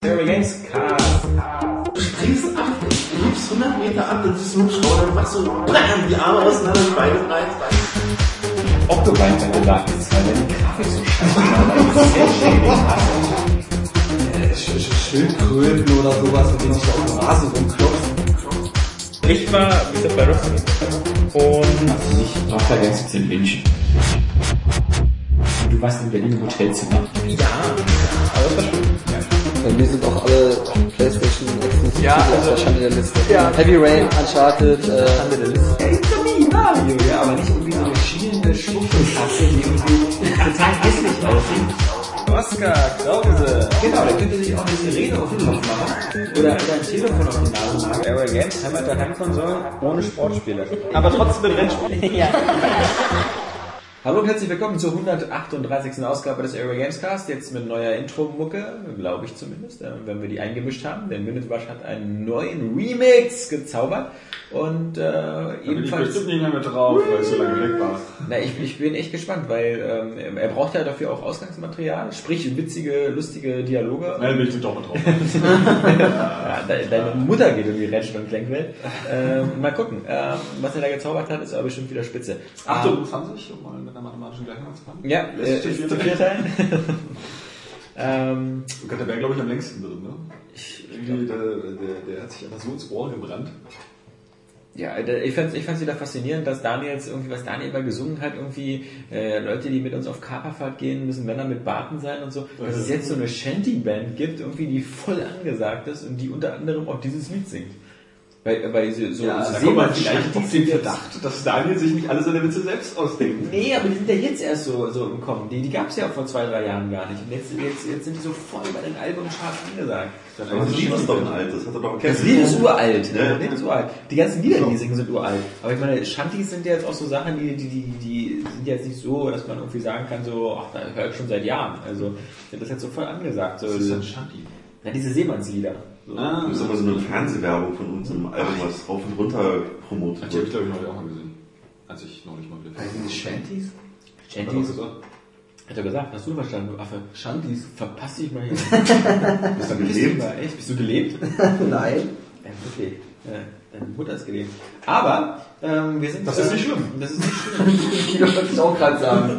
Airway Games Cast. Du springst ab, du liebst 100 Meter ab, dann siehst du einen Hubschrauber, dann machst du BAM, die Arme auseinander, die Beine rein. Octobyte bei der Dark ist, weil die Grafik so scheiße war. Schildkröten oder sowas, mit denen sich da auf dem Rasen rumklopfen. Ich war wieder bei Rockstar und Ich brauche da ganz bisschen Menschen. Du warst in Berlin im Hotelzimmer. ja, aber das war schön. Bei mir sind auch alle PlayStation exklusiv Ja, auf also- der Schande der Liste. Ja. Heavy Rain, Uncharted, Mario, ja, aber nicht irgendwie so eine schielende Schwuchtelkasse, die irgendwie total hässlich aussieht. Oscar Krause. Genau, da könnte sich auch eine Sirene auf den Kopf machen. Oder ein Telefon auf die Nase machen. Airway Games haben wir der Heimkonsole ohne Sportspiele. Aber trotzdem mit Rennspielen. Ja. Hallo und herzlich willkommen zur 138. Ausgabe des Airway Games Cast. Jetzt mit neuer Intro-Mucke, glaube ich zumindest, wenn wir die eingemischt haben. Denn Minute Rush hat einen neuen Remix gezaubert. Und ebenfalls... Ich bestimmt nicht mehr drauf, weil ich so lange weg war. Na, ich bin echt gespannt, weil er braucht ja dafür auch Ausgangsmaterial, sprich witzige, lustige Dialoge. Nein, bin ich doch mal drauf. Ja, deine Mutter geht irgendwie Rätschel und Klänkwelt. Mal gucken. Was er da gezaubert hat, ist aber bestimmt wieder spitze. 28, um mal mit einer mathematischen Gleichung anzufangen. Ja, Lässt sich zu vier Teilen. Gott, der wäre, glaube ich, am längsten drin, ne? Irgendwie, der hat sich einfach so ins Ohr gebrannt. Ja, ich fand's wieder faszinierend, dass Daniel jetzt irgendwie, was Daniel immer gesungen hat, irgendwie Leute, die mit uns auf Kaperfahrt gehen, müssen Männer mit Barten sein und so. Dass es jetzt so eine Shanty-Band gibt, irgendwie, die voll angesagt ist und die unter anderem auch dieses Lied singt. Weil so Da kommt man vielleicht auf den Verdacht, dass Daniel sich nicht alle seine Witze selbst ausdenkt. Nee, aber die sind ja jetzt erst so im Kommen. Die gab's ja auch vor 2-3 Jahren gar nicht. Und jetzt sind die so voll bei den Albumcharts angesagt. Aber das Lied ist doch ein altes, hat er doch Das Lied ist uralt, ne? Ja. Das Lied ist uralt. Die ganzen Lieder, die singen, sind uralt. Aber ich meine, Shanties sind ja jetzt auch so Sachen, die sind jetzt nicht so, dass man irgendwie sagen kann, so, ach, da höre ich schon seit Jahren. Also, das ist jetzt so voll angesagt. So, Das ist ein Shanty. ja, diese Seemannslieder. So. Ah, Das ist aber so eine Fernsehwerbung von unserem Album, was rauf und runter promotet die habe wird. ich, glaube ich, neulich auch mal gesehen. Als ich neulich mal wieder... Diese Shanties? Shanties? Hat er gesagt, hast du verstanden, du Affe? Shanties. Verpass dich mal hier. Bist du gelebt? Echt? Bist du gelebt? Nein. Ja, wirklich. Ja, deine Mutter ist gelebt. Aber, wir sind... Das ist nicht schlimm. Das ist nicht schlimm. Ich wollte ich auch gerade sagen.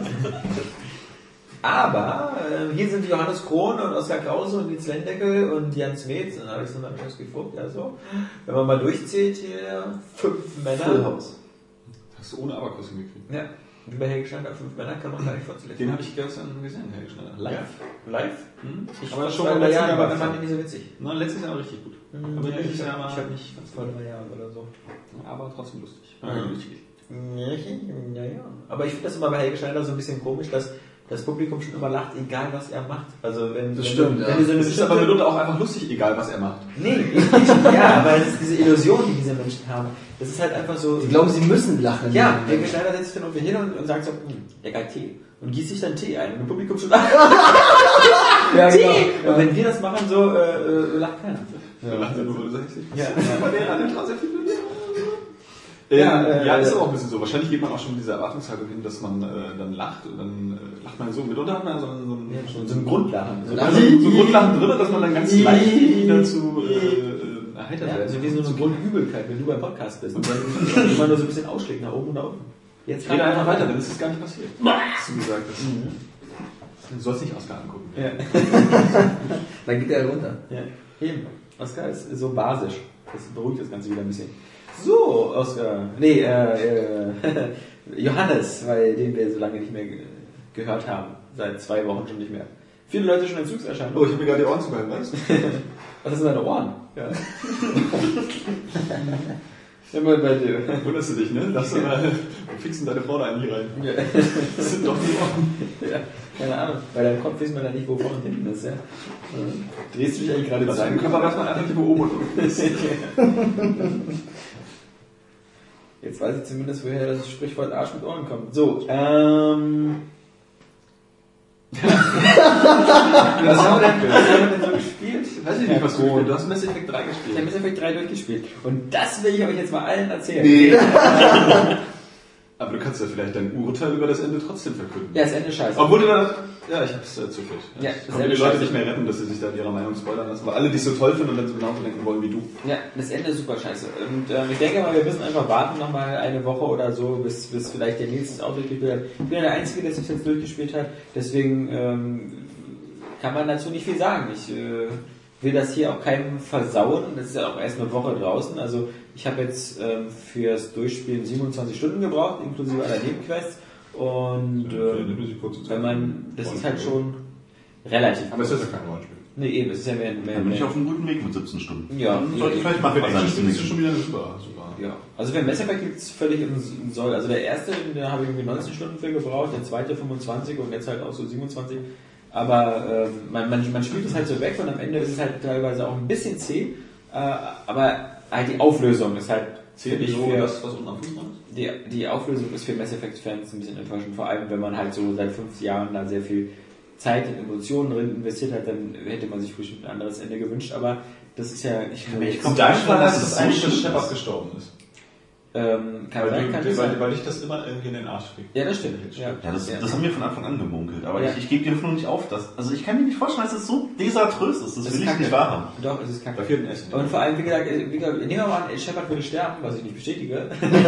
Aber hier sind Johannes Krohn und Oskar Krause und Nils Lendeckel und Jens Metz und Alexander Mischowski-Vogt. Also, wenn man mal durchzählt hier, 5 Männer. Full House. Hast du ohne Abakus hingekriegt. Ja, wie bei Helge Schneider, 5 Männer kann man gar nicht vorzählen. Den habe ich gestern gesehen, Herr Schneider. Live. Live? Ich Aber war schon schon vor 3 mal Jahren, aber Jahren, dann waren die nicht so witzig. Na, letztes Jahr richtig gut. Aber Ja, dieses ich Jahr war hab nicht vor 3 Jahren oder so. aber trotzdem lustig. Mhm. Ja. Aber ich finde das immer bei Helge Schneider so ein bisschen komisch, dass das Publikum schon immer lacht, egal was er macht. Also wenn Das wenn stimmt, du, ja. wenn du so eine Es ist aber bestimmte- mitunter auch einfach lustig, egal was er macht. Nee, ja, aber es ist diese Illusion, die diese Menschen haben. Das ist halt einfach so. Sie glauben, sie müssen lachen. Ja, Helge Schneider setzt sich dann irgendwie hin und sagt so, der geil Tee. Und gießt sich dann Tee ein. Und im Publikum schon lacht. Ja, Tee! genau. Und wenn wir das machen, so lacht keiner. Da lacht er nur, weil du sagst, ich Ja. super Lehrer, der traut sehr viel mit mir. Ja, ist aber auch ein bisschen so. Wahrscheinlich geht man auch schon mit dieser Erwartungshaltung hin, dass man dann lacht und dann lacht man so. Mitunter hat man so ein So ein Grundlachen. So so ein Grundlachen drin, dass man dann ganz leicht die dazu erheitert ja, wird. also wie so eine Grundübelkeit, wenn du beim Podcast bist. Und dann immer nur so ein bisschen ausschlägt, nach oben und nach unten. Jetzt Rede einfach weiter, dann ist es gar nicht passiert. Hast du gesagt, du sollst nicht Oscar angucken. Ja. Dann geht er runter. Ja, eben. Oscar ist so basisch. Das beruhigt das Ganze wieder ein bisschen. So, Oscar. Nee, Johannes, weil den wir so lange nicht mehr gehört haben. Seit 2 Wochen schon nicht mehr. Viele Leute schon Entzugserscheinungen. Oh, ich habe mir gerade die Ohren zugehalten, weißt du? Was sind deine Ohren? Ja. Immer bei dir. Wunderst du dich, ne? Lass doch mal, wo fixen deine Frau da eigentlich rein? Ja. Das sind doch die Ohren. Ja, keine Ahnung. Bei deinem Kopf wissen wir ja nicht, wo vorne und hinten ist, ja. Drehst du dich eigentlich gerade Bei zu seinem Körper weiß man einfach nicht, wo oben und unten ist. Jetzt weiß ich zumindest, woher das Sprichwort Arsch mit Ohren kommt. So, Was haben wir denn so gespielt? Weiß ich nicht, was du gespielt hast. Du hast Mass Effect 3 Ich habe gespielt. Mass Effect 3 durchgespielt. Und das will ich euch jetzt mal allen erzählen. Nee. Aber du kannst ja vielleicht dein Urteil über das Ende trotzdem verkünden. Ja, das Ende scheiße. Obwohl du dann... Ja, ich hab's zufällig. Ja, Ich das konnte Ende die Leute scheiße. nicht mehr retten, dass sie sich da in ihrer Meinung spoilern lassen, weil alle dich so toll finden und dann so genauso denken wollen wie du. Ja, das Ende ist super scheiße. Und ich denke mal, wir müssen einfach warten nochmal eine Woche oder so, bis vielleicht der Nils das auch durchgespielt hat. Ich bin ja der Einzige, der es jetzt durchgespielt hat, deswegen kann man dazu nicht viel sagen. Ich will das hier auch keinem versauen. Das ist ja auch erst eine Woche draußen. Also ich habe jetzt fürs Durchspielen 27 Stunden gebraucht, inklusive aller Nebenquests. Und wenn man, das ist halt schon relativ. Aber es ist ja kein Rollenspiel. Nee, eben, es ist ja mehr. Dann bin ich auf einem guten Weg mit 17 Stunden. Ja, Dann sollte ich vielleicht mal Für was den sein. Spiel ist es schon wieder super. Ja, also für Mass Effect liegt es völlig im Soll. Also der erste, da habe ich irgendwie 19 Stunden für gebraucht, der zweite 25 und jetzt halt auch so 27. Aber man spielt es halt so weg und am Ende ist es halt teilweise auch ein bisschen zäh. Aber halt die Auflösung ist halt Zählt so das, was unten am Fuß dran ist? Die Auflösung ist für Mass Effect-Fans ein bisschen enttäuschend, vor allem wenn man halt so seit 5 Jahren da sehr viel Zeit und Emotionen drin investiert hat, dann hätte man sich bestimmt ein anderes Ende gewünscht, aber das ist ja nicht nur... Ich komme da schon, dass es eigentlich dass Shepard gestorben ist. Kann sein. Weil ich das immer irgendwie in den Arsch kriege. Ja, das stimmt. Ja, das haben wir von Anfang an gemunkelt. Aber Ja. ich gebe die Hoffnung nicht auf. Also ich kann mir nicht vorstellen, dass es so desaströs ist. Das will ich nicht wahrhaben. Doch, es ist kacke. Bei 4. Essen. Und vor allem, wie gesagt, nehmen wir mal an, Shepard würde sterben, was ich nicht bestätige,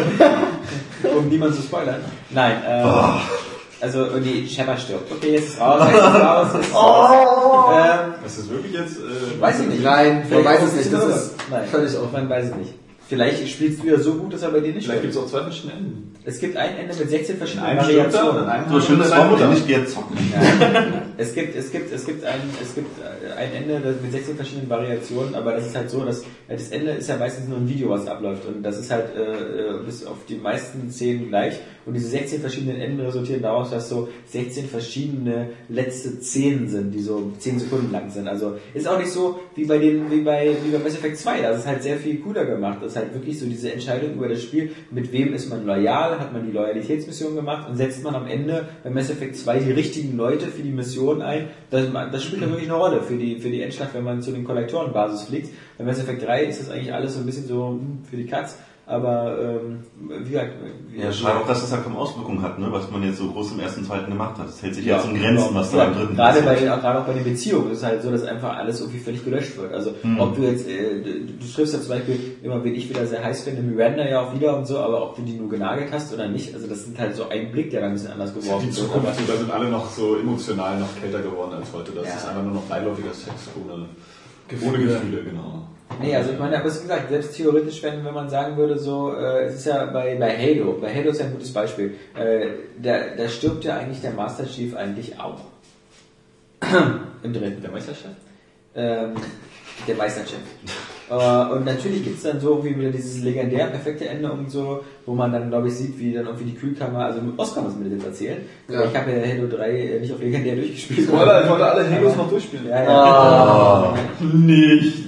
um niemanden zu spoilern. Nein, also, nee, Shepard stirbt. Okay, jetzt ist raus, jetzt ist raus. Ist das wirklich jetzt... Weiß ich nicht. Nein, man Vielleicht weiß auch es nicht. ein bisschen Das ist Nein, völlig offen. man weiß es nicht. Vielleicht spielst du ja so gut, dass er bei dir nicht Vielleicht stirbt. gibt es auch 2 verschiedene Enden. Es gibt ein Ende mit 16 verschiedenen Einem stirbt er und Variationen. in einem So schön, das war Mutter nicht jetzt zocken. Es gibt ein Ende mit 16 verschiedenen Variationen, aber das ist halt so, dass das Ende ist ja meistens nur ein Video, was abläuft und das ist halt bis auf die meisten Szenen gleich und diese 16 verschiedenen Enden resultieren daraus, dass so 16 verschiedene letzte Szenen sind, die so 10 Sekunden lang sind. Also ist auch nicht so wie bei Mass Effect 2, das ist halt sehr viel cooler gemacht. Das ist halt wirklich so diese Entscheidung über das Spiel, mit wem ist man loyal, hat man die Loyalitätsmission gemacht und setzt man am Ende bei Mass Effect 2 die richtigen Leute für die Mission ein. Das spielt ja wirklich eine Rolle für die Endschlacht, wenn man zu den Kollektorenbasis fliegt. Bei Mass Effect 3 ist das eigentlich alles so ein bisschen so für die Katz. Aber wie gesagt... Ja, schade auch, dass das ja kaum Auswirkungen hat, ne? Was man jetzt so groß im ersten und zweiten gemacht hat. Das hält sich jetzt in Grenzen, was da im dritten gerade passiert. gerade auch bei den Beziehungen ist es halt so, dass einfach alles irgendwie völlig gelöscht wird. Also ob du jetzt, du triffst ja zum Beispiel immer, wen ich wieder sehr heiß finde, Miranda ja auch wieder und so, aber ob du die nur genagelt hast oder nicht, also das sind halt so ein Blick, der dann ein bisschen anders geworden Die ist. Zukunft, da sind alle noch so emotional noch kälter geworden als heute. Das ist einfach nur noch beiläufiger Sex ohne Gefühle, genau. Nee, also ich meine, aber wie gesagt, selbst theoretisch, wenn man sagen würde, so, es ist ja bei Halo ist ja ein gutes Beispiel, da stirbt ja eigentlich der Master Chief eigentlich auch. Im dritten. Der Meisterchef? Der Meisterchef. Und natürlich gibt's dann so irgendwie wieder dieses legendär perfekte Ende und so, wo man dann, glaube ich, sieht, wie dann irgendwie die Kühlkammer, also Oscar muss mir das jetzt erzählen. Ja. Ich habe ja Halo 3 nicht auf legendär durchgespielt. Ich wollte alle Halos noch durchspielen. Ja. Nicht.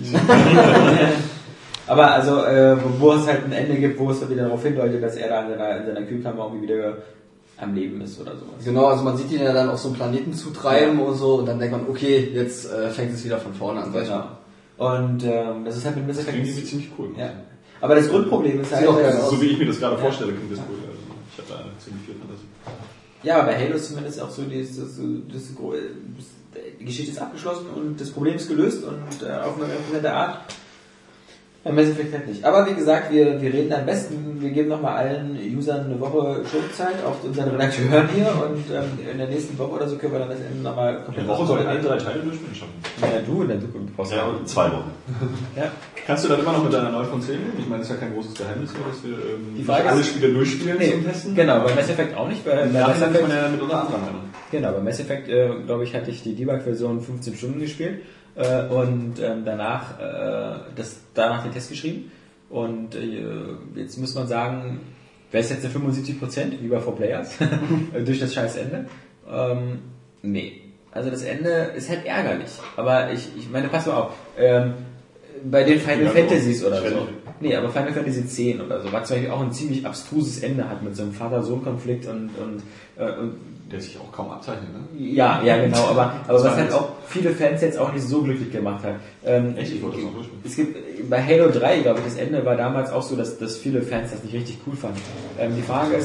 Aber also, wo es halt ein Ende gibt, wo es wieder darauf hindeutet, dass er da in seiner Kühlkammer irgendwie wieder am Leben ist oder sowas. Genau, also man sieht ihn ja dann auf so einen Planeten zutreiben und so und dann denkt man, okay, jetzt fängt es wieder von vorne an. Genau. Und das ist halt mit Mass Effect. Klingt irgendwie ziemlich cool. Ja. Aber das Grundproblem ist halt... Sieht auch geil aus. So wie ich mir das gerade vorstelle, klingt das cool. Also, ich habe da ziemlich viel Fantasie. Ja, aber bei Halo ist zumindest auch so, die Geschichte ist abgeschlossen und das Problem ist gelöst und auf eine nette Art. Bei Mass Effect halt nicht. Aber wie gesagt, wir reden am besten, wir geben nochmal allen Usern eine Woche Schonzeit, auch unseren Redakteuren hier und in der nächsten Woche oder so können wir dann das Ende nochmal komplett... Eine Woche soll alle 3 Teile durchspielen schaffen. Ja, du in der Zukunft brauchst du Ja, 2 Wochen. Ja. Kannst du dann immer noch mit deiner 9 von 10 nehmen? Ich meine, das ist ja kein großes Geheimnis, dass wir Die Frage nicht alle ist- Spiele durchspielen zum Testen. Genau, bei Mass Effect auch nicht, weil bei Mass Nachher ist man Effect, ja mit unter anderem Meinung. genau, bei Mass Effect, glaube ich, hatte ich die Debug-Version 15 Stunden gespielt und danach den Test geschrieben. Und jetzt muss man sagen, wäre es jetzt eine 75%, wie bei 4Players, durch das scheiß Ende? Nee. Also das Ende ist halt ärgerlich. Aber ich meine, pass mal auf, bei den Final Fantasies oder so. Nee, aber Final Fantasy X oder so, was zum Beispiel auch ein ziemlich abstruses Ende hat mit so einem Vater-Sohn-Konflikt und Der sich auch kaum abzeichnet, ne? ja, genau, aber was halt auch viele Fans jetzt auch nicht so glücklich gemacht hat. Echt? Ich wollte das noch durchspielen. Es gibt bei Halo 3, glaube ich, das Ende war damals auch so, dass viele Fans das nicht richtig cool fanden. Die Frage ist,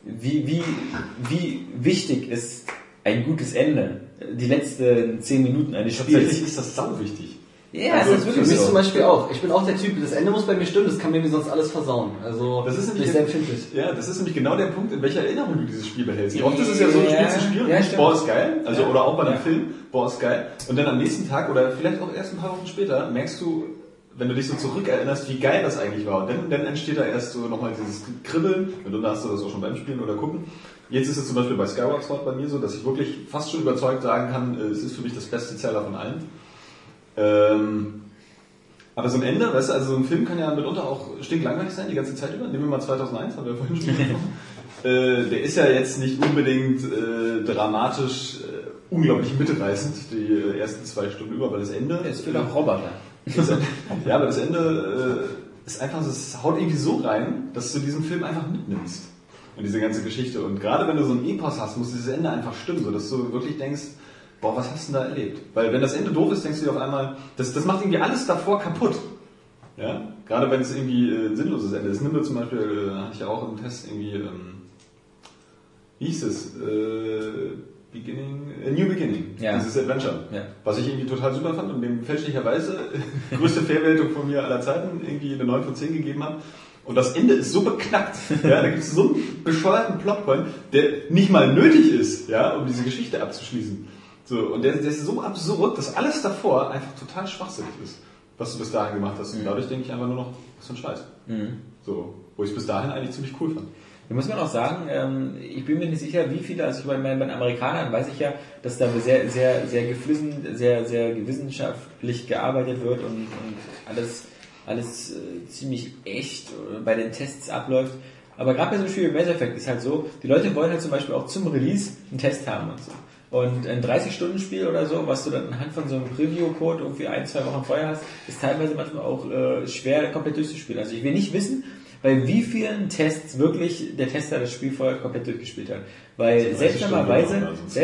wie wichtig ist ein gutes Ende? Die letzten 10 Minuten eines Spiels. Tatsächlich ist das sau wichtig. Ja, Also ist das wirklich für mich so. zum Beispiel auch. Ich bin auch der Typ, das Ende muss bei mir stimmen, das kann mir sonst alles versauen. Also Das ist nämlich sehr empfindlich. Ja, das ist nämlich genau der Punkt, in welcher Erinnerung du dieses Spiel behältst. Oft ist es ja so, du spielst ein Spiel und denkst, boah, ist geil. Also, oder auch bei einem Film, boah, ist geil. Und dann am nächsten Tag oder vielleicht auch erst ein paar Wochen später merkst du, wenn du dich so zurückerinnerst, wie geil das eigentlich war. Und dann entsteht da erst so nochmal dieses Kribbeln. Und dann hast du das auch schon beim Spielen oder gucken. Jetzt ist es zum Beispiel bei Skyward Sword bei mir so, dass ich wirklich fast schon überzeugt sagen kann, es ist für mich das beste Zeller von allen. Aber so ein Ende, weißt du, also so ein Film kann ja mitunter auch stinklangweilig sein, die ganze Zeit über. Nehmen wir mal 2001, haben wir vorhin schon gesprochen. Der ist ja jetzt nicht unbedingt dramatisch, unglaublich mitreißend, die ersten 2 Stunden über, weil das Ende... Es fehlt auch Roboter. Ja, aber das Ende ist einfach, es haut irgendwie so rein, dass du diesen Film einfach mitnimmst. Und diese ganze Geschichte. Und gerade wenn du so ein Epos hast, muss dieses Ende einfach stimmen, sodass du wirklich denkst, boah, was hast du denn da erlebt? Weil wenn das Ende doof ist, denkst du dir auf einmal, das macht irgendwie alles davor kaputt. Ja? Gerade wenn es irgendwie ein sinnloses Ende ist. Nimm mir zum Beispiel, hatte ich ja auch im Test irgendwie, wie hieß es? A New Beginning. Ja. Dieses Adventure. Ja. Was ich irgendwie total super fand und dem fälschlicherweise größte Fairwertung von mir aller Zeiten irgendwie eine 9 von 10 gegeben habe. Und das Ende ist so beknackt. Ja, da gibt es so einen bescheuerten Plotpoint, der nicht mal nötig ist, ja, um diese Geschichte abzuschließen. So, und der ist so absurd, dass alles davor einfach total schwachsinnig ist, was du bis dahin gemacht hast. Und dadurch denke ich einfach nur noch, was für ein Scheiß. So, wo ich es bis dahin eigentlich ziemlich cool fand. Da muss man auch sagen, ich bin mir nicht sicher, wie viele, also bei den Amerikanern weiß ich ja, dass da sehr, sehr, sehr geflissen, sehr, sehr gewissenschaftlich gearbeitet wird und alles ziemlich echt bei den Tests abläuft. Aber gerade bei so einem Spiel wie Mass Effect ist halt so, die Leute wollen halt zum Beispiel auch zum Release einen Test haben und so. Und ein 30-Stunden-Spiel oder so, was du dann anhand von so einem Preview-Code irgendwie 1-2 Wochen vorher hast, ist teilweise manchmal auch schwer komplett durchzuspielen. Also ich will nicht wissen, bei wie vielen Tests wirklich der Tester das Spiel vorher komplett durchgespielt hat. Weil seltsamerweise,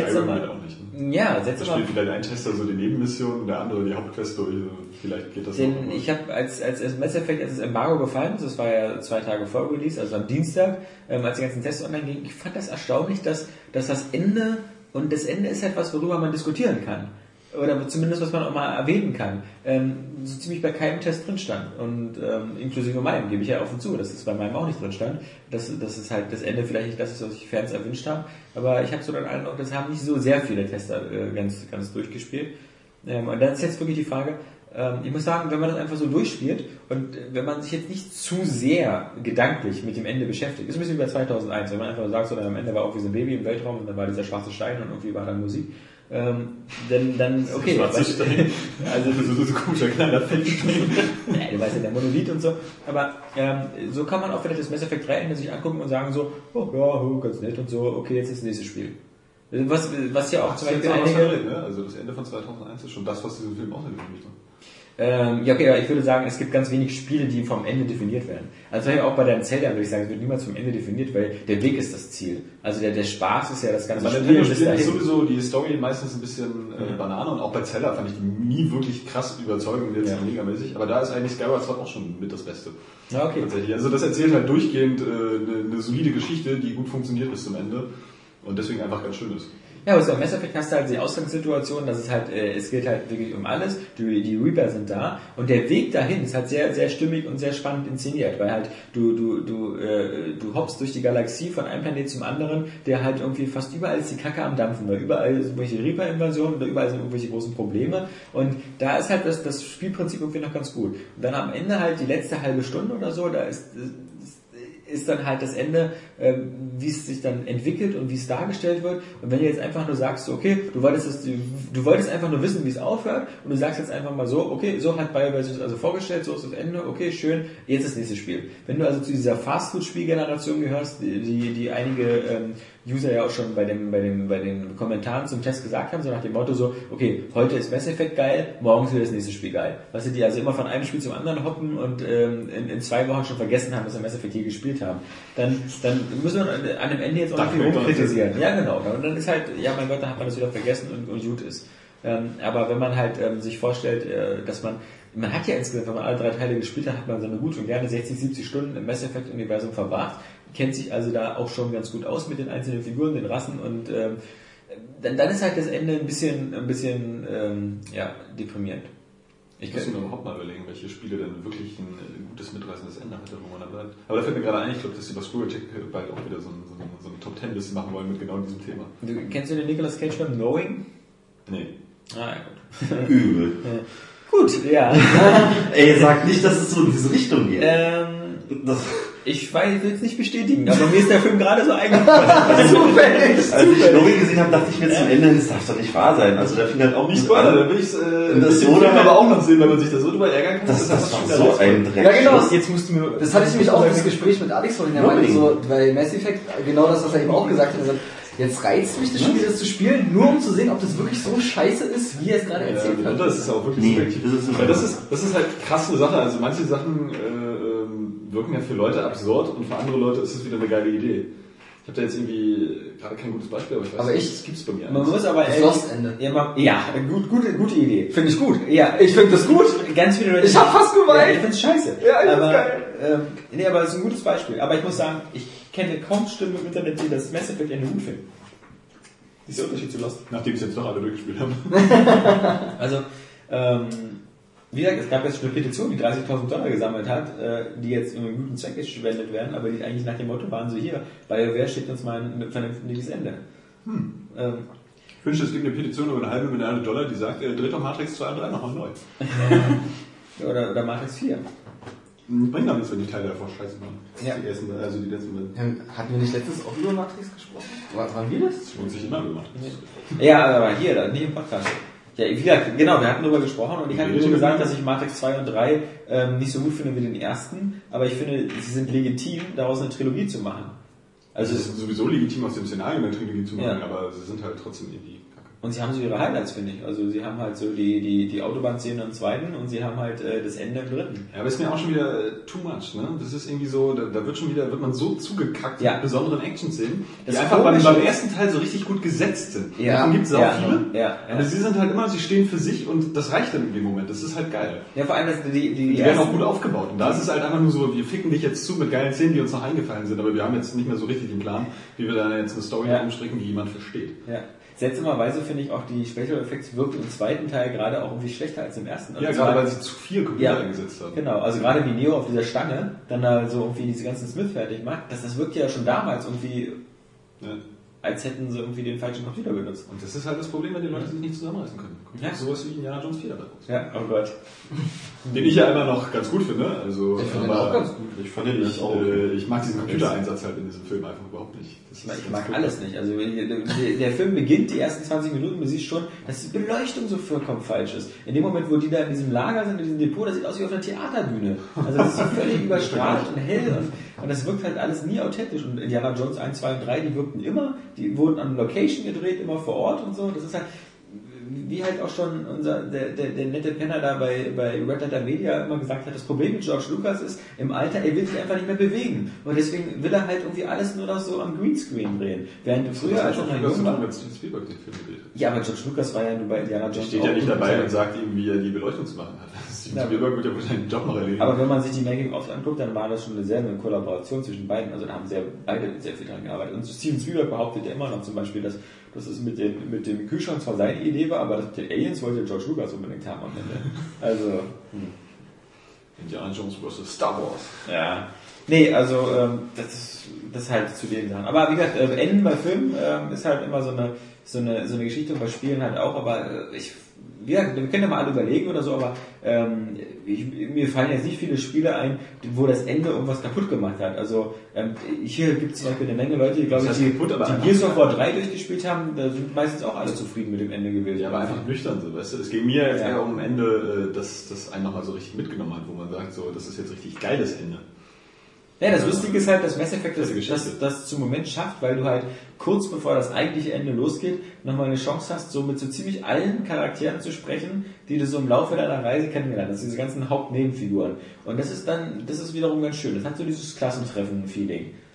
Da spielt vielleicht ein Tester so die Nebenmission, der andere die Hauptquest durch. Vielleicht geht das denn auch. Ich habe als Mass Effect, als das Embargo gefallen ist, das war ja 2 Tage vor Release, also am Dienstag, als die ganzen Tests online gingen, ich fand das erstaunlich, dass das Ende, und das Ende ist etwas, worüber man diskutieren kann. Oder zumindest, was man auch mal erwähnen kann, so ziemlich bei keinem Test drin stand. Und inklusive meinem, gebe ich ja offen zu, dass es bei meinem auch nicht drin stand. Dass es halt das Ende vielleicht nicht das ist, was sich Fans erwünscht haben. Aber ich habe so den Eindruck, das haben nicht so sehr viele Tester ganz durchgespielt. Und dann ist jetzt wirklich die Frage, ich muss sagen, wenn man das einfach so durchspielt und wenn man sich jetzt nicht zu sehr gedanklich mit dem Ende beschäftigt, ist ein bisschen wie bei 2001, wenn man einfach sagt, so, am Ende war auch wie so ein Baby im Weltraum und dann war dieser schwarze Stein und irgendwie war dann Musik. Dann okay. Also so ein komischer kleiner Feldstein. Ja, du weißt ja, der Monolith und so. Aber so kann man auch vielleicht das Mass Effect 3 Ende sich angucken und sagen so, oh ja, ganz nett und so, okay, jetzt ist das nächste Spiel. Was ja auch zum Beispiel einige... Also das Ende von 2001 ist schon das, was diesen Film ausgedrückt hat. Ja, okay, aber ich würde sagen, es gibt ganz wenig Spiele, die vom Ende definiert werden. Also auch bei deinem Zelda würde ich sagen, es wird niemals vom Ende definiert, weil der Weg ist das Ziel. Also der Spaß ist ja das ganze Spiel. Nintendo Spiel ist sowieso die Story meistens ein bisschen Banane und auch bei Zelda fand ich die nie wirklich krass überzeugend, jetzt megamäßig. Aber da ist eigentlich Skyward Sword auch schon mit das Beste. Ja, okay. Tatsächlich. Also das erzählt halt durchgehend eine solide Geschichte, die gut funktioniert bis zum Ende und deswegen einfach ganz schön ist. Ja, aber so im Mass Effect hast du halt die Ausgangssituation, dass es halt, es geht halt wirklich um alles, die Reaper sind da und der Weg dahin ist halt sehr, sehr stimmig und sehr spannend inszeniert, weil halt du hoppst durch die Galaxie von einem Planet zum anderen, der halt irgendwie fast überall ist die Kacke am Dampfen, weil überall sind irgendwelche Reaper-Invasionen oder überall sind irgendwelche großen Probleme und da ist halt das Spielprinzip irgendwie noch ganz gut. Und dann am Ende halt die letzte halbe Stunde oder so, da ist dann halt das Ende, wie es sich dann entwickelt und wie es dargestellt wird. Und wenn du jetzt einfach nur sagst, okay, du wolltest einfach nur wissen, wie es aufhört und du sagst jetzt einfach mal so, okay, so hat BioWare sich das also vorgestellt, so ist das Ende, okay, schön, jetzt das nächste Spiel. Wenn du also zu dieser Fastfood-Spielgeneration gehörst, die einige User ja auch schon bei den Kommentaren zum Test gesagt haben, so nach dem Motto so, okay, heute ist Mass Effect geil, morgen ist wieder das nächste Spiel geil. Weißt du, die also immer von einem Spiel zum anderen hoppen und in 2 Wochen schon vergessen haben, dass wir Mass Effect hier gespielt haben. Dann müssen wir an dem Ende jetzt auch nicht viel rumkritisieren. Ja, genau. Und dann ist halt, ja mein Gott, da hat man das wieder vergessen und gut ist. Aber wenn man halt sich vorstellt, dass man hat ja insgesamt, wenn man alle 3 Teile gespielt hat, hat man so eine gut und gerne 60, 70 Stunden im Mass Effect-Universum verbracht, kennt sich also da auch schon ganz gut aus mit den einzelnen Figuren, den Rassen und dann ist halt das Ende ein bisschen deprimierend. Ich muss mir überhaupt mal überlegen, welche Spiele denn wirklich ein gutes, mitreißendes Ende hatte, wo man da bleibt. Aber da fällt mir gerade ein, ich glaube, dass die bei Screwcheck bald auch wieder so eine Top-10-Liste machen wollen mit genau diesem Thema. Kennst du den Nicolas Cage-Film Knowing? Nee. Ah, ja, gut. Übel. Gut, ja. Ey, sag nicht, dass es so in diese Richtung geht. Ich will es nicht bestätigen, aber mir ist der Film gerade so eingefallen. Also, als ich Knowing gesehen habe, dachte ich mir zum Ende, das darf doch nicht wahr sein. Also da fing halt auch nicht Spoiler, da will ich das aber auch noch sehen, wenn man sich da so drüber ärgern kann. Das war so ein Dreck. Ja genau, jetzt musst du mir... Das hatte ich nämlich auch das Gespräch mit Alex vorhin, der meinte so, weil Mass Effect, genau das, was er eben auch gesagt hat, also, jetzt reizt mich das Spiel, das zu spielen, nur um zu sehen, ob das wirklich so scheiße ist, wie er es gerade erzählt hat. Das ist auch wirklich subjektiv. Das ist halt krass eine Sache, also manche Sachen wirken ja für Leute absurd und für andere Leute ist es wieder eine geile Idee. Ich habe da jetzt irgendwie gerade kein gutes Beispiel, aber ich weiß nicht, das gibt's bei mir. Man muss aber das Lost-Ende. Ja, gute Idee. Finde ich gut. Ja, ich finde das gut. Ganz viele Leute. Ich hab fast geweint. Ja, ich find's scheiße. Ja, ich find's geil. Aber es ist ein gutes Beispiel. Aber ich muss sagen, ich kenne kaum Stimmen im Internet, die das Mass Effect Ende gut finden. Das ist der Unterschied zu Lost. Nachdem es jetzt doch alle durchgespielt haben. Also, wie gesagt, es gab jetzt schon eine Petition, die $30.000 gesammelt hat, die jetzt in einem guten Zweck gespendet werden, aber die eigentlich nach dem Motto waren so, hier, BioWare schickt uns mal ein vernünftiges Ende. Ich wünsche, es gibt eine Petition über $500 Million, die sagt, dreht doch Matrix 2 und 3 nochmal neu. oder Matrix 4. Bringt doch nichts, wenn die Teile davor scheiße machen. Ja. Die letzten. Hatten wir nicht letztens auch über Matrix gesprochen? Waren wir das? Das lohnt sich immer über Matrix. Ja, aber hier, nicht im Podcast. Ja, genau, wir hatten darüber gesprochen und ich hatte nur gesagt, dass ich Matrix 2 und 3 nicht so gut finde wie den ersten, aber ich finde, sie sind legitim, daraus eine Trilogie zu machen. Also es ist sowieso legitim, aus dem Szenario eine Trilogie zu machen, aber sie sind halt trotzdem irgendwie kacke. Und sie haben so ihre Highlights, finde ich. Also sie haben halt so die Autobahnszene im zweiten und sie haben halt das Ende im dritten. Ja, aber ist mir auch schon wieder too much, ne? Das ist irgendwie so, da wird man so zugekackt mit besonderen Action-Szenen, die einfach beim ersten Teil so richtig gut gesetzt sind. Ja. Davon gibt es auch viele. Ja. Aber sie sind halt immer, sie stehen für sich und das reicht dann in dem Moment. Das ist halt geil. Ja, vor allem, dass die werden auch gut aufgebaut. Und da ist es halt einfach nur so, wir ficken dich jetzt zu mit geilen Szenen, die uns noch eingefallen sind, aber wir haben jetzt nicht mehr so richtig den Plan, wie wir da jetzt eine Story umstricken, die jemand versteht. Ja. Seltsamerweise finde ich auch, die Special Effects wirken im zweiten Teil gerade auch irgendwie schlechter als im ersten. Ja, gerade weil sie zu viel Computer eingesetzt haben. Genau, also gerade wie Neo auf dieser Stange dann da so irgendwie diese ganzen Smith fertig macht, das wirkt ja schon damals irgendwie, als hätten sie irgendwie den falschen Computer benutzt. Und das ist halt das Problem, wenn die Leute sich nicht zusammenreißen können. Kommt sowas wie Indiana Jones 4 dabei raus. Ja, oh Gott. Den ich ja immer noch ganz gut finde. Also, ich finde den auch ganz gut. Ich fand den auch. Ich mag diesen Computereinsatz halt in diesem Film einfach überhaupt nicht. Ich mag alles nicht. Also der Film beginnt, die ersten 20 Minuten, du siehst schon, dass die Beleuchtung so vollkommen falsch ist. In dem Moment, wo die da in diesem Lager sind, in diesem Depot, das sieht aus wie auf einer Theaterbühne. Also das ist so völlig überstrahlt und hell und das wirkt halt alles nie authentisch. Und Indiana Jones 1, 2 und 3, die wirkten immer, die wurden an Location gedreht, immer vor Ort und so. Das ist halt, wie halt auch schon der nette Penner da bei Red Letter Media immer gesagt hat, das Problem mit George Lucas ist, im Alter, er will sich einfach nicht mehr bewegen. Und deswegen will er halt irgendwie alles nur noch so am Greenscreen drehen. Während früher, als er noch jung war... Ja, aber George Lucas war ja nur bei Indiana Jones. Steht ja nicht dabei und sagt ihm, wie er die Beleuchtung zu machen hat. Steven Spielberg wird ja wohl seinen Job noch erledigen. Aber wenn man sich die Making-ofs anguckt, dann war das schon eine Kollaboration zwischen beiden. Also da haben beide sehr viel dran gearbeitet. Und Steven Spielberg behauptet ja immer noch zum Beispiel, dass es mit dem Kühlschrank zwar seine Idee war, aber das mit den Aliens wollte George Lucas unbedingt haben am Ende. Also... Indiana Jones vs. Star Wars. Ja. Nee, also das ist halt zu den Sachen. Aber wie gesagt, Enden bei Filmen ist halt immer so eine Geschichte und bei Spielen halt auch, aber wir können ja mal alle überlegen oder so, aber mir fallen jetzt nicht viele Spiele ein, wo das Ende irgendwas kaputt gemacht hat. Also hier gibt es zum Beispiel eine Menge Leute, die glaube ich, die Gears of War 3 durchgespielt haben, da sind meistens auch alle zufrieden mit dem Ende gewesen. Ja, aber einfach nüchtern so, weißt du. Es ging mir jetzt eher um ein Ende, das einen nochmal so richtig mitgenommen hat, wo man sagt, so, das ist jetzt richtig geiles Ende. Ja, das Lustige ist halt, dass Mass Effect das zum Moment schafft, weil du halt kurz bevor das eigentliche Ende losgeht, nochmal eine Chance hast, so mit so ziemlich allen Charakteren zu sprechen, die du so im Laufe deiner Reise kennengelernt hast, diese ganzen Hauptnebenfiguren. Und das ist wiederum ganz schön. Das hat so dieses Klassentreffen-Feeling.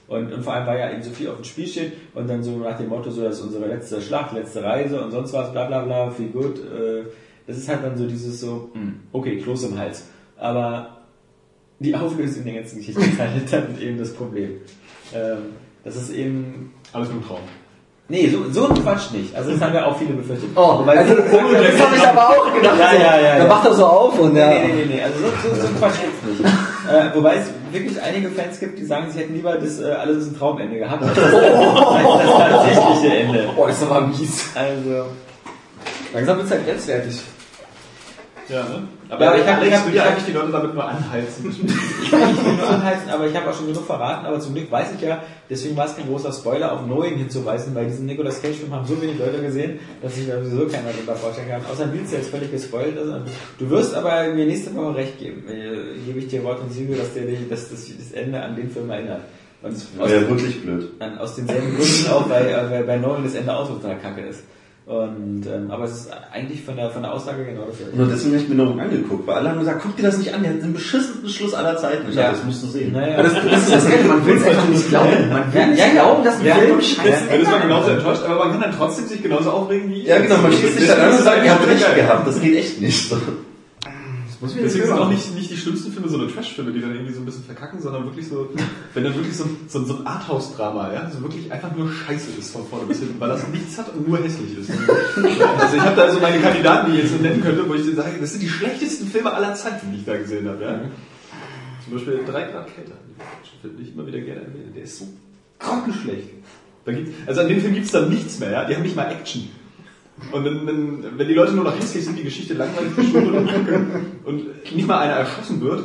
Und vor allem, weil ja eben so viel auf dem Spiel steht und dann so nach dem Motto, so, das ist unsere letzte Schlacht, letzte Reise und sonst was, bla bla bla, viel gut. Das ist halt dann so dieses so, okay, Kloß im Hals. Aber die Auflösung der ganzen Geschichte ist halt dann eben das Problem. Das ist eben... Alles nur ein Traum. Nee, so ein Quatsch nicht. Also das haben ja auch viele befürchtet. Oh, also, das habe ich aber auch gedacht. Ja. Da macht er so auf und ja. Nee. Also so ein Quatsch gibt's nicht. Wobei es wirklich einige Fans gibt, die sagen, sie hätten lieber das alles ist ein Traumende gehabt, als das tatsächliche Ende. Oh, ist aber mies. Also... Langsam wird's halt grenzwertig. Ja, ne? Aber ja, ich will ja eigentlich die Leute damit nur anheizen. Ich kann nicht nur anheizen, aber ich habe auch schon genug verraten, aber zum Glück weiß ich ja, deswegen war es kein großer Spoiler, auf Knowing hinzuweisen, weil diesen Nicolas Cage-Film haben so wenig Leute gesehen, dass sich da sowieso keiner darunter vorstellen kann. Außer Nils, der jetzt völlig gespoilt ist. Du wirst aber mir nächste Woche recht geben. Gebe ich dir Wort und Siegel, dass das Ende an den Film erinnert. Und das wäre ja wirklich blöd. Aus denselben Gründen auch, weil bei Nolan das Ende auch total kacke ist. Und, aber es ist eigentlich von der Aussage genau das. Und deswegen habe ich mir noch angeguckt, weil alle haben gesagt, guck dir das nicht an, der hat den beschissensten Schluss aller Zeiten. Ich dachte, das musst du sehen. Naja. Das ist das Ende, man will es einfach nicht glauben. Man will nicht glauben, dass ein Film scheiße Dann ist man genauso enttäuscht, aber man kann dann trotzdem sich genauso aufregen wie ihr. Ja genau, man schließt sich dann an und sagt, ihr habt recht gehabt, das geht echt nicht. Deswegen sind auch nicht die schlimmsten Filme so eine Trash-Filme, die dann irgendwie so ein bisschen verkacken, sondern wirklich so, wenn dann wirklich so ein Arthouse-Drama, ja, so wirklich einfach nur Scheiße ist von vorne bis hinten, weil das nichts hat und nur hässlich ist. Also ich habe da so meine Kandidaten, die ich jetzt so nennen könnte, wo ich sage, das sind die schlechtesten Filme aller Zeiten, die ich da gesehen habe, ja. Zum Beispiel 3 Grad Kälte, finde ich immer wieder gerne erwähnen, der ist so grottenschlecht. Also an dem Film gibt's dann nichts mehr, ja, die haben nicht mal Action. Und wenn die Leute nur noch hässlich sind, die Geschichte langweilig verschwunden und nicht mal einer erschossen wird,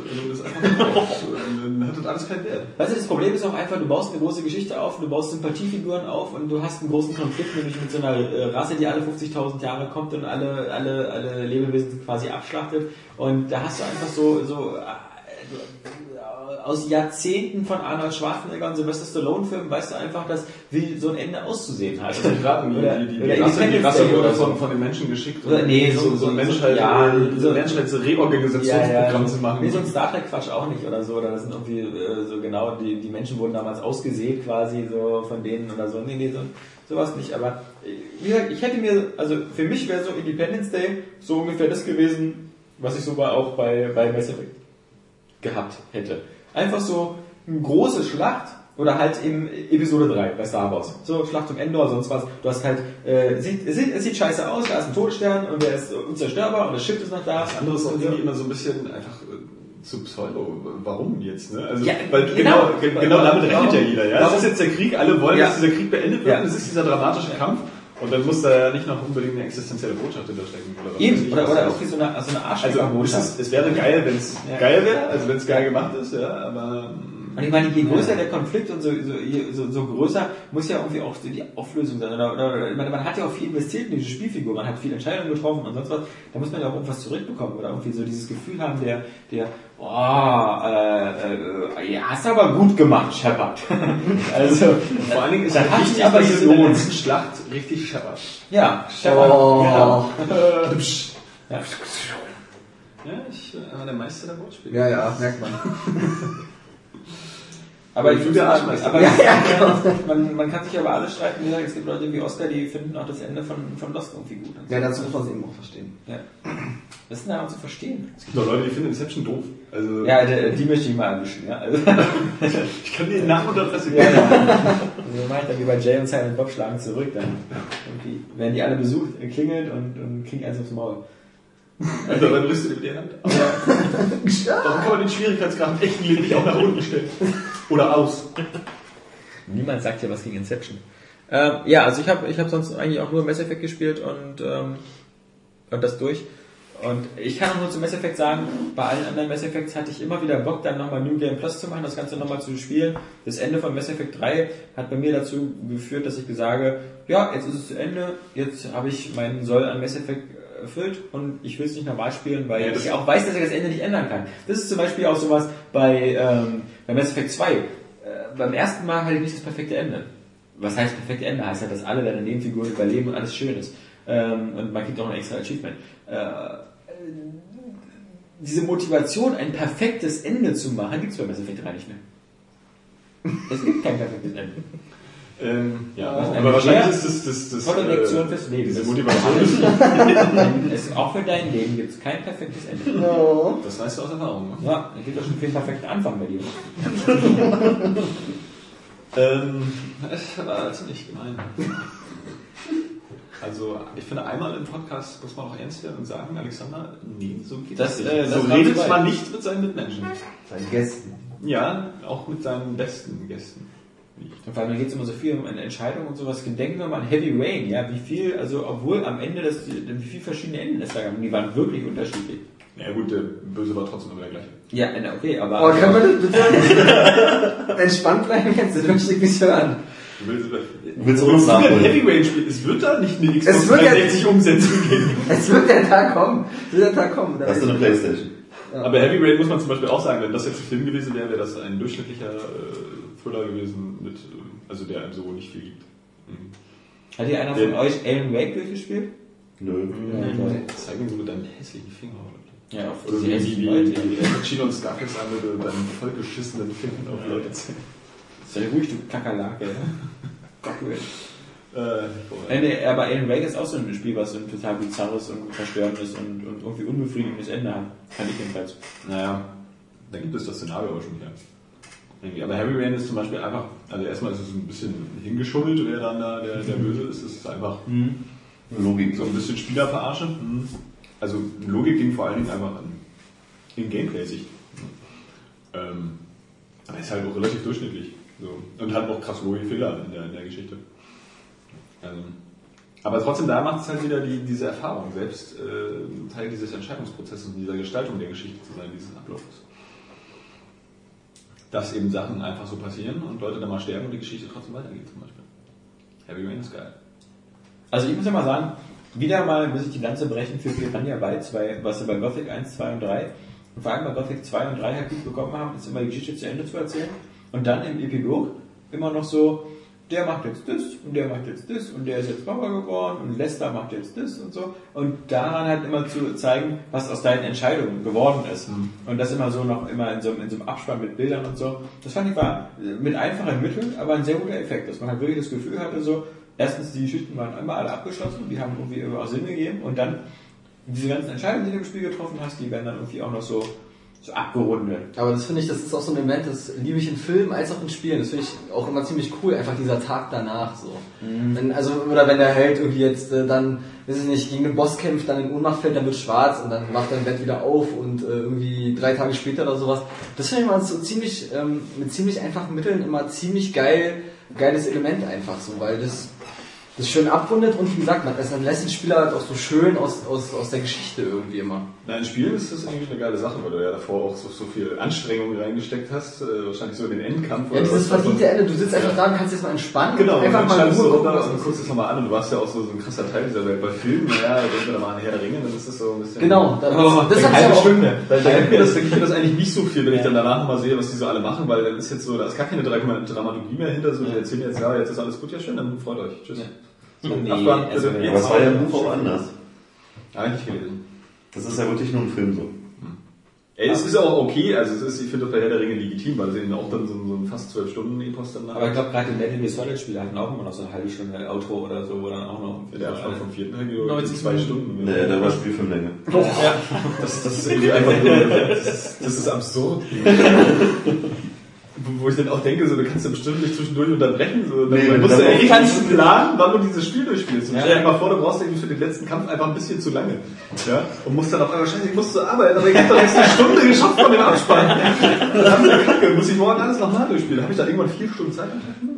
dann hat das alles keinen Wert. Weißt du, das Problem ist auch einfach, du baust eine große Geschichte auf, du baust Sympathiefiguren auf und du hast einen großen Konflikt, nämlich mit so einer Rasse, die alle 50.000 Jahre kommt und alle Lebewesen quasi abschlachtet. Und da hast du einfach so aus Jahrzehnten von Arnold Schwarzenegger und Sylvester Stallone-Filmen weißt du einfach, wie so ein Ende auszusehen hat. Also gerade die Rasse wurde von den Menschen geschickt, so ein Menschheits-Reorganisationsprogramm zu machen. Nee, so ein Star Trek-Quatsch auch nicht oder so. Oder das sind irgendwie so genau, die Menschen wurden damals ausgesät quasi so von denen oder so. Nee, sowas nicht. Aber wie gesagt, ich hätte mir, also für mich wäre so Independence Day so ungefähr das gewesen, was ich so auch bei Mass Effect gehabt hätte. Einfach so eine große Schlacht oder halt in Episode 3 bei Star Wars. So Schlacht um Endor, sonst was. Du hast halt, es sieht scheiße aus, da ist ein Todesstern und der ist unzerstörbar und das Schiff ist noch da. Das andere ist auch irgendwie immer so ein bisschen einfach zu Pseudo. Warum jetzt? Ne? Also, ja, weil genau damit rechnet ja jeder. Ja? Das ist jetzt der Krieg, alle wollen, dass dieser Krieg beendet wird und es ist dieser dramatische Kampf. Und dann muss da ja nicht noch unbedingt eine existenzielle Botschaft hinterstecken. Oder auch wie so eine Arschlecker-Botschaft. Also es wäre geil, wenn es geil wäre, also wenn es geil gemacht ist, ja, aber... Und ich meine, je größer der Konflikt und so größer muss ja irgendwie auch die Auflösung sein. Oder ich meine, man hat ja auch viel investiert in diese Spielfigur, man hat viele Entscheidungen getroffen und sonst was. Da muss man ja auch irgendwas zurückbekommen oder irgendwie so dieses Gefühl haben, hast du aber gut gemacht, Shepard. Also, vor allen Dingen ist es wichtig, aber dass in der letzten Schlacht richtig Shepard. Ja, Shepard. Genau. Ich war der Meister der Wortspiele. Ja, merkt man. Aber ich würde man kann sich aber alles streiten. Wie gesagt, es gibt Leute wie Oscar, die finden auch das Ende von Lost irgendwie gut. Ja, dazu muss man es eben auch verstehen. Ja. Was ist denn daran zu verstehen? Es gibt auch Leute, die finden Inception doof. Also ja, die möchte ich mal erwischen. Ja. Also ich kann den Namen und Adresse geben. Also mache ich dann wie bei Jay und Silent Bob schlagen zurück. Dann irgendwie werden die alle besucht, klingelt und kriegen eins aufs Maul. Also dann rüstet ihr mit der Hand. Warum kann man den Schwierigkeitsgrad im echten Leben nicht auch nach unten stellen? Oder aus? Niemand sagt ja was gegen Inception. Also ich hab sonst eigentlich auch nur Mass Effect gespielt und das durch. Und ich kann auch nur zu Mass Effect sagen, bei allen anderen Mass Effects hatte ich immer wieder Bock, dann nochmal New Game Plus zu machen, das Ganze nochmal zu spielen. Das Ende von Mass Effect 3 hat bei mir dazu geführt, dass ich sage, ja, jetzt ist es zu Ende, jetzt habe ich meinen Soll an Mass Effect erfüllt und ich will es nicht normal spielen, weil ich auch weiß, dass ich das Ende nicht ändern kann. Das ist zum Beispiel auch sowas bei Mass Effect 2. Beim ersten Mal hatte ich nicht das perfekte Ende. Was heißt perfekte Ende? Heißt halt, dass alle deine Nebenfiguren überleben und alles schön ist. Und man kriegt auch ein extra Achievement. Diese Motivation, ein perfektes Ende zu machen, gibt es bei Mass Effect 3 nicht mehr. Es gibt kein perfektes Ende. Aber wahrscheinlich ist das tolle Lektion fürs Leben. Diese Motivation ist... Auch für dein Leben gibt es kein perfektes Ende. No. Das weißt du aus Erfahrung, ne? Ja, es gibt doch schon einen perfekten Anfang bei dir. Es war ziemlich gemein. Also, ich finde, einmal im Podcast muss man auch ernst werden und sagen, Alexander, nee, so geht das nicht. So redet man nicht mit seinen Mitmenschen. Seinen Gästen. Ja, auch mit seinen besten Gästen. Und vor allem geht es immer so viel um Entscheidungen und sowas. Denken wir mal an Heavy Rain, ja, wie viel, also obwohl am Ende wie viele verschiedene Enden es da gab, die waren wirklich unterschiedlich. Ja gut, der Böse war trotzdem immer der gleiche. Ja, okay, aber... Oh, kann man das bitte entspannt bleiben jetzt? Das möchte ich nicht hören. Du willst uns nachholen. Heavy Rain spielen, es wird da nicht eine Es Xbox wird 360 Umsetzung geben. Es wird der Tag kommen. Hast du eine Playstation? Ja. Aber Heavy Rain muss man zum Beispiel auch sagen, wenn das jetzt ein Film gewesen wäre, wäre das ein durchschnittlicher Thriller gewesen, mit, also der einem so nicht viel gibt. Mhm. Hat hier einer von euch Alan Wake durchgespielt? Nö. Zeig mir so mit deinen hässlichen Fingern. Ja, auf Oder diese wie hässlichen Leute. Pacino und Scarface an mit deinen vollgeschissenen Fingern auf Leute zeigen. Sei ruhig, du Kakerlake. Nee, aber Alan Wake ist auch so ein Spiel, was so ein total bizarres und verstörendes und irgendwie unbefriedigendes Ende hat. Fand ich jedenfalls. Naja, da gibt es das Szenario aber schon wieder. Aber Heavy Rain ist zum Beispiel einfach, also erstmal ist es ein bisschen hingeschummelt, wer dann da der Böse ist. Es ist einfach Logik. So ein bisschen Spielerverarsche. Also Logik ging vor allen Dingen einfach in Gameplay-Sicht. Aber ist halt auch relativ durchschnittlich. So. Und hat auch krass Logikfehler in der Geschichte. Aber trotzdem, da macht es halt wieder diese Erfahrung, selbst Teil dieses Entscheidungsprozesses und dieser Gestaltung der Geschichte zu sein, dieses Ablaufs. Dass eben Sachen einfach so passieren und Leute dann mal sterben und die Geschichte trotzdem weitergeht zum Beispiel. Heavy Rain ist geil. Also ich muss ja mal sagen, wieder mal muss ich die Lanze brechen für Piranha Bytes, was wir bei Gothic 1, 2 und 3 und vor allem bei Gothic 2 und 3 halt gut bekommen haben, ist immer die Geschichte zu Ende zu erzählen und dann im Epilog immer noch so, der macht jetzt das und der macht jetzt das und der ist jetzt Bauer geworden und Lester macht jetzt das und so und daran halt immer zu zeigen, was aus deinen Entscheidungen geworden ist und das immer so noch immer in so einem Abspann mit Bildern und so, das fand ich war mit einfachen Mitteln, aber ein sehr guter Effekt, dass man halt wirklich das Gefühl hatte so, erstens die Geschichten waren immer alle abgeschlossen, die haben irgendwie auch Sinn gegeben und dann diese ganzen Entscheidungen, die du im Spiel getroffen hast, die werden dann irgendwie auch noch so abgerundet. Aber das finde ich, das ist auch so ein Element, das liebe ich in Filmen als auch in Spielen. Das finde ich auch immer ziemlich cool, einfach dieser Tag danach so. Wenn der Held irgendwie jetzt dann, weiß ich nicht, gegen den Boss kämpft, dann in Ohnmacht fällt, dann wird schwarz und dann macht er ein Bett wieder auf und irgendwie 3 Tage später oder sowas. Das finde ich mal so ziemlich, mit ziemlich einfachen Mitteln immer ziemlich geiles Element einfach so, weil das schön abrundet und wie gesagt, man lässt den Spieler halt auch so schön aus der Geschichte irgendwie immer. Na, in Spielen ist das irgendwie eine geile Sache, weil du ja davor auch so viel Anstrengung reingesteckt hast, wahrscheinlich so in den Endkampf. Ja, dieses verdiente Ende, du sitzt einfach da und kannst jetzt mal entspannen. Genau, und einfach mal so gucken, runter und guckst es nochmal an und du warst ja auch so ein krasser Teil dieser Welt. Bei Filmen, naja, denken wir da mal an Herr der Ringe, dann ist das so ein bisschen... Genau, das hat ich eine aber Stunde. Da denke ich mir das eigentlich nicht so viel, wenn ich dann danach nochmal sehe, was die so alle machen, weil dann ist jetzt so, da ist gar keine Dramaturgie mehr hinter, so die erzählen jetzt, ja, jetzt ist alles gut, ja schön, dann freut euch. Tschüss. Ja. So, Nee, aber also, das war ja im Buch auch anders. Eigentlich gelesen. Das ist ja wirklich nur ein Film so. Es ist auch okay, also ich finde das bei Herr der Ringe legitim, weil es eben auch dann so ein fast 12 Stunden Epos dann aber ich glaube gerade die Metal Gear Solid Spiele hatten auch immer noch so eine halbe Stunde Outro oder so, wo dann auch noch... Der Abstand vom 4. Teil geht 2 Stunden. Nee, da war Spielfilmlänge. Ja, das ist irgendwie einfach nur, das ist absurd. Wo ich dann auch denke, so, du kannst ja bestimmt nicht zwischendurch unterbrechen. So, Nee, du musst dann ja kannst planen, wann du dieses Spiel durchspielst. Und Ja. stell dir mal vor, du brauchst irgendwie für den letzten Kampf einfach ein bisschen zu lange. Ja? Und musst dann auf einmal, scheiße, ich muss zur Arbeit, aber ich hab doch jetzt eine Stunde geschafft von dem Abspann. Das hab ich ja kacke, muss ich morgen alles nochmal durchspielen. Habe ich da irgendwann 4 Stunden Zeit?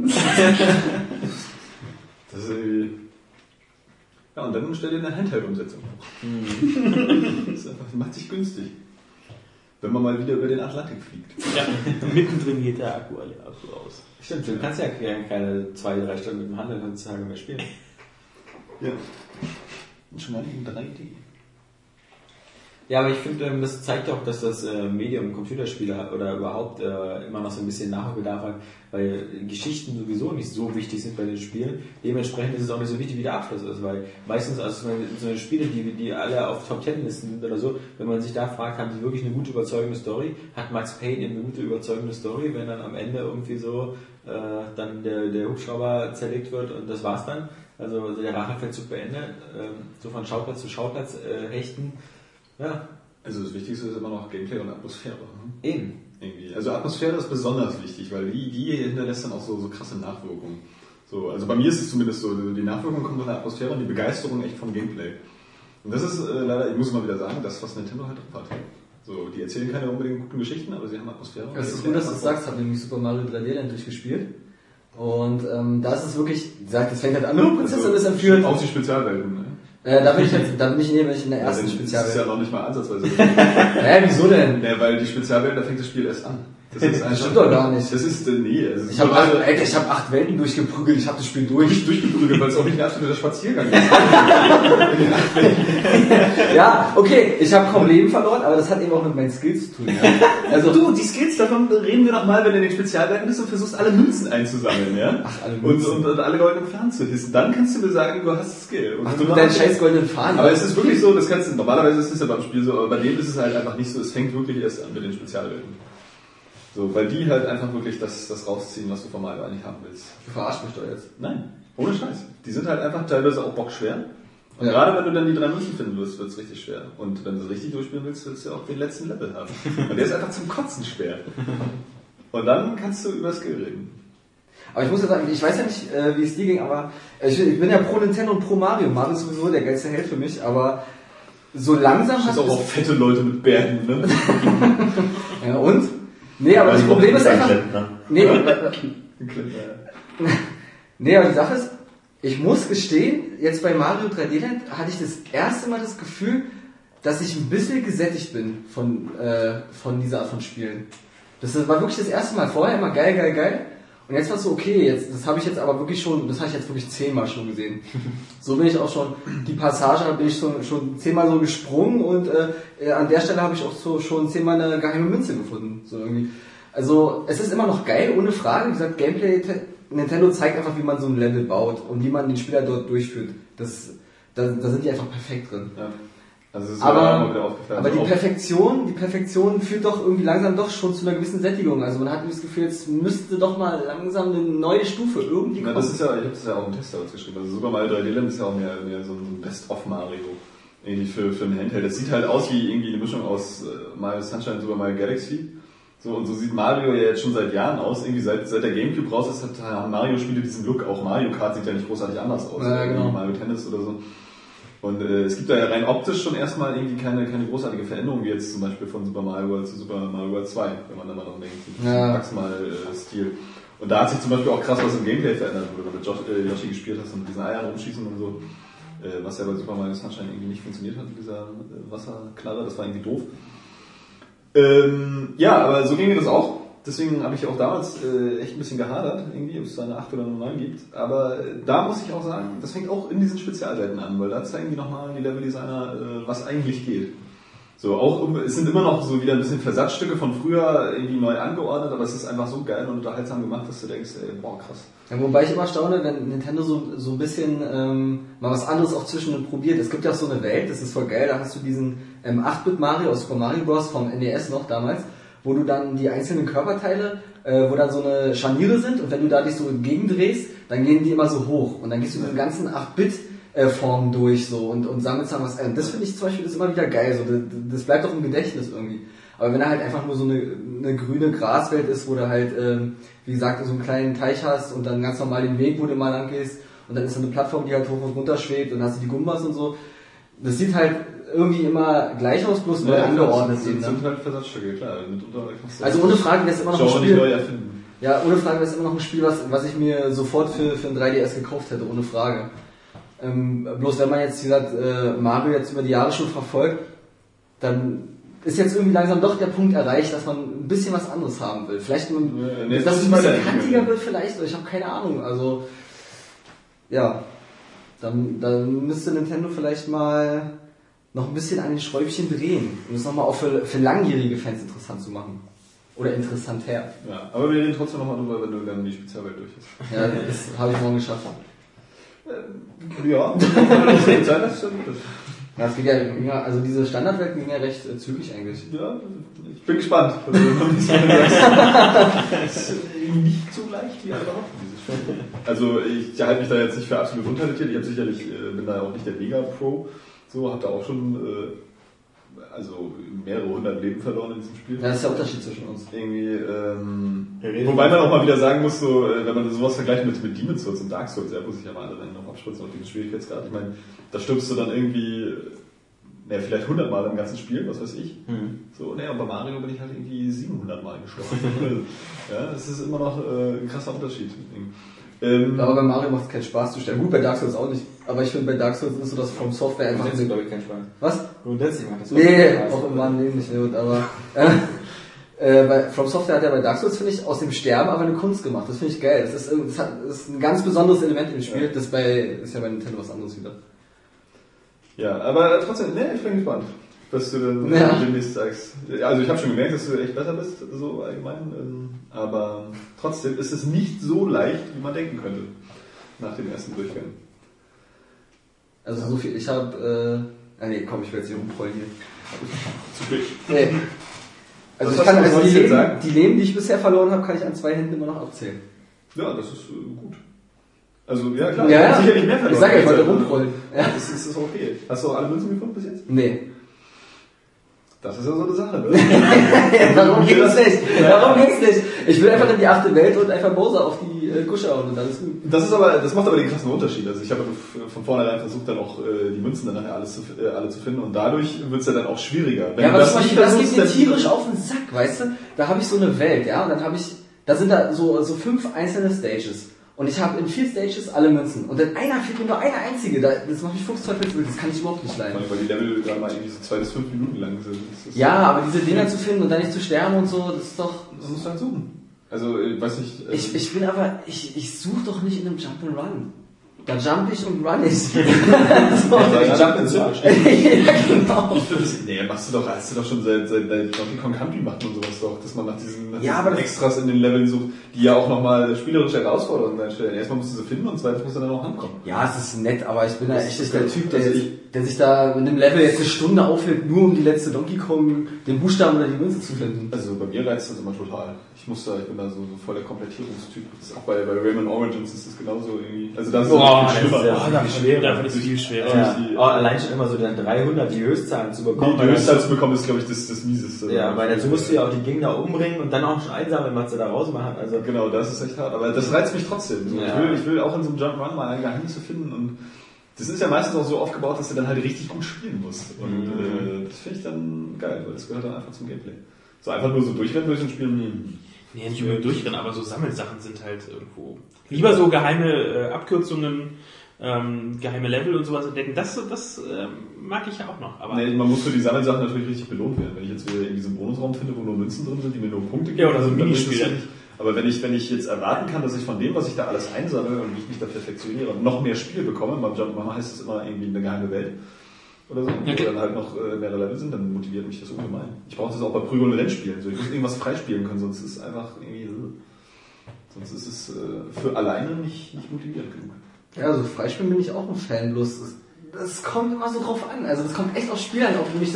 Das ist irgendwie... Ja, und dann stell dir eine Handheld-Umsetzung vor. Das macht sich günstig. Wenn man mal wieder über den Atlantik fliegt. Ja, mittendrin geht der Akku aus. Stimmt, du kannst ja keine 2-3 Stunden mit dem Handel heutzutage mehr spielen. Ja. Und schon mal in 3D. Ja, aber ich finde, das zeigt auch, dass das Medium Computerspiele oder überhaupt immer noch so ein bisschen Nachholbedarf hat, weil Geschichten sowieso nicht so wichtig sind bei den Spielen. Dementsprechend ist es auch nicht so wichtig, wie der Abschluss ist, weil meistens, also so eine Spiele, die alle auf Top-10-Listen sind oder so, wenn man sich da fragt, haben die wirklich eine gute, überzeugende Story? Hat Max Payne eine gute, überzeugende Story, wenn dann am Ende irgendwie so dann der Hubschrauber zerlegt wird und das war's dann? Also der Rachefeldzug beendet, so von Schauplatz zu Schauplatz hechten. Ja. Also das Wichtigste ist immer noch Gameplay und Atmosphäre. Ne? Eben. Irgendwie. Also Atmosphäre ist besonders wichtig, weil die hinterlässt dann auch so krasse Nachwirkungen. So, also bei mir ist es zumindest so, die Nachwirkung kommt von der Atmosphäre und die Begeisterung echt vom Gameplay. Und das ist leider, ich muss mal wieder sagen, das, was Nintendo halt drauf hat. So, die erzählen keine unbedingt guten Geschichten, aber sie haben Atmosphäre. Es ist gut, dass du das sagst, habe nämlich Super Mario 3D Land durchgespielt. Und da ist es wirklich, das fängt halt an, Prinzessin ist entführt. Auch die Spezialwelten, ne? Da bin ich in der ersten Spezialwelt. Das ist ja noch nicht mal ansatzweise. Wieso denn? Ja, weil die Spezialwelt, da fängt das Spiel erst an. Das stimmt doch gar nicht. Das ist, nee. Also ich habe 8 Welten durchgeprügelt, ich habe das Spiel durchgeprügelt, weil es auch nicht ein absoluter Spaziergang ist. Ja, okay, ich habe kaum Leben verloren, aber das hat eben auch mit meinen Skills zu tun. Ja. Also du, die Skills, davon reden wir noch mal, wenn du in den Spezialwelten bist und versuchst, alle Münzen einzusammeln, ja? Ach, alle Münzen. Und alle goldenen Fahnen zu hissen. Dann kannst du mir sagen, du hast Skill. Und ach, du mit deinen scheiß goldenen Fahnen. Aber es ist wirklich so, das kannst du, normalerweise ist es ja beim Spiel so, aber bei dem ist es halt einfach nicht so, es fängt wirklich erst an mit den Spezialwelten. So, weil die halt einfach wirklich das rausziehen, was du vom Mario eigentlich haben willst. Du verarschst mich doch jetzt. Nein, ohne Scheiß. Die sind halt einfach teilweise auch bockschwer. Und gerade wenn du dann die 3 Münzen finden wirst, wird es richtig schwer. Und wenn du es richtig durchspielen willst, willst du ja auch den letzten Level haben. Und der ist einfach zum Kotzen schwer. Und dann kannst du über Skill reden. Aber ich muss ja sagen, ich weiß ja nicht, wie es dir ging, aber ich bin ja pro Nintendo und pro Mario. Mario ist sowieso der geilste Held für mich, aber so langsam hast du auch auf fette Leute mit Bärten, ne? Ja, und? Nee, aber das Problem ist einfach... Nee, aber die Sache ist, ich muss gestehen, jetzt bei Mario 3D Land hatte ich das erste Mal das Gefühl, dass ich ein bisschen gesättigt bin von dieser Art von Spielen. Das war wirklich das erste Mal. Vorher immer geil. Und jetzt war es so, okay, das habe ich jetzt aber wirklich schon, das habe ich jetzt wirklich 10-mal schon gesehen. So bin ich auch schon, die Passage bin ich schon 10-mal so gesprungen und an der Stelle habe ich auch so schon 10-mal eine geheime Münze gefunden. So irgendwie. Also es ist immer noch geil, ohne Frage. Wie gesagt, Gameplay, Nintendo zeigt einfach, wie man so ein Level baut und wie man den Spieler dort durchführt. Da sind die einfach perfekt drin. Ja. Also das ist aber die Perfektion führt doch irgendwie langsam doch schon zu einer gewissen Sättigung. Also man hat das Gefühl, jetzt müsste doch mal langsam eine neue Stufe irgendwie kommen. Das ist ja, ich habe das ja auch im Tester geschrieben. Also Super Mario 3D Land ist ja auch mehr so ein Best-of Mario. Irgendwie für ein Handheld. Das sieht halt aus wie irgendwie eine Mischung aus Mario Sunshine und Super Mario Galaxy. So, und so sieht Mario ja jetzt schon seit Jahren aus. Irgendwie seit der Gamecube raus ist, haben Mario-Spiele diesen Look. Auch Mario Kart sieht ja nicht großartig anders aus. Ja, genau. Mario Tennis oder so. Und es gibt da ja rein optisch schon erstmal irgendwie keine großartige Veränderung, wie jetzt zum Beispiel von Super Mario World zu Super Mario World 2, wenn man da mal dran denkt, Maximal-Stil. Und da hat sich zum Beispiel auch krass was im Gameplay verändert, wo du mit Yoshi gespielt hast und mit diesen Eiern rumschießen und so, was ja bei Super Mario Sunshine irgendwie nicht funktioniert hat, mit dieser Wasserknarre, das war irgendwie doof. Ja, aber so ging mir das auch. Deswegen habe ich auch damals echt ein bisschen gehadert, irgendwie, ob es da eine 8 oder eine 9 gibt. Aber da muss ich auch sagen, das fängt auch in diesen Spezialwelten an, weil da zeigen die nochmal die Leveldesigner, was eigentlich geht. So, es sind immer noch so wieder ein bisschen Versatzstücke von früher irgendwie neu angeordnet, aber es ist einfach so geil und unterhaltsam gemacht, dass du denkst, ey, boah, krass. Ja, wobei ich immer staune, wenn Nintendo so ein bisschen mal was anderes auch zwischendurch probiert. Es gibt ja auch so eine Welt, das ist voll geil, da hast du diesen 8-Bit Mario aus Super Mario Bros. Vom NES noch damals, wo du dann die einzelnen Körperteile, wo dann so eine Scharniere sind und wenn du da dich so entgegendrehst, dann gehen die immer so hoch und dann gehst du diese ganzen 8-Bit Formen durch so und sammelst dann was ein. Das finde ich zum Beispiel ist immer wieder geil, so das bleibt auch im Gedächtnis irgendwie. Aber wenn da halt einfach nur so eine grüne Graswelt ist, wo du halt, wie gesagt, so einen kleinen Teich hast und dann ganz normal den Weg, wo du mal lang gehst und dann ist da eine Plattform, die halt hoch und runter schwebt und dann hast du die Gumbas und so. Das sieht halt irgendwie immer gleich aus, bloß neu angeordnet. Das sind halt Versatzstücke, klar. Also ohne Frage wäre es immer noch ein Spiel. Ja, ohne Frage wäre es immer noch ein Spiel, was ich mir sofort für ein 3DS gekauft hätte, ohne Frage. Bloß wenn man jetzt, wie gesagt, Mario jetzt über die Jahre schon verfolgt, dann ist jetzt irgendwie langsam doch der Punkt erreicht, dass man ein bisschen was anderes haben will. Vielleicht, dass es ein bisschen kantiger wird vielleicht, oder ich habe keine Ahnung. Also, ja, dann müsste Nintendo vielleicht mal noch ein bisschen an den Schräubchen drehen, um es nochmal auch für langjährige Fans interessant zu machen. Oder interessanter. Ja, aber wir reden trotzdem nochmal drüber, wenn du dann die Spezialwelt durch bist. Ja, das habe ich morgen geschafft. Ja, das stimmt. Ja, es geht ja, also diese Standardwelt ging ja recht zügig eigentlich. Ja, ich bin gespannt. Das ist nicht so leicht wie alle behaupten, dieses Spiel. Also ich halte mich da jetzt nicht für absolut untalentiert. Ich habe sicherlich, bin da auch nicht der Mega-Pro. So, habe da auch schon also mehrere hundert Leben verloren in diesem Spiel. Ja, das ist der Unterschied zwischen uns. Irgendwie, wobei man auch mal wieder sagen muss, so, wenn man sowas vergleicht mit Demon's Souls und Dark Souls, wo sich ja mal alle dann noch abspritzen auf diesen Schwierigkeitsgrad. Ich meine, da stirbst du dann irgendwie, vielleicht 100 Mal im ganzen Spiel, was weiß ich. So, und bei Mario bin ich halt irgendwie 700 Mal gestorben. Ja, das ist immer noch ein krasser Unterschied. Aber bei Mario macht es keinen Spaß zu sterben. Gut, bei Dark Souls auch nicht. Aber ich finde, bei Dark Souls ist so, dass From Software einfach... Das glaube ich keinen Spaß. Was? Grundsätzlich macht das Nee, auch im wahren Leben nicht. Gut, aber... bei From Software hat ja bei Dark Souls, finde ich, aus dem Sterben aber eine Kunst gemacht. Das finde ich geil. Das ist ein ganz besonderes Element im Spiel. Das ist ja bei Nintendo was anderes wieder. Ja, aber trotzdem, ich bin gespannt, was du dann demnächst sagst. Also ich habe schon gemerkt, dass du echt besser bist, so allgemein. Aber trotzdem ist es nicht so leicht, wie man denken könnte, nach dem ersten Durchgang. Also so viel, ich habe... ich will jetzt hier rumrollen hier. Zu spät. Nee. Also ich kann die Leben, die ich bisher verloren habe, kann ich an 2 Händen immer noch abzählen. Ja, das ist gut. Also, ja klar, ich habe sicherlich mehr verloren. Ich sage ja, ich wollte rumrollen. Ja, das ist okay. Hast du auch alle Münzen gefunden bis jetzt? Nee. Das ist ja so eine Sache, ne? Darum ging's nicht. Ich will einfach in die 8. Welt und einfach Bowser auf die Kusche hauen und dann ist gut. Das macht aber den krassen Unterschied. Also ich habe von vornherein versucht, dann auch die Münzen dann nachher alle zu finden und dadurch wird's ja dann auch schwieriger. Wenn aber das geht mir tierisch auf den Sack, weißt du? Da habe ich so eine Welt, ja, und dann da sind da so 5 einzelne Stages. Und ich habe in 4 Stages alle Münzen. Und dann fehlt mir nur eine einzige. Das macht mich fuchsteufelswild, das kann ich überhaupt nicht leiden. Weil die Level gerade mal irgendwie so 2 bis 5 Minuten lang sind. Ja, aber diese Dinger zu finden und dann nicht zu sterben und so, das ist doch... Das musst du halt suchen. Also, ich weiß nicht... Ich suche doch nicht in einem Jump'n'Run. Da jump ich und run ich. Ich jump in Züge. Ja, genau. Hast du doch schon seit Donkey Kong Country macht und sowas doch, dass man nach diesen aber Extras in den Leveln sucht, die ja auch nochmal spielerische Herausforderungen stellen. Erstmal musst du sie finden und zweitens musst du dann auch rankommen. Ja, es ist nett, aber ich bin da echt der Typ, der sich da in einem Level jetzt eine Stunde aufhält, nur um die letzte Donkey Kong, den Buchstaben oder die Münze zu finden. Also bei mir reizt das immer total. Ich bin da so voll der Komplettierungstyp. Das ist auch bei Rayman Origins ist das genauso irgendwie. Also das ist das ist viel schwerer. Allein schon immer so dann 300 die Höchstzahlen zu bekommen. Die Höchstzahl zu bekommen ist, glaube ich, das Mieseste. Ja, weil dazu musst du ja auch die Gegner umbringen und dann auch schon einsammeln, was sie da rausmachen. Also genau, das ist echt hart. Aber das reizt mich trotzdem. So, ich will auch in so einem Jump'n'Run mal ein Geheimnis finden und das ist ja meistens auch so aufgebaut, dass du dann halt richtig gut spielen musst. Und das finde ich dann geil, weil das gehört dann einfach zum Gameplay. So einfach nur so durchrennen durch ein Spiel. Nee, nicht unbedingt durchrennen, aber so Sammelsachen sind halt irgendwo. Lieber so geheime Abkürzungen, geheime Level und sowas entdecken. Das mag ich ja auch noch. Aber man muss für die Sammelsachen natürlich richtig belohnt werden. Wenn ich jetzt wieder in diesem Bonusraum finde, wo nur Münzen drin sind, die mir nur Punkte geben. Ja, oder so ein Minispiel. Aber wenn ich jetzt erwarten kann, dass ich von dem, was ich da alles einsammle und wie ich mich da perfektioniere, noch mehr Spiel bekomme, beim Jump'n'Run heißt es immer irgendwie eine geheime Welt oder so, wo dann halt noch mehrere Level sind, dann motiviert mich das ungemein. Ich brauche das auch bei Prügel- und Rennspielen. So, ich muss irgendwas freispielen können, sonst ist es einfach irgendwie sonst ist es für alleine nicht motivierend genug. Ja, also Freispielen bin ich auch ein Fan, bloß das kommt immer so drauf an. Also das kommt echt aufs Spiel an, ob ich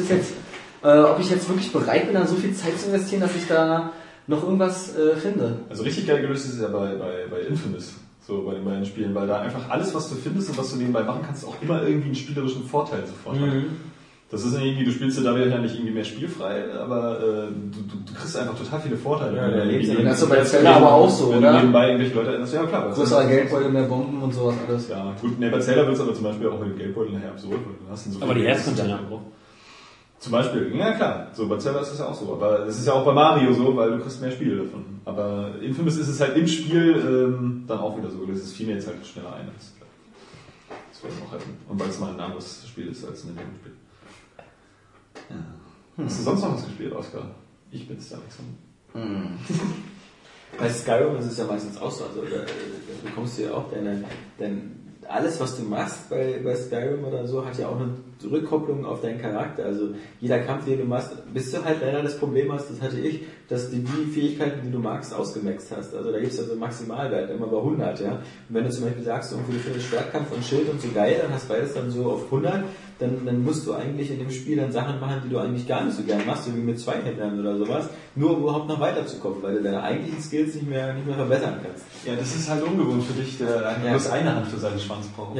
jetzt wirklich bereit bin, da so viel Zeit zu investieren, dass ich da noch irgendwas finde. Also richtig geil gelöst ist es ja bei Infamous, so bei den beiden Spielen, weil da einfach alles, was du findest und was du nebenbei machen kannst, auch immer irgendwie einen spielerischen Vorteil sofort hat. Das ist irgendwie, du spielst da ja nicht irgendwie mehr spielfrei, aber du kriegst einfach total viele Vorteile. Ja, das ist bei Zelda aber auch so, wenn oder? du nebenbei irgendwelche Leute erinnerst, ja klar. Größerer Geldbeutel, mehr Bomben und sowas alles. Ja, gut, bei Zelda wird es aber zum Beispiel auch mit dem Geldbeutel nachher absurd. Aber die Herzcontainer auch. Zum Beispiel, ja klar, so bei Zelda ist das ja auch so, aber es ist ja auch bei Mario so, weil du kriegst mehr Spiele davon. Aber Infamous ist es halt im Spiel dann auch wieder so gelöst, es fiel mir jetzt halt schneller ein. Das wäre noch halten. Und weil es mal ein anderes Spiel ist als ein Nintendo-Spiel. Ja. Hast du sonst noch was gespielt, Oskar? Ich bin's da nicht so. Bei Skyrim ist es ja meistens auch so, also da bekommst du ja auch alles, was du machst bei Skyrim oder so, hat ja auch eine Rückkopplung auf deinen Charakter. Also jeder Kampf, den du machst, bis du halt leider das Problem hast, das hatte ich, dass du die Fähigkeiten, die du magst, ausgemaxt hast. Also da gibt es also einen Maximalwert, immer bei 100, ja. Und wenn du zum Beispiel sagst, irgendwie du findest Schwertkampf und Schild und so geil, dann hast beides dann so auf 100, dann musst du eigentlich in dem Spiel dann Sachen machen, die du eigentlich gar nicht so gern machst, so wie mit Zweihändlern oder sowas, nur um überhaupt noch weiterzukommen, weil du deine eigentlichen Skills nicht mehr verbessern kannst. Ja, das ist halt ungewohnt für dich, der bloß eine Hand für seinen Schwanz braucht.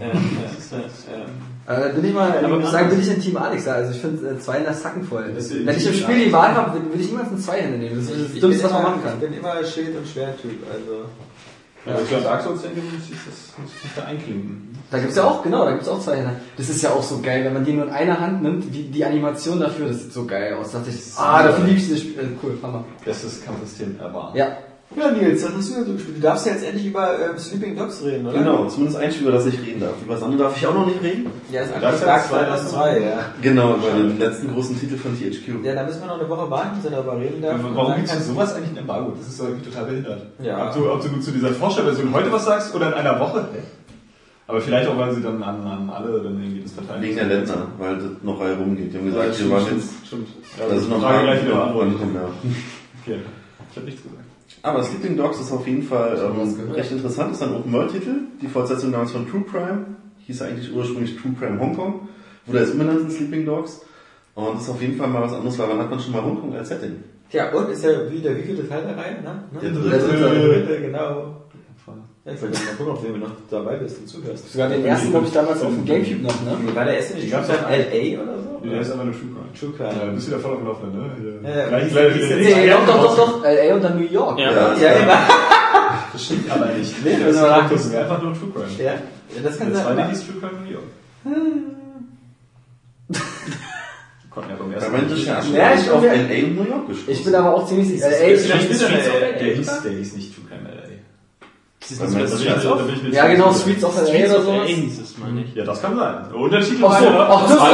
Bin ich in Team Alex da. Also ich finde Zweihänder sacken voll. Wenn ich im Spiel die Wahl habe, will ich niemals einen Zweihänder nehmen. Das ist das Dümmste, was man machen kann. Ich bin immer Schild- und Schwerttyp, also... Ja, ich glaube, Dark Souls denke, muss ich da einklinken. Da gibt's ja auch, genau, da gibt's auch Zweihänder. Das ist ja auch so geil, wenn man die nur in einer Hand nimmt, wie die Animation dafür, das sieht so geil aus. Da dachte ich, dafür liebe ich dieses Spiel. Cool, Hammer. Bestes Kampfsystem ever. Ja. Ja, Nils, was hast du denn so gespielt? Du darfst ja jetzt endlich über Sleeping Dogs reden, oder? Genau, zumindest ein Spiel, über das ich reden darf. Über das andere darf ich auch noch nicht reden. Ja, ist eigentlich Darksiders 2, ja. Genau, bei dem letzten großen Titel von THQ. Ja, da müssen wir noch eine Woche warten, bis wir darüber reden darf. Warum gibt es sowas eigentlich ein Embargo? Das ist doch irgendwie total behindert. Ja. Ob du zu dieser Vorstellversion heute was sagst oder in einer Woche? Aber vielleicht auch, weil sie dann an alle dann irgendwie das verteilen. Wegen der Länder, weil das noch rumgeht. Die haben gesagt, wir waren jetzt... Stimmt. Ja, da sind noch Fragen gleich wieder beantworten. Okay, ich habe nichts gesagt. Aber Sleeping Dogs ist auf jeden Fall recht interessant. Das ist ein Open-World-Titel. Die Fortsetzung damals von True Crime. Hieß eigentlich ursprünglich True Crime Hongkong. Wurde jetzt umbenannt in Sleeping Dogs. Und das ist auf jeden Fall mal was anderes, weil wann hat man schon mal Hongkong als Setting? Tja, und ist ja wieder wievielte Teil der Reihe, ne? Der dritte, genau. Ja, ich wollte mal gucken, ob du noch dabei bist und zuhörst. Sogar den ersten, glaube ich, damals auf dem Gamecube noch, ne? War der erste nicht True Crime LA oder so? Der ist aber nur True Crime. True Crime. Ja, du bist wieder voll auf dem Laufenden, ne? Ja, gleich Nee, doch. LA und dann New York. Ja, Das stimmt aber nicht. Nee, das war einfach nur True Crime. Ja, das kann Der sein. zweite hieß True Crime New York. Konnten ja beim ersten Bei meinen Recherchen Ja, ich auf bin- LA und New York gestoßen. Ich bin aber auch ziemlich sicher. LA Der ist hieß nicht True Crime LA. Ja, genau, Streets of LA oder LA sowas. hieß es, meine ich. Ja, das kann sein. Untertitel Ach so, ach, das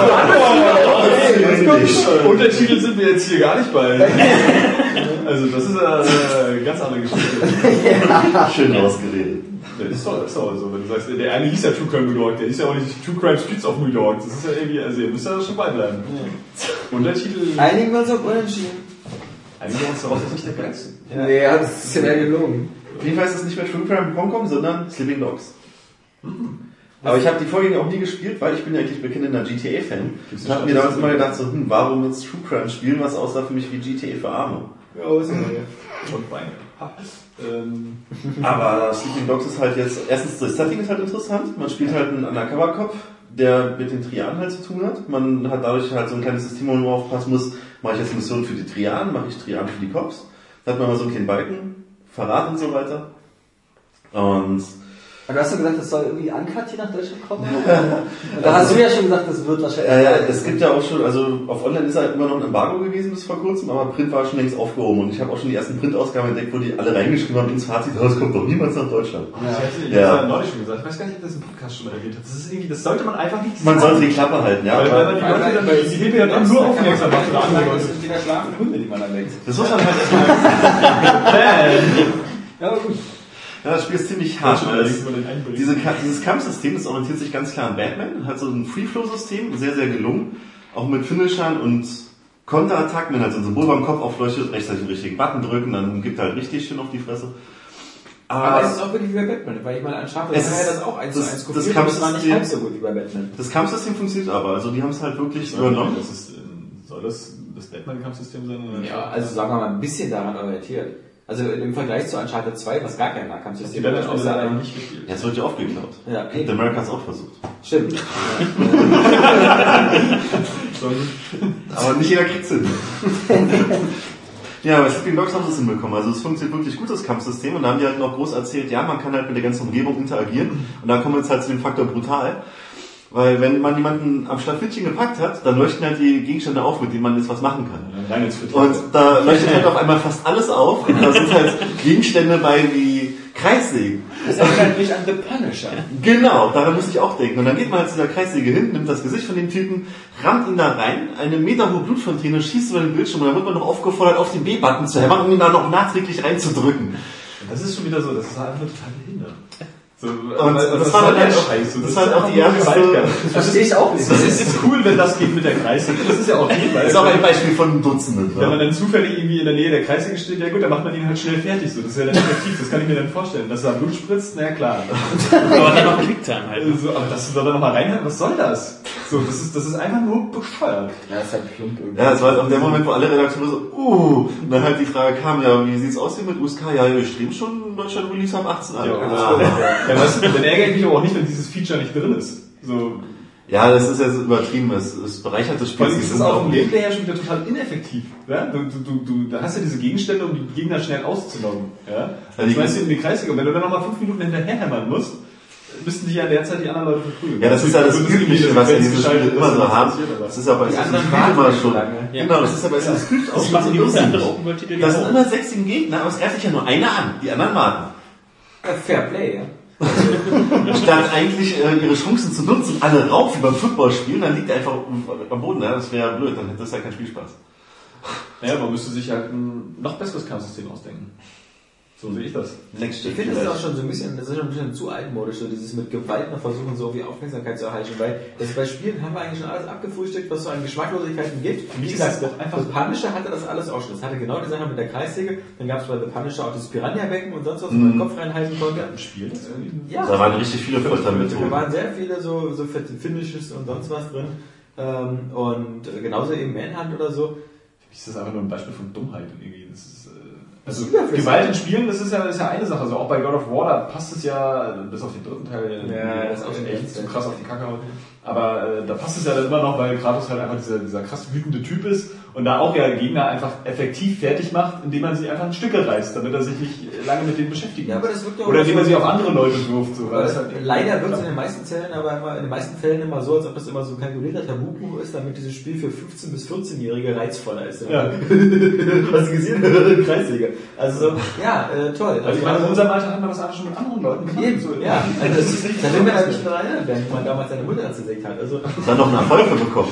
Untertitel sind wir jetzt hier gar nicht bei. Also das ist eine ganz andere Geschichte. Schön rausgeredet. Das ist doch so, wenn du sagst, der eine hieß ja True Crime New York, der hieß ja auch nicht True Crime Streets of New York. Das ist ja irgendwie, also ihr müsst ja schon beibleiben. Untertitel. Einigen wir uns auf Unentschieden. Einigen wir uns darauf, dass nicht der geilste. Nee, das ist ja mehr gelogen. Auf jeden Fall ist es nicht mehr True Crime Hongkong, sondern Sleeping Dogs. Aber ich habe die Vorgänger auch nie gespielt, weil ich bin ja eigentlich bekennender GTA-Fan. Ich habe mir damals immer gedacht, so, warum jetzt True Crime spielen, was aussah für mich wie GTA für Arme. Ja, ist ja Und Beine. Aber Sleeping Dogs ist halt jetzt, erstens das Setting ist halt interessant, man spielt halt einen Undercover-Cop, der mit den Triaden halt zu tun hat. Man hat dadurch halt so ein kleines System, wo man aufpassen muss, mache ich jetzt Missionen für die Triaden, mache ich Triaden für die Cops. Da hat man mal so einen kleinen Balken, Verrat und so weiter. Und Aber du hast ja gesagt, das soll irgendwie uncut hier nach Deutschland kommen. Und da hast du ja schon gesagt, das wird wahrscheinlich. ja, es gibt ja auch schon, also auf Online ist halt immer noch ein Embargo gewesen bis vor kurzem, aber Print war schon längst aufgehoben und ich habe auch schon die ersten Printausgaben entdeckt, wo die alle reingeschrieben haben ins Fazit, das kommt doch niemals nach Deutschland. Ich habe neulich schon gesagt, ich weiß gar nicht, ob das im Podcast schon erwähnt hat. Das ist irgendwie, das sollte man einfach nicht Man sollte die Klappe halten, ja. Weil man die Leute dann, die Hebel dann nur aufmerksam macht oder andere Leute. Das sind wieder schlafende Hunde, die man dann weckt. Das muss man halt erstmal. Ja, aber gut. Ja, das Spiel ist ziemlich hart. Weil Dieses dieses Kampfsystem, das orientiert sich ganz klar an Batman, hat so ein Free-Flow-System, sehr, sehr gelungen. Auch mit Finishern und Konterattacken, wenn halt so ein Symbol beim Kopf aufleuchtet, rechtzeitig den richtigen Button drücken, dann gibt er halt richtig schön auf die Fresse. Aber es ist auch wirklich wie bei Batman, weil ich meine, an Schafe Es war ist- ja das auch 1:1 das kopiert, Kampfsystem- aber es war nicht halb so gut wie bei Batman. Das Kampfsystem funktioniert aber, also die haben es halt wirklich übernommen. Das ist, soll das Batman-Kampfsystem sein? Oder Ja, also sagen wir mal ein bisschen daran orientiert. Also im Vergleich zu Uncharted 2, was gar kein Nahkampfsystem die werden hat, dann außer leider einem- nicht gespielt. Ja, es wird ja aufgeklaut. Ja, Captain America hat es auch versucht. Stimmt. Aber nicht jeder kriegt's hin. Ja, bei Sleeping Dogs haben sie es hinbekommen. Also es funktioniert wirklich gut, das Kampfsystem. Und da haben die halt noch groß erzählt, ja, man kann halt mit der ganzen Umgebung interagieren. Und da kommen wir jetzt halt zu dem Faktor brutal. Weil wenn man jemanden am Schlafittchen gepackt hat, dann leuchten halt die Gegenstände auf, mit denen man jetzt was machen kann. Rein ins Viertel. Und da leuchtet halt auf einmal fast alles auf. Und da sind halt Gegenstände bei wie Kreissägen. Das erinnert mich an The Punisher. Genau, daran muss ich auch denken. Und dann geht man halt zu dieser Kreissäge hin, nimmt das Gesicht von dem Typen, rammt ihn da rein, eine meterhohe Blutfontäne, schießt über den Bildschirm und dann wird man noch aufgefordert, auf den B-Button zu hämmern, um ihn da noch nachträglich reinzudrücken. Das ist schon wieder so, das ist einfach total behindert. So, Und das war halt auch die erste. Verstehe ich auch nicht. Das ist cool, wenn das geht mit der Kreissäge. Das ist ja auch viel, weil Das ist auch ein Beispiel von Dutzenden. wenn man dann zufällig irgendwie in der Nähe der Kreissäge steht, ja gut, dann macht man ihn halt schnell fertig. So, das ist ja dann effektiv, das kann ich mir dann vorstellen. Dass da Blut spritzt, na ja, klar. Aber dann noch Quicktime halt. So, aber dass du da nochmal reinhörst, was soll das? So, das ist einfach nur bescheuert. Ja, ist halt plump irgendwie. Ja, das war auch der Moment, wo alle Redakteure so, und dann halt die Frage kam, ja, wie sieht's aus hier mit USK? Ja, wir streben schon Deutschland Release ab 18 an. Ja, weißt du, dann ärgere ich mich aber auch nicht, wenn dieses Feature nicht drin ist. So, Ja, das ist ja so übertrieben, es bereichert das Spiel. vor allem ist es auch vom Gameplay her schon wieder total ineffektiv. Ja? Da hast du diese Gegenstände, um die Gegner schnell auszuloggen. Ja? Dann schmeißt du in die Kreisliga und wenn du dann nochmal 5 Minuten hinterherhämmern musst, müssten dich ja in der Zeit die anderen Leute verprügeln. Ja, das ist ja das Übliche, was in diesen Spielen immer so haben. Das ist ja bei Assassin's Creed immer schon. Genau, das ist ja bei Assassin's Creed auch Das machen die unter Open World Titel. Das sind immer 6 Gegner, aber es greift sich ja nur einer an. Die anderen warten. Fair Play, ja. Statt eigentlich ihre Chancen zu nutzen, alle rauf wie beim Footballspielen, dann liegt er einfach am Boden. Ja? Das wäre blöd, dann hätte das ja keinen Spielspaß. Ja, man müsste sich halt ein noch besseres Kampfsystem ausdenken. So sehe ich das. Next Ich finde, das ist auch schon so ein bisschen zu altmodisch, so dieses mit Gewalt noch versuchen, so irgendwie Aufmerksamkeit zu erhalten, weil das bei Spielen haben wir eigentlich schon alles abgefrühstückt, was es so an Geschmacklosigkeiten gibt. Wie gesagt, einfach The Punisher hatte das alles auch schon. Das hatte genau die Sache mit der Kreissäge, dann gab es bei The Punisher auch das Piranha-Becken und sonst was, wo man den Kopf reinhalten konnte. Spiel das irgendwie? Ja. Da waren richtig viele Da Foltermethoden. waren sehr viele so Finishes und sonst was drin. Und genauso eben Manhunt oder so. Ist das einfach nur ein Beispiel von Dummheit irgendwie? Das ist, also Gewalt in Spielen, das ist ja eine Sache. Also auch bei God of War, da passt es ja, bis auf den dritten Teil, Ja, das ist auch schon echt zu krass auf die Kacke haut. Aber da passt es ja dann immer noch, weil Kratos halt einfach dieser krass wütende Typ ist und da auch ja Gegner einfach effektiv fertig macht, indem man sie einfach in Stücke reißt, damit er sich nicht lange mit denen beschäftigt. Ja, aber das wirkt ja auch oder indem er so, sie auf andere Leute wirft. So, weil das halt leider wird es in den meisten Fällen immer so, als ob das immer so ein kalkulierter Tabubuch ist, damit dieses Spiel für 15- bis 14-Jährige reizvoller ist. Ja. Hast du gesehen? Kreisliga. Also, ja, toll. Also ich meine, in unserem Alter hatten wir das alle schon mit anderen Leuten gemacht. So, ja, also da will man halt nicht daran erinnern werden, wo man damals seine Mutter zersägt hat. Also, Dann noch einen Erfolg bekommen.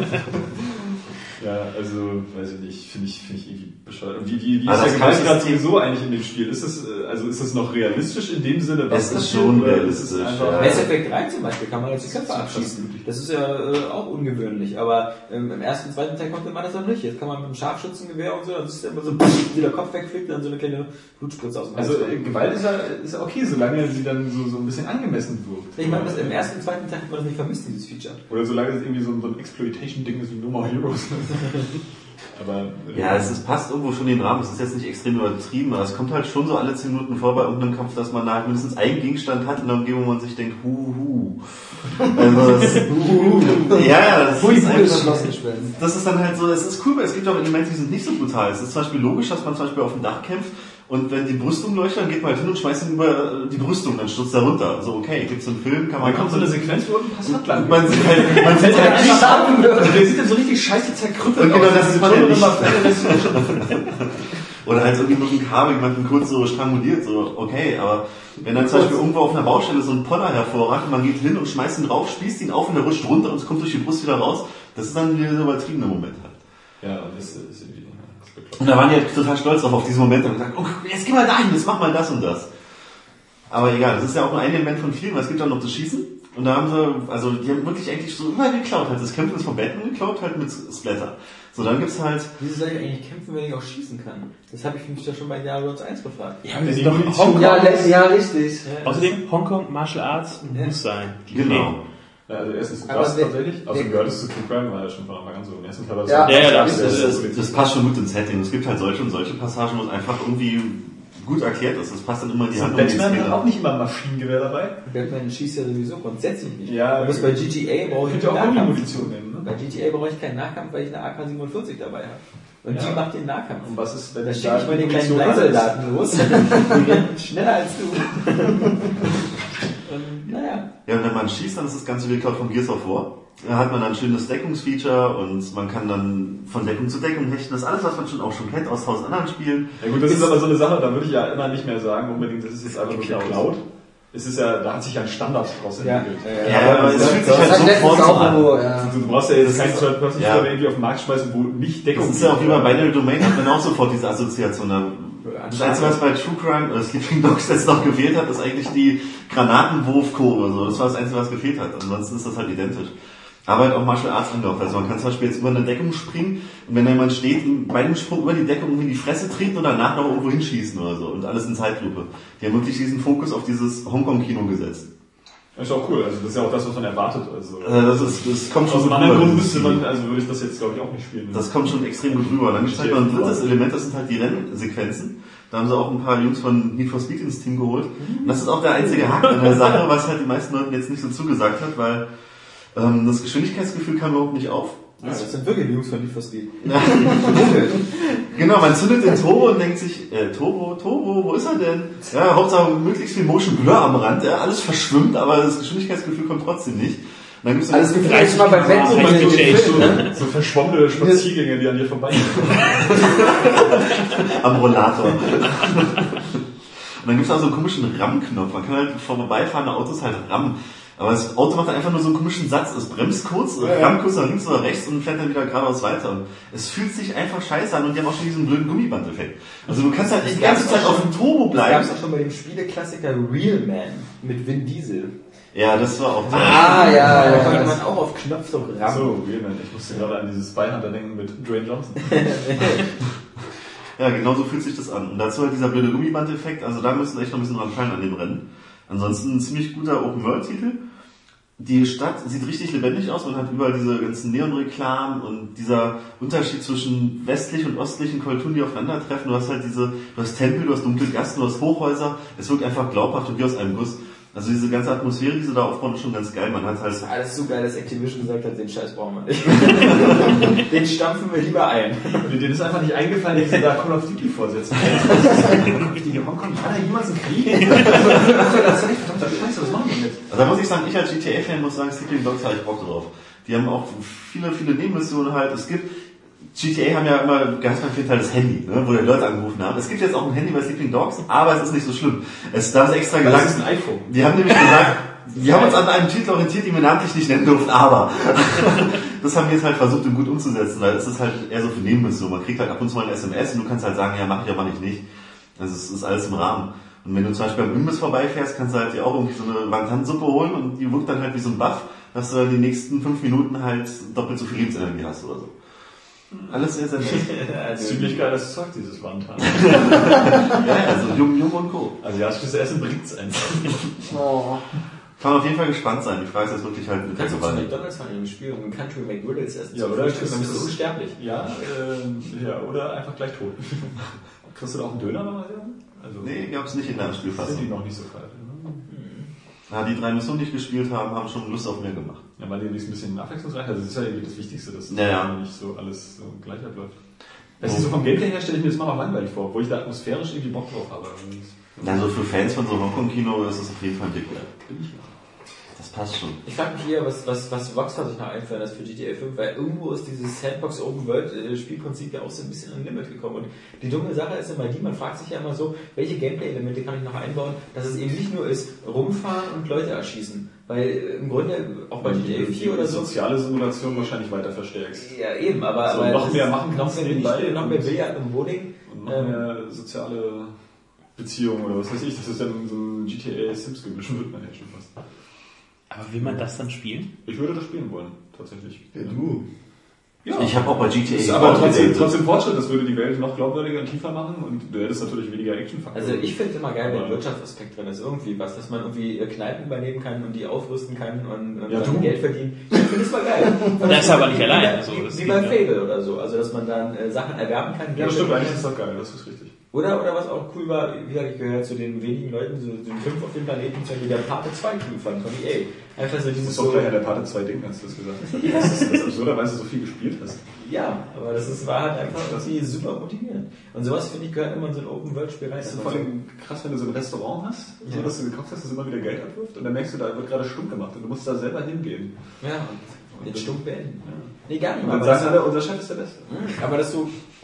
Ja, also, weiß ich nicht, finde ich irgendwie bescheuert. Und wie ist Also der das Gewaltgrad Kampfsystem sowieso eigentlich in dem Spiel? Ist es noch realistisch in dem Sinne? Es ist passiert, schon oder realistisch, ist es einfach, ja. Mass Effect 3 zum Beispiel kann man jetzt die Köpfe abschießen. Das ist ja auch ungewöhnlich, aber im ersten und zweiten Teil konnte man das noch nicht. Jetzt kann man mit einem Scharfschützengewehr und so, dann siehst du immer so, wie der Kopf wegfliegt, dann so eine kleine Blutspritze aus dem Hals. Also Gewalt ist ja okay, solange sie dann so ein bisschen angemessen wirkt. Ich meine, im ersten und zweiten Teil hat man das nicht vermisst, dieses Feature. Oder solange es irgendwie so ein Exploitation-Ding ist wie No More Heroes. Aber Ja, es passt irgendwo schon in den Rahmen. Es ist jetzt nicht extrem übertrieben, aber es kommt halt schon so alle 10 Minuten vor bei irgendeinem Kampf, dass man halt mindestens einen Gegenstand hat in der Umgebung, wo man sich denkt, Also das, ja, das ist dann halt so, es ist cool, weil es gibt auch Elemente, die sind nicht so brutal. Es ist zum Beispiel logisch, dass man zum Beispiel auf dem Dach kämpft und wenn die Brüstung leuchtet, dann geht man halt hin und schmeißt ihn über die Brüstung, dann stürzt er runter. Also okay, gibt's so einen Film, kann man... Dann kommt so eine Sequenz, wo ein Passat lang man fällt halt einfach... der sieht dann so richtig scheiße zerkrüppelt Und genau, aus. das ist man ja nicht. Oder halt irgendwie mit einem Kabel jemanden kurz so stranguliert, so, okay, aber wenn dann zum Beispiel irgendwo auf einer Baustelle so ein Poller hervorragt und man geht hin und schmeißt ihn drauf, spießt ihn auf und der rutscht runter und es kommt durch die Brust wieder raus, das ist dann wieder so ein übertriebener Moment halt. Ja, das ist irgendwie... Und da waren die halt total stolz drauf auf diesen Moment und gesagt, oh, jetzt geh mal dahin, jetzt mach mal das und das. Aber egal, das ist ja auch nur ein Element von vielen, weil es gibt dann noch das Schießen. Und da haben sie, also die haben wirklich eigentlich so immer geklaut, halt das Kämpfen ist von Batman geklaut, halt mit Splatter. So, dann gibt's halt... Wieso soll ich eigentlich kämpfen, wenn ich auch schießen kann? Das habe ich mich ja schon bei Diablo 1 gefragt. Ja, das ist doch Hongkong. Ja, richtig. Außerdem, Hongkong Martial Arts muss sein. Genau. Ja, also erstens Aber das tatsächlich, außerdem gehört es zu True Crime, war ja schon von Anfang an so. Im ersten Teil war das Das passt schon gut ins Setting. Es gibt halt solche und solche Passagen, wo es einfach irgendwie gut erklärt ist. Das passt dann immer in die Hand. Batman hat auch nicht immer ein Maschinengewehr dabei. Batman schießt ja sowieso grundsätzlich nicht. Ja, du bist bei GTA brauche ich könnte auch keinen Nahkampf. Munition nehmen, ne? Bei GTA brauche ich keinen Nahkampf, weil ich eine AK-47 dabei habe. Und die macht den Nahkampf. Und was ist, wenn Da ich schicke ich mal den kleinen Kleinsoldaten los. Die rennen schneller als du. Und, naja. Ja, und wenn man schießt, dann ist das Ganze wie geklaut von Gears of War. Da hat man dann ein schönes Deckungsfeature und man kann dann von Deckung zu Deckung hechten. Das ist alles, was man schon kennt aus 1000 anderen Spielen. Ja gut, das ist aber so eine Sache, da würde ich ja immer nicht mehr sagen, unbedingt, das ist jetzt einfach nur geklaut. Es ist ja, da hat sich ja ein Standard draus entwickelt. Ja, aber es fühlt sich halt sofort so an. Du brauchst ja jetzt keinen Third-Person-Shooter irgendwie auf den Markt schmeißen, wo nicht Deckung ist. Das ist ja auch wie bei Binary Domain, hat man auch sofort diese Assoziation. Da Das Einzige, was bei True Crime Sleeping Dogs jetzt noch gefehlt hat, ist eigentlich die Granatenwurfkurve. So. Das war das Einzige, was gefehlt hat. Ansonsten ist das halt identisch. Aber halt auch Martial Arts angehaucht. Also man kann zum Beispiel jetzt über eine Deckung springen und wenn da jemand steht, bei dem Sprung über die Deckung irgendwie in die Fresse treten und danach noch irgendwo hinschießen oder so. Und alles in Zeitlupe. Die haben wirklich diesen Fokus auf dieses Hongkong-Kino gesetzt. Das ist auch cool, also das ist ja auch das, was man erwartet. Also das kommt schon aus einem anderen Grund müsste man, also würde ich das jetzt glaube ich auch nicht spielen. Das kommt schon extrem gut rüber. Dann gibt's halt noch ein drittes Element, das sind halt die Rennsequenzen. Da haben sie auch ein paar Jungs von Need for Speed ins Team geholt. Und das ist auch der einzige Haken an der Sache, was halt die meisten Leuten jetzt nicht so zugesagt hat, weil das Geschwindigkeitsgefühl kam überhaupt nicht auf. Ja, das sind wirklich Jungs von Need for Speed. Genau, man zündet den Turbo und denkt sich, Turbo, wo ist er denn? Ja, Hauptsache möglichst viel Motion Blur am Rand, ja, alles verschwimmt, aber das Geschwindigkeitsgefühl kommt trotzdem nicht. Und dann gibt's das Gefühl, das mal beim Wetten so verschwommene Spaziergänger, die an dir vorbeigehen. Am Rollator. Und dann gibt's auch so einen komischen Rammknopf. Man kann halt vor vorbeifahrende Autos halt rammen. Aber das Auto macht dann einfach nur so einen komischen Satz. Es bremst kurz, rammt kurz nach links oder rechts und fährt dann wieder geradeaus weiter. Und es fühlt sich einfach scheiße an und die haben auch schon diesen blöden Gummiband-Effekt. Also du kannst halt die ganze Zeit auf dem Turbo bleiben. Das gab's auch schon bei dem Spieleklassiker Real Man mit Vin Diesel. Ja, das war auch... ja, da konnte man auch auf Knopfdruck rammen. So, Real Man. Ich musste gerade an dieses Spy Hunter denken mit Dwayne Johnson. Ja, genau so fühlt sich das an. Und dazu halt dieser blöde Gummiband-Effekt. Also da müssen wir echt noch ein bisschen dran fallen an dem Rennen. Ansonsten ein ziemlich guter Open-World-Titel. Die Stadt sieht richtig lebendig aus, man hat überall diese ganzen Neon-Reklamen und dieser Unterschied zwischen westlich und östlichen Kulturen, die aufeinandertreffen. Du hast halt du hast Tempel, du hast dunkle Gassen, du hast Hochhäuser. Es wirkt einfach glaubhaft und wie aus einem Guss. Also diese ganze Atmosphäre, die sie da aufbauen, ist schon ganz geil. Man hat halt... Das ist alles so geil, dass Activision gesagt hat, den Scheiß brauchen wir nicht. Den stampfen wir lieber ein. Denen ist einfach nicht eingefallen, dass sie da Call of Duty vorsetzen. Die Hongkong, war da jemals ein Krieg? Das ist echt verdammter Scheiße, was machen wir mit? Also da muss ich sagen, ich als GTA-Fan muss sagen, Sleeping Dogs habe ich Bock drauf. Die haben auch viele Nebenmissionen halt. Es gibt... GTA haben ja immer ganz viel Teil das Handy, ne, wo die Leute angerufen haben. Es gibt jetzt auch ein Handy bei Sleeping Dogs, aber es ist nicht so schlimm. Da haben sie extra gesagt, das ist ein iPhone. Die haben nämlich gesagt, wir haben uns an einem Titel orientiert, den wir namentlich nicht nennen durften, aber das haben wir jetzt halt versucht, gut umzusetzen, weil es ist halt eher so für Nebenmissionen. Man kriegt halt ab und zu mal ein SMS und du kannst halt sagen, ja, mach ich, aber mach ich nicht. Also es ist alles im Rahmen. Und wenn du zum Beispiel beim Imbiss vorbeifährst, kannst du halt dir auch irgendwie so eine Wandtansuppe holen und die wirkt dann halt wie so ein Buff, dass du dann die nächsten 5 Minuten halt doppelt so viel Lebensenergie hast oder so. Alles sehr, sehr nett. Ziemlich geiles Zeug, dieses Wandhand. Ja, also Jung und Co. Asiatisches Essen bringt's einfach. Oh. Kann man auf jeden Fall gespannt sein. Die Frage ist jetzt wirklich halt mit der Kannst du zu Gewalt. McDonalds fahren in dem Spiel und Country McGriddles essen? Ja, oder? Dann bist du unsterblich. Ja, oder einfach gleich tot. Kriegst du da auch einen Döner nochmal? Also, Nee, gab's nicht in der sind Spielfassung. die noch nicht so kalt. Ne? Ja, die 3 Missionen, die ich gespielt habe, haben schon Lust auf mehr gemacht. Ja, weil die ein bisschen abwechslungsreich. Also das ist ja irgendwie das Wichtigste, dass nicht so alles so gleich abläuft. So vom Gameplay her stelle ich mir das mal noch langweilig vor, obwohl ich da atmosphärisch irgendwie Bock drauf habe. Also für Fans von so Hongkong-Kino ist das auf jeden Fall ein Dick wert. Das passt schon. Ich frage mich hier, was Rockstar sich noch einfallen lässt für GTA 5, weil irgendwo ist dieses Sandbox Open World Spielprinzip ja auch so ein bisschen an Limit gekommen. Und die dumme Sache ist immer die, man fragt sich ja immer so, welche Gameplay-Elemente kann ich noch einbauen, dass es eben nicht nur ist, rumfahren und Leute erschießen. Weil im Grunde, auch bei GTA 4 oder so... soziale Simulation wahrscheinlich weiter verstärkst. Ja, eben, aber... So, noch mehr machen noch mehr nebenbei. noch mehr Billard und Bowling. Und noch mehr soziale Beziehungen oder was weiß ich. Das ist dann so ein GTA-Sims-Gemisch, wird man ja schon fast. Aber will man das dann spielen? Ich würde das spielen wollen, tatsächlich. Ja, du. Ja. Ich habe auch bei GTA... Das ist aber trotzdem Fortschritt, das würde die Welt noch glaubwürdiger und tiefer machen und du hättest natürlich weniger Actionfaktor. Also ich finde immer geil, wenn Wirtschaftsaspekt drin ist, irgendwie was, dass man irgendwie Kneipen übernehmen kann und die aufrüsten kann und dann Geld verdienen. Ich finde das mal geil. Das ist aber nicht allein. Wie bei Fable oder so, also dass man dann Sachen erwerben kann. Ja, stimmt, eigentlich ist das geil, das ist richtig. Oder was auch cool war, wie gesagt, ich gehört zu den wenigen Leuten, so den 5 auf dem Planeten, die der Pate 2 cool fand von EA. Einfach so dieses das ist doch gleich an der Pate 2 Ding, als du das gesagt hast. Ja. Das ist absurderweise so viel gespielt hast. Ja, aber war halt einfach irgendwie super motivierend. Und sowas, finde ich, gehört immer in so ein Open-World-Spiel rein. Das ist vor allem krass, wenn du so ein Restaurant hast, so dass du gekauft hast, das immer wieder Geld abwirft und dann merkst du, da wird gerade stumm gemacht und du musst da selber hingehen. Ja, und den Stumm beenden. Ja. Nee, gar nicht. Und dann sagen alle, unser Chef ist der Beste. Aber dass du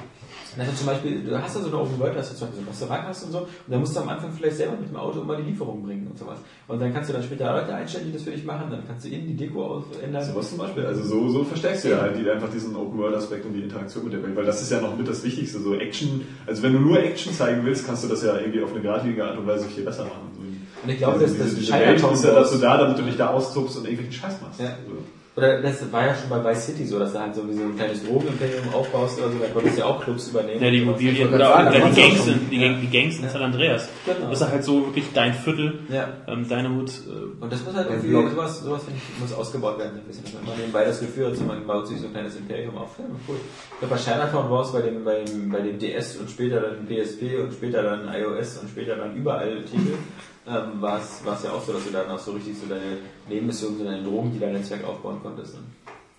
Also zum Beispiel, du hast ja so eine Open World, hast du zum Beispiel so ein Restaurant hast und so, und dann musst du am Anfang vielleicht selber mit dem Auto immer die Lieferung bringen und sowas. Und dann kannst du dann später Leute einstellen, die das für dich machen, dann kannst du innen die Deko ändern. So was zum Beispiel, also so verstärkst du ja halt einfach diesen Open World Aspekt und die Interaktion mit der Welt, weil das ist ja noch mit das Wichtigste, so Action, also wenn du nur Action zeigen willst, kannst du das ja irgendwie auf eine geradlinige Art und Weise viel besser machen. Und ich glaube, diese Welt ist ja dazu da, damit du dich da austobst und irgendwelchen Scheiß machst. Ja. Oder das war ja schon bei Vice City so, dass du halt so wie so ein kleines Drogenimperium aufbaust oder so, da konntest du ja auch Clubs übernehmen. Ja, die Immobilien oder die Gangs in San Andreas. Genau. Das ist halt so wirklich dein Viertel, deine Hut. Und das muss halt irgendwie, sowas finde ich, muss ausgebaut werden, ein bisschen. Wenn man nebenbei das Gefühl hat, so, man baut sich so ein kleines Imperium auf. Ja, cool. Ich glaube, bei Chinatown war es bei dem DS und später dann PSP und später dann iOS und später dann überall Titel. War es ja auch so, dass du dann auch so richtig so deine Nebenmissionen, so deine Drogen, die dein Netzwerk aufbauen konntest. Ne?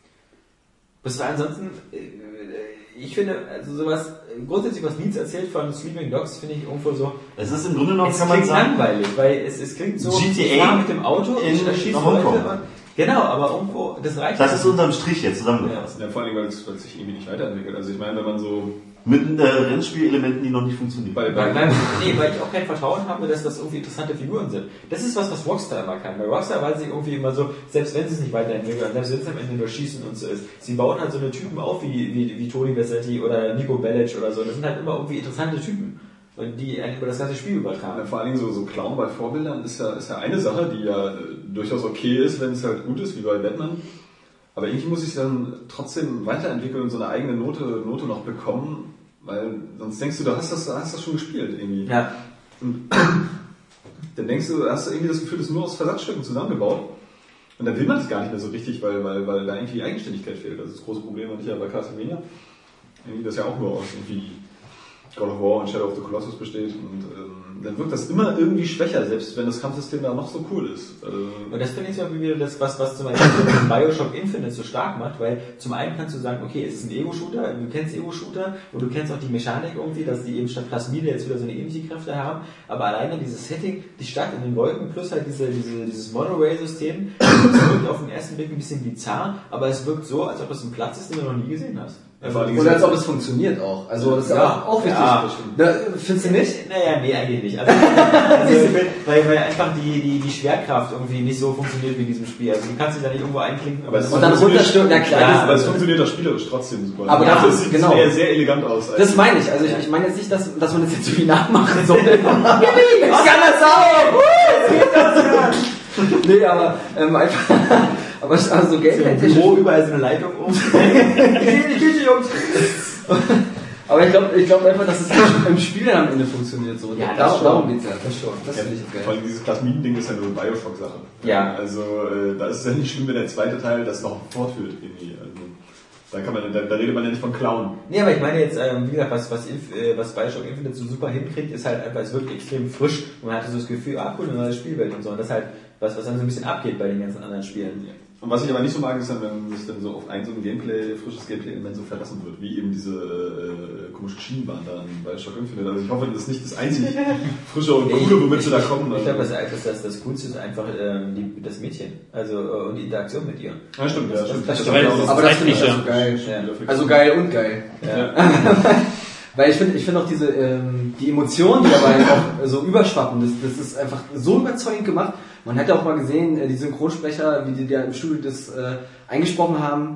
Bis ansonsten, ich finde, also sowas, grundsätzlich was Nietz erzählt von Sleeping Dogs, finde ich irgendwo so. Es ist im Grunde noch, es kann man sagen, langweilig, weil es klingt so, GTA ich fahre mit dem Auto und ich erschieße Hongkong. Leute. Genau, aber irgendwo, das reicht. Das ist unterm Strich jetzt zusammengefasst. Ja, vor allem, weil es sich irgendwie nicht weiterentwickelt. Also ich meine, wenn man so... Mit Rennspielelementen, die noch nicht funktionieren. Weil ich auch kein Vertrauen habe, dass das irgendwie interessante Figuren sind. Das ist was Rockstar immer kann. Bei Rockstar weiß ich irgendwie immer so, selbst wenn sie es nicht weiterentwickeln, selbst wenn es am Ende nur Schießen und so ist, sie bauen halt so eine Typen auf wie Tony Versetti oder Nico Bellic oder so. Das sind halt immer irgendwie interessante Typen. Und die über das ganze Spiel übertragen. Ja, vor allen Dingen so Clown bei Vorbildern ist ja eine Sache, die ja durchaus okay ist, wenn es halt gut ist, wie bei Batman. Aber irgendwie muss ich dann trotzdem weiterentwickeln und so eine eigene Note noch bekommen, weil sonst denkst du hast das schon gespielt irgendwie. Ja. Und dann hast du irgendwie das Gefühl, das ist nur aus Versatzstücken zusammengebaut. Und dann will man das gar nicht mehr so richtig, weil da irgendwie die Eigenständigkeit fehlt. Das ist das große Problem, was ich ja bei Castlevania. Irgendwie das ja auch nur aus irgendwie God of War und Shadow of the Colossus besteht und dann wirkt das immer irgendwie schwächer, selbst wenn das Kampfsystem da noch so cool ist. Und das finde ich so wieder das, was zum Beispiel Bioshock Infinite so stark macht, weil zum einen kannst du sagen, okay, es ist ein Ego-Shooter, du kennst Ego-Shooter und du kennst auch die Mechanik irgendwie, dass die eben statt Plasmide jetzt wieder so eine ähnliche Kräfte haben, aber alleine dieses Setting, die Stadt in den Wolken plus halt dieses Monorail-System, das wirkt auf den ersten Blick ein bisschen bizarr, aber es wirkt so, als ob es ein Platz ist, den du noch nie gesehen hast. Oder als ob es funktioniert auch. Also das ist auch wichtig. Ja. Findest du nicht? Naja, nee, eigentlich nicht. Also weil einfach die Schwerkraft irgendwie nicht so funktioniert wie in diesem Spiel. Also du kannst dich da nicht irgendwo einklinken. Und dann runterstürmen, na klar. Ja, aber es funktioniert doch spielerisch trotzdem super. Aber das sieht genau sehr elegant aus. Das meine ich. Also ich meine jetzt nicht, dass man das jetzt so viel nachmachen soll. Ich kann das auch! Nee, aber einfach... Aber so Gameplay-technisch... Wo überall so eine Leitung um. Die Küche, Jungs! Aber ich glaube einfach, dass es im Spiel dann am Ende funktioniert. So. Ja, darum geht's ja. Das schon. Das finde ich geil. Vor allem dieses Plasmiden-Ding ist ja nur eine Bioshock-Sache. Ja. Also da ist es ja nicht schlimm, wenn der zweite Teil das noch fortführt irgendwie. Also, da redet man ja nicht von Clown. Nee, aber ich meine jetzt, wie gesagt, was Bioshock Infinite so super hinkriegt, ist halt einfach, es wirkt extrem frisch. Und man hatte so das Gefühl, cool, eine neue Spielwelt und so. Und das ist halt was dann so ein bisschen abgeht bei den ganzen anderen Spielen. Ja. Und was ich aber nicht so mag, ist dann, wenn es dann so auf ein so ein frisches Gameplay-Element so verlassen wird, wie eben diese komische Schienenbahn da bei Bioshock Infinite. Also ich hoffe, das ist nicht das einzige frische und coole, womit sie da kommen. Ich glaube, das Coolste ist einfach das Mädchen. Also und die Interaktion mit ihr. Ja, stimmt. Aber das finde ich auch so geil. Ja. Also geil und geil. Ja. Weil ich finde auch die Emotionen, die dabei auch so überschwappen, das ist einfach so überzeugend gemacht. Man hat ja auch mal gesehen, die Synchronsprecher, wie die da im Studio das eingesprochen haben,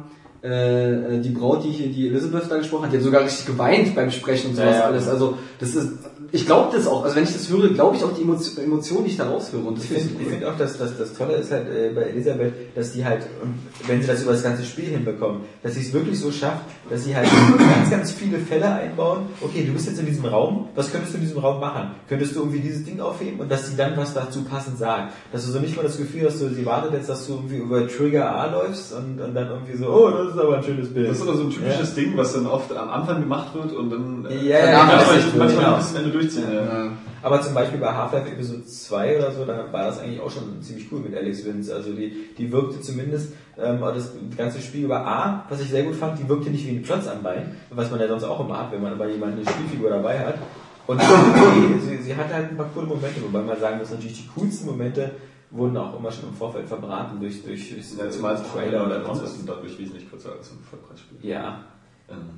die Braut, die hier die Elizabeth da gesprochen hat, die hat sogar richtig geweint beim Sprechen und sowas alles. Also das ist, ich glaube das auch, also wenn ich das höre, glaube ich auch die Emotionen, die ich da raushöre. Und das ich finde auch, dass das Tolle ist halt bei Elisabeth, dass die halt, wenn sie das über das ganze Spiel hinbekommen, dass sie es wirklich so schafft, dass sie halt ganz, ganz viele Fälle einbauen. Okay, du bist jetzt in diesem Raum, was könntest du in diesem Raum machen? Könntest du irgendwie dieses Ding aufheben und dass sie dann was dazu passend sagt? Dass du so nicht mal das Gefühl hast, sie wartet jetzt, dass du irgendwie über Trigger A läufst und dann irgendwie so, oh, das ist aber ein schönes Bild. Das ist aber so ein typisches Ding, was dann oft am Anfang gemacht wird und dann manchmal bis zum Ende durchziehen. Ja. Aber zum Beispiel bei Half-Life Episode 2 oder so, da war das eigentlich auch schon ziemlich cool mit Alex Vince. Also die wirkte zumindest das ganze Spiel über A, was ich sehr gut fand, die wirkte nicht wie ein Klotz am Bein, was man ja sonst auch immer hat, wenn man aber jemanden eine Spielfigur dabei hat. Und sie hatte halt ein paar coole Momente, wobei man sagen muss, natürlich die coolsten Momente wurden auch immer schon im Vorfeld verbraten durch Trailer oder sonst was und dadurch wesentlich kürzer als im Vollpreisspiel. Ja.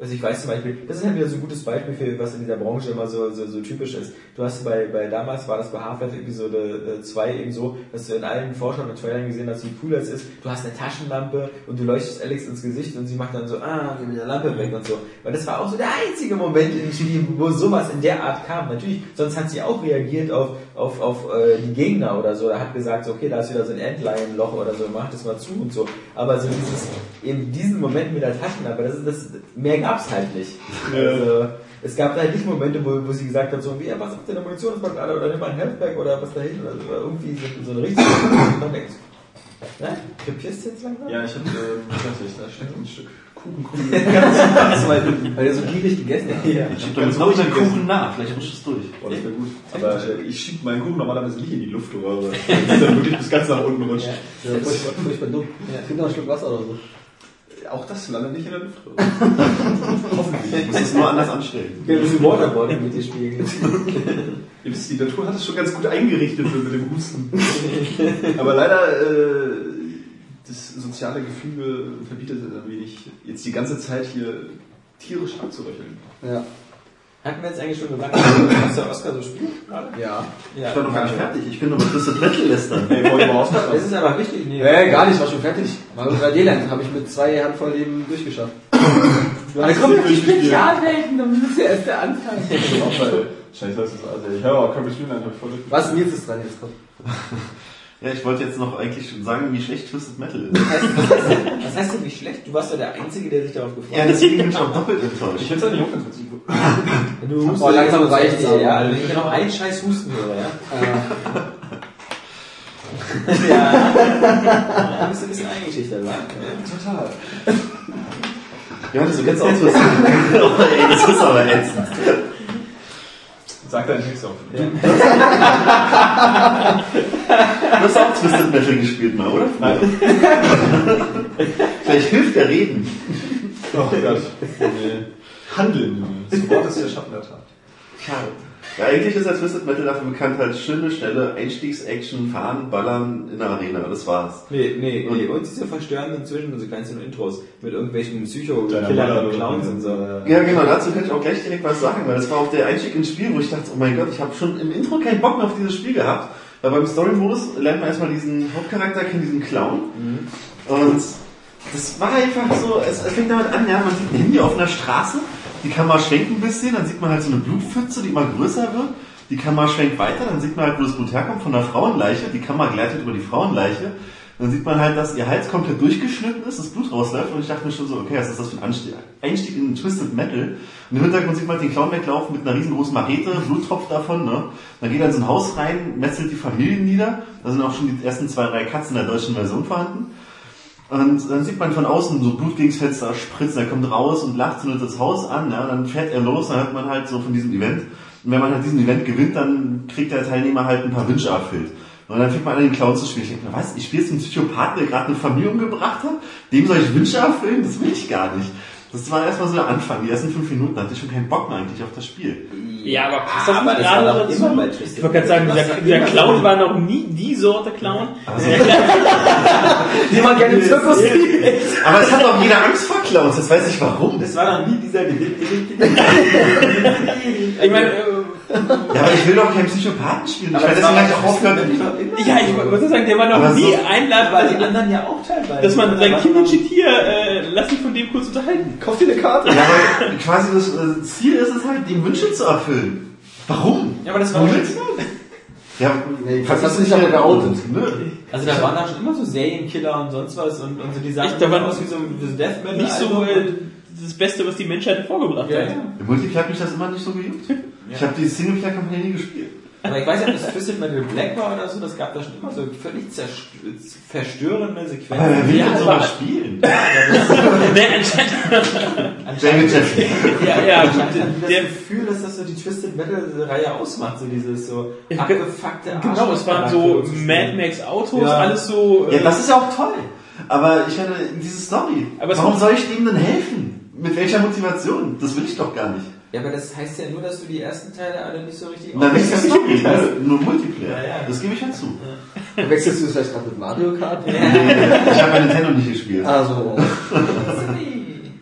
Also ich weiß zum Beispiel, das ist halt wieder so ein gutes Beispiel für was in dieser Branche immer so typisch ist. Du hast bei damals war das bei Half-Life Episode 2 eben so, dass du in allen Vorschauen und Trailern gesehen hast, wie cool das ist. Du hast eine Taschenlampe und du leuchtest Alex ins Gesicht und sie macht dann so, geh mit der Lampe weg und so. Weil das war auch so der einzige Moment im Spiel, wo sowas in der Art kam. Natürlich, sonst hat sie auch reagiert auf die Gegner oder so. Er hat gesagt, so, okay, da ist wieder so ein Endline-Loch oder so, mach das mal zu und so. Aber so eben diesen Moment mit der Taschenlampe, das mehr gab's halt nicht. Also, es gab halt nicht Momente, wo sie gesagt hat, so, wie, was habt ihr in der Munitionsbank alle oder nimm mal ein Healthpack oder was dahin oder irgendwie so eine richtige man denkt, ne? Krepierst du jetzt langsam? Ja, ich hab, da steckt ein Stück Kuchenkugel. Weil der so gierig gegessen hat. Ich schieb da jetzt noch den Kuchen nach, vielleicht rutscht es durch. Boah, das wäre gut. Aber ich schieb meinen Kuchen normalerweise nicht in die Luftröhre. Das ist dann wirklich bis ganz nach unten rutscht. Ja, furchtbar dumm. Trink noch einen Schluck Wasser oder so. Auch das landet nicht in der Luftröhre. Hoffentlich. Ich muss es nur anders anstellen. Ich will ein bisschen Waterboarding mit dir spielen. Ihr wisst, die Natur hat es schon ganz gut eingerichtet mit dem Husten. Aber leider, das soziale Gefüge verbietet es ein wenig, jetzt die ganze Zeit hier tierisch abzuröcheln. Ja. Hatten wir jetzt eigentlich schon gesagt, was der Oscar so spielt gerade? Ja. Ich war noch gar nicht fertig. Ich bin nur mit Twisted Metal lästern. Das ist aber wichtig. Nee, gar nicht, war schon fertig. Mal bei D-Land habe ich mit 2 Handvoll Leben durchgeschafft. Also komm, die Spezialwelten, dann ist ja erst der Anfang. Scheiße, das ist also. Ich habe auch Kirby Streamline voll durch. Was, Nils ist dran, jetzt kommt. Ja, ich wollte jetzt noch eigentlich schon sagen, wie schlecht Twisted Metal ist. Was heißt denn wie schlecht? Du warst ja der Einzige, der sich darauf gefreut hat. Ja, deswegen bin ich auch doppelt enttäuscht. Ich hätte es ja nicht auch ganz witzig. Du hustest langsam reicht es. Ja, also wenn ich noch einen Scheiß husten höre, ja. Ja, bist du ein bisschen eingeschüchtert, wa? Total. Ja, das ist jetzt auch Twisted Metal. Ey, das ist aber ätzend. Sag deinen Text auf. Du hast auch Twisted Metal gespielt mal, oder? Nein. Vielleicht hilft der Reden. Oh Gott. Handeln, Junge. Das Wort ist der Schatten der Tat. Ja, eigentlich ist der Twisted Metal dafür bekannt, halt schöne, schnelle Einstiegs-Action, fahren, ballern in der Arena. Das war's. Nee. Und diese verstörenden Zwischensequenzen und Intros mit irgendwelchen Psycho-Killern und Clowns und so. Ja, genau, dazu könnte ich auch gleich direkt was sagen, weil das war auch der Einstieg ins Spiel, wo ich dachte, oh mein Gott, ich habe schon im Intro keinen Bock mehr auf dieses Spiel gehabt. Weil beim Story-Modus lernt man erstmal diesen Hauptcharakter kennen, diesen Clown. Und das war einfach so, es fängt damit an, ja, man sieht ein Handy auf einer Straße, die Kamera schwenkt ein bisschen, dann sieht man halt so eine Blutpfütze, die immer größer wird. Die Kamera schwenkt weiter, dann sieht man halt, wo das Blut herkommt, von der Frauenleiche. Die Kamera gleitet über die Frauenleiche. Dann sieht man halt, dass ihr Hals komplett durchgeschnitten ist, das Blut rausläuft. Und ich dachte mir schon so, okay, was ist das für ein Einstieg in Twisted Metal? Und im Hintergrund sieht man den Clown weglaufen mit einer riesengroßen Machete, Blut tropft davon, ne? Dann geht er in so ein Haus rein, metzelt die Familien nieder. Da sind auch schon die ersten 2, 3 Cuts in der deutschen Version vorhanden. Und dann sieht man von außen so Blut gegens Fenster spritzen, er kommt raus und lacht, zündet das Haus an, ja, dann fährt er los, dann hört man halt so von diesem Event. Und wenn man halt diesen Event gewinnt, dann kriegt der Teilnehmer halt ein paar Wünsche erfüllt. Und dann fängt man an, den Clown zu spielen. Ich denke mir, was, ich spiele jetzt einen Psychopath, der gerade eine Familie umgebracht hat? Dem soll ich Wünsche erfüllen? Das will ich gar nicht. Das war erstmal so der Anfang, die ersten 5 Minuten, da hatte ich schon keinen Bock mehr eigentlich auf das Spiel. Ja, aber passt das nicht das gerade war doch dazu? immer bei Twisted Ich wollte gerade sagen, dieser Clown war noch nie die Sorte Clown. Die man gerne im Zirkus sieht. Aber es hat auch jeder Angst vor Clowns, das weiß ich warum. Das war noch nie dieser Ich meine, Ja, aber ich will doch keinen Psychopathen spielen. Ich werde deswegen gleich auch aufhören. ja, ich wollte sagen, der war noch Aber nie so- einladend, weil die anderen ja auch teilweise. dass man sein Kindershit hier, lass dich von dem kurz unterhalten. Kauf dir eine Karte. Ja, aber quasi das Ziel ist es halt, ihm Wünsche zu erfüllen. Warum? Ja, aber das war Womit? Nee, Ja, das hast du nicht aber geoutet. Nö. Also da waren da schon immer so Serienkiller und sonst was und so die Sachen Echt, da waren aus wie so Death Metal. Nicht so das Beste, was die Menschheit vorgebracht Ja, hat. ja. Im Multiplayer hat mich das immer nicht so gejuckt. Ich habe die Singleplayer-Kampagne nie gespielt. Aber ich weiß nicht, ob das Twisted Metal Black war oder so, das gab da schon immer so völlig verstörende Sequenzen. Aber wer will Ja, denn aber- sowas spielen? Nee, anscheinend, David Jeffrey. ja, Ich hatte das der, Gefühl, dass das so die Twisted Metal Reihe ausmacht, so dieses so Ja, abgefuckte genau, es waren so Mad Max Autos, Ja. alles so, Ja, das ist ja auch toll. Aber ich meine, diese Story. Aber es Warum macht- soll ich denen denn helfen? Mit welcher Motivation? Das will ich doch gar nicht. Ja, aber das heißt ja nur, dass du die ersten Teile alle nicht so richtig Na, nicht das Story, hast. nur Multiplayer. Ja, ja. Das gebe ich halt zu. Wechselst du es vielleicht gerade mit Mario Kart? Ich habe bei Nintendo nicht gespielt. Also.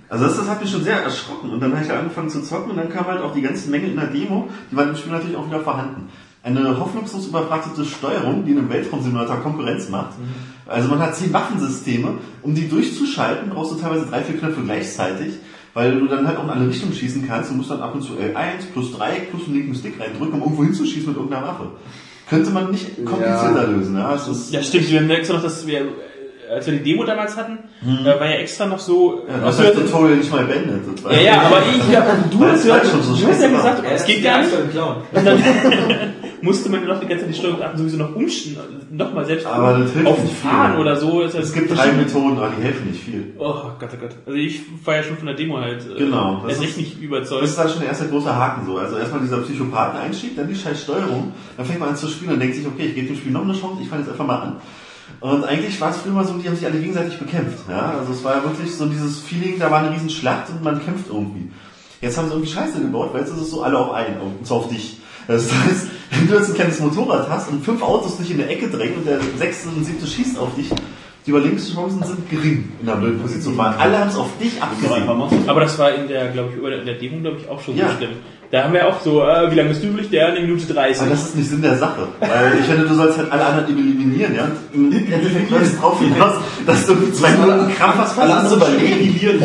Also das hat mich schon sehr erschrocken. Und dann habe ich angefangen zu zocken und dann kam halt auch die ganzen Mängel in der Demo, die waren im Spiel natürlich auch wieder vorhanden. Eine hoffnungslos überfragte Steuerung, die einem Weltraumsimulator Konkurrenz macht. Also man hat 10 Waffensysteme. Um die durchzuschalten, brauchst du teilweise 3-4 Knöpfe gleichzeitig, weil du dann halt auch in alle Richtungen schießen kannst. Du musst dann ab und zu L1 plus Dreieck plus einen linken Stick reindrücken, um irgendwo hinzuschießen mit irgendeiner Waffe. Könnte man nicht komplizierter lösen. Ja, ja, stimmt. Wir merken noch, dass wir, als wir die Demo damals hatten, war ja extra noch so... Ja, das hat Tutorial nicht mal beendet. Ja, aber du hast ja gesagt, es geht gar nicht. Und dann musste man noch die ganze Zeit die Steuerung sowieso noch mal selbst aber das hilft auf nicht Fahren viel. oder so. Es gibt 3 Methoden, aber die helfen nicht viel. Oh Gott, oh Gott. Also ich war ja schon von der Demo halt genau, erst echt nicht überzeugt. Das ist halt schon der erste große Haken so. Also erstmal dieser Psychopathen-Einstieg, dann die scheiß Steuerung. Dann fängt man an zu spielen und denkt sich, okay, ich gebe dem Spiel noch eine Chance, ich fange jetzt einfach mal an. Und eigentlich war es früher mal so, die haben sich alle gegenseitig bekämpft. Ja? Also es war ja wirklich so dieses Feeling, da war eine riesen Schlacht und man kämpft irgendwie. Jetzt haben sie irgendwie Scheiße gebaut, weil jetzt ist es so alle auf einen, und zwar auf dich. Das heißt, wenn du jetzt ein kleines Motorrad hast und 5 Autos dich in der Ecke drängen und der 6. und 7. schießt auf dich, die Überlebenschancen sind gering in der blöden Position. Alle haben es auf dich abgesehen. Aber das war in der, glaube ich, in der Demo, glaube ich, auch schon so schlimm. Da haben wir auch so, wie lange ist üblich? Der 1 Minute 30. Aber das ist nicht Sinn der Sache. Weil ich finde, du sollst halt alle anderen eliminieren, ja? Und im Endeffekt läuft es drauf hinaus, dass du 2 Minuten Kraft hast, alle zu überleben.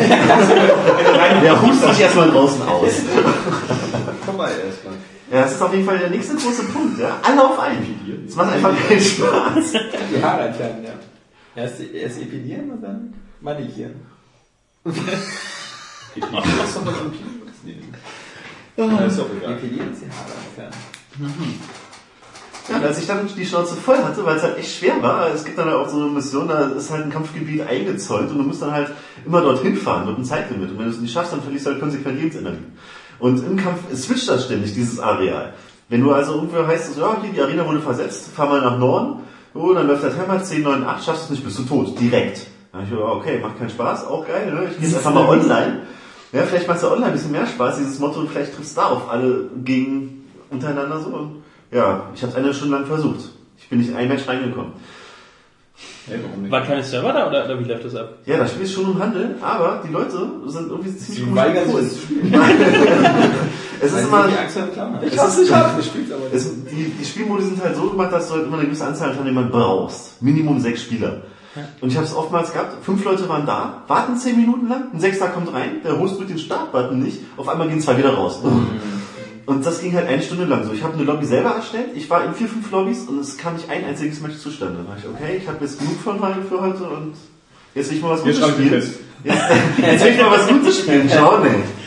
Der hust dich erstmal draußen aus. Komm mal erstmal. Ja, das ist auf jeden Fall der nächste große Punkt, ja? Alle auf einen. Das macht einfach keinen Spaß. Die Haare entfernen, ja. Erst epilieren und dann manikieren. Epilieren ist doch was am Pieren. Ist doch egal. Epilieren ist die Haare entfernen. Ja, und als ich dann die Schnauze voll hatte, weil es halt echt schwer war, es gibt dann auch so eine Mission, da ist halt ein Kampfgebiet eingezäunt und du musst dann halt immer dorthin fahren mit einem Zeitlimit. Und wenn du es nicht schaffst, dann verlierst du halt konsequent Lebensenergie. Und im Kampf, es switcht dann ständig, dieses Areal. Wenn du also irgendwo heißt, ja, hier, die Arena wurde versetzt, fahr mal nach Norden, oh, dann läuft der Timer 10, 9, 8, schaffst du es nicht, bist du tot, direkt. Dann hab ich gedacht, okay, macht keinen Spaß, auch geil, ne? Ich gehe jetzt einfach mal online. Ja, vielleicht macht es ja online ein bisschen mehr Spaß, dieses Motto, vielleicht triffst du da auf alle gegen untereinander so. Und ja, ich habe es 1 Stunde lang versucht. Ich bin nicht in ein Match reingekommen. Hey, warum nicht? War keine Server da oder wie läuft das ab? Ja, das Spiel ist schon im Handel, aber die Leute sind irgendwie ziemlich Die weigern sich zu spielen. Es ist immer... Ich hab's nicht gespielt, aber die Spielmodi sind halt so gemacht, dass du halt immer eine gewisse Anzahl an Teilnehmern brauchst. Minimum 6 Spieler. Und ich habe es oftmals gehabt, 5 Leute waren da, warten 10 Minuten lang, ein 6. kommt rein, der Host drückt den Startbutton nicht, auf einmal gehen 2 wieder raus. Und das ging halt 1 Stunde lang so. Ich habe eine Lobby selber erstellt, ich war in 4, 5 Lobbys und es kam nicht ein einziges Match zustande. Da dachte ich, okay, ich habe jetzt genug von für heute und jetzt will ich mal was Gutes spielen. Jetzt will ich mal was Gutes spielen, schau,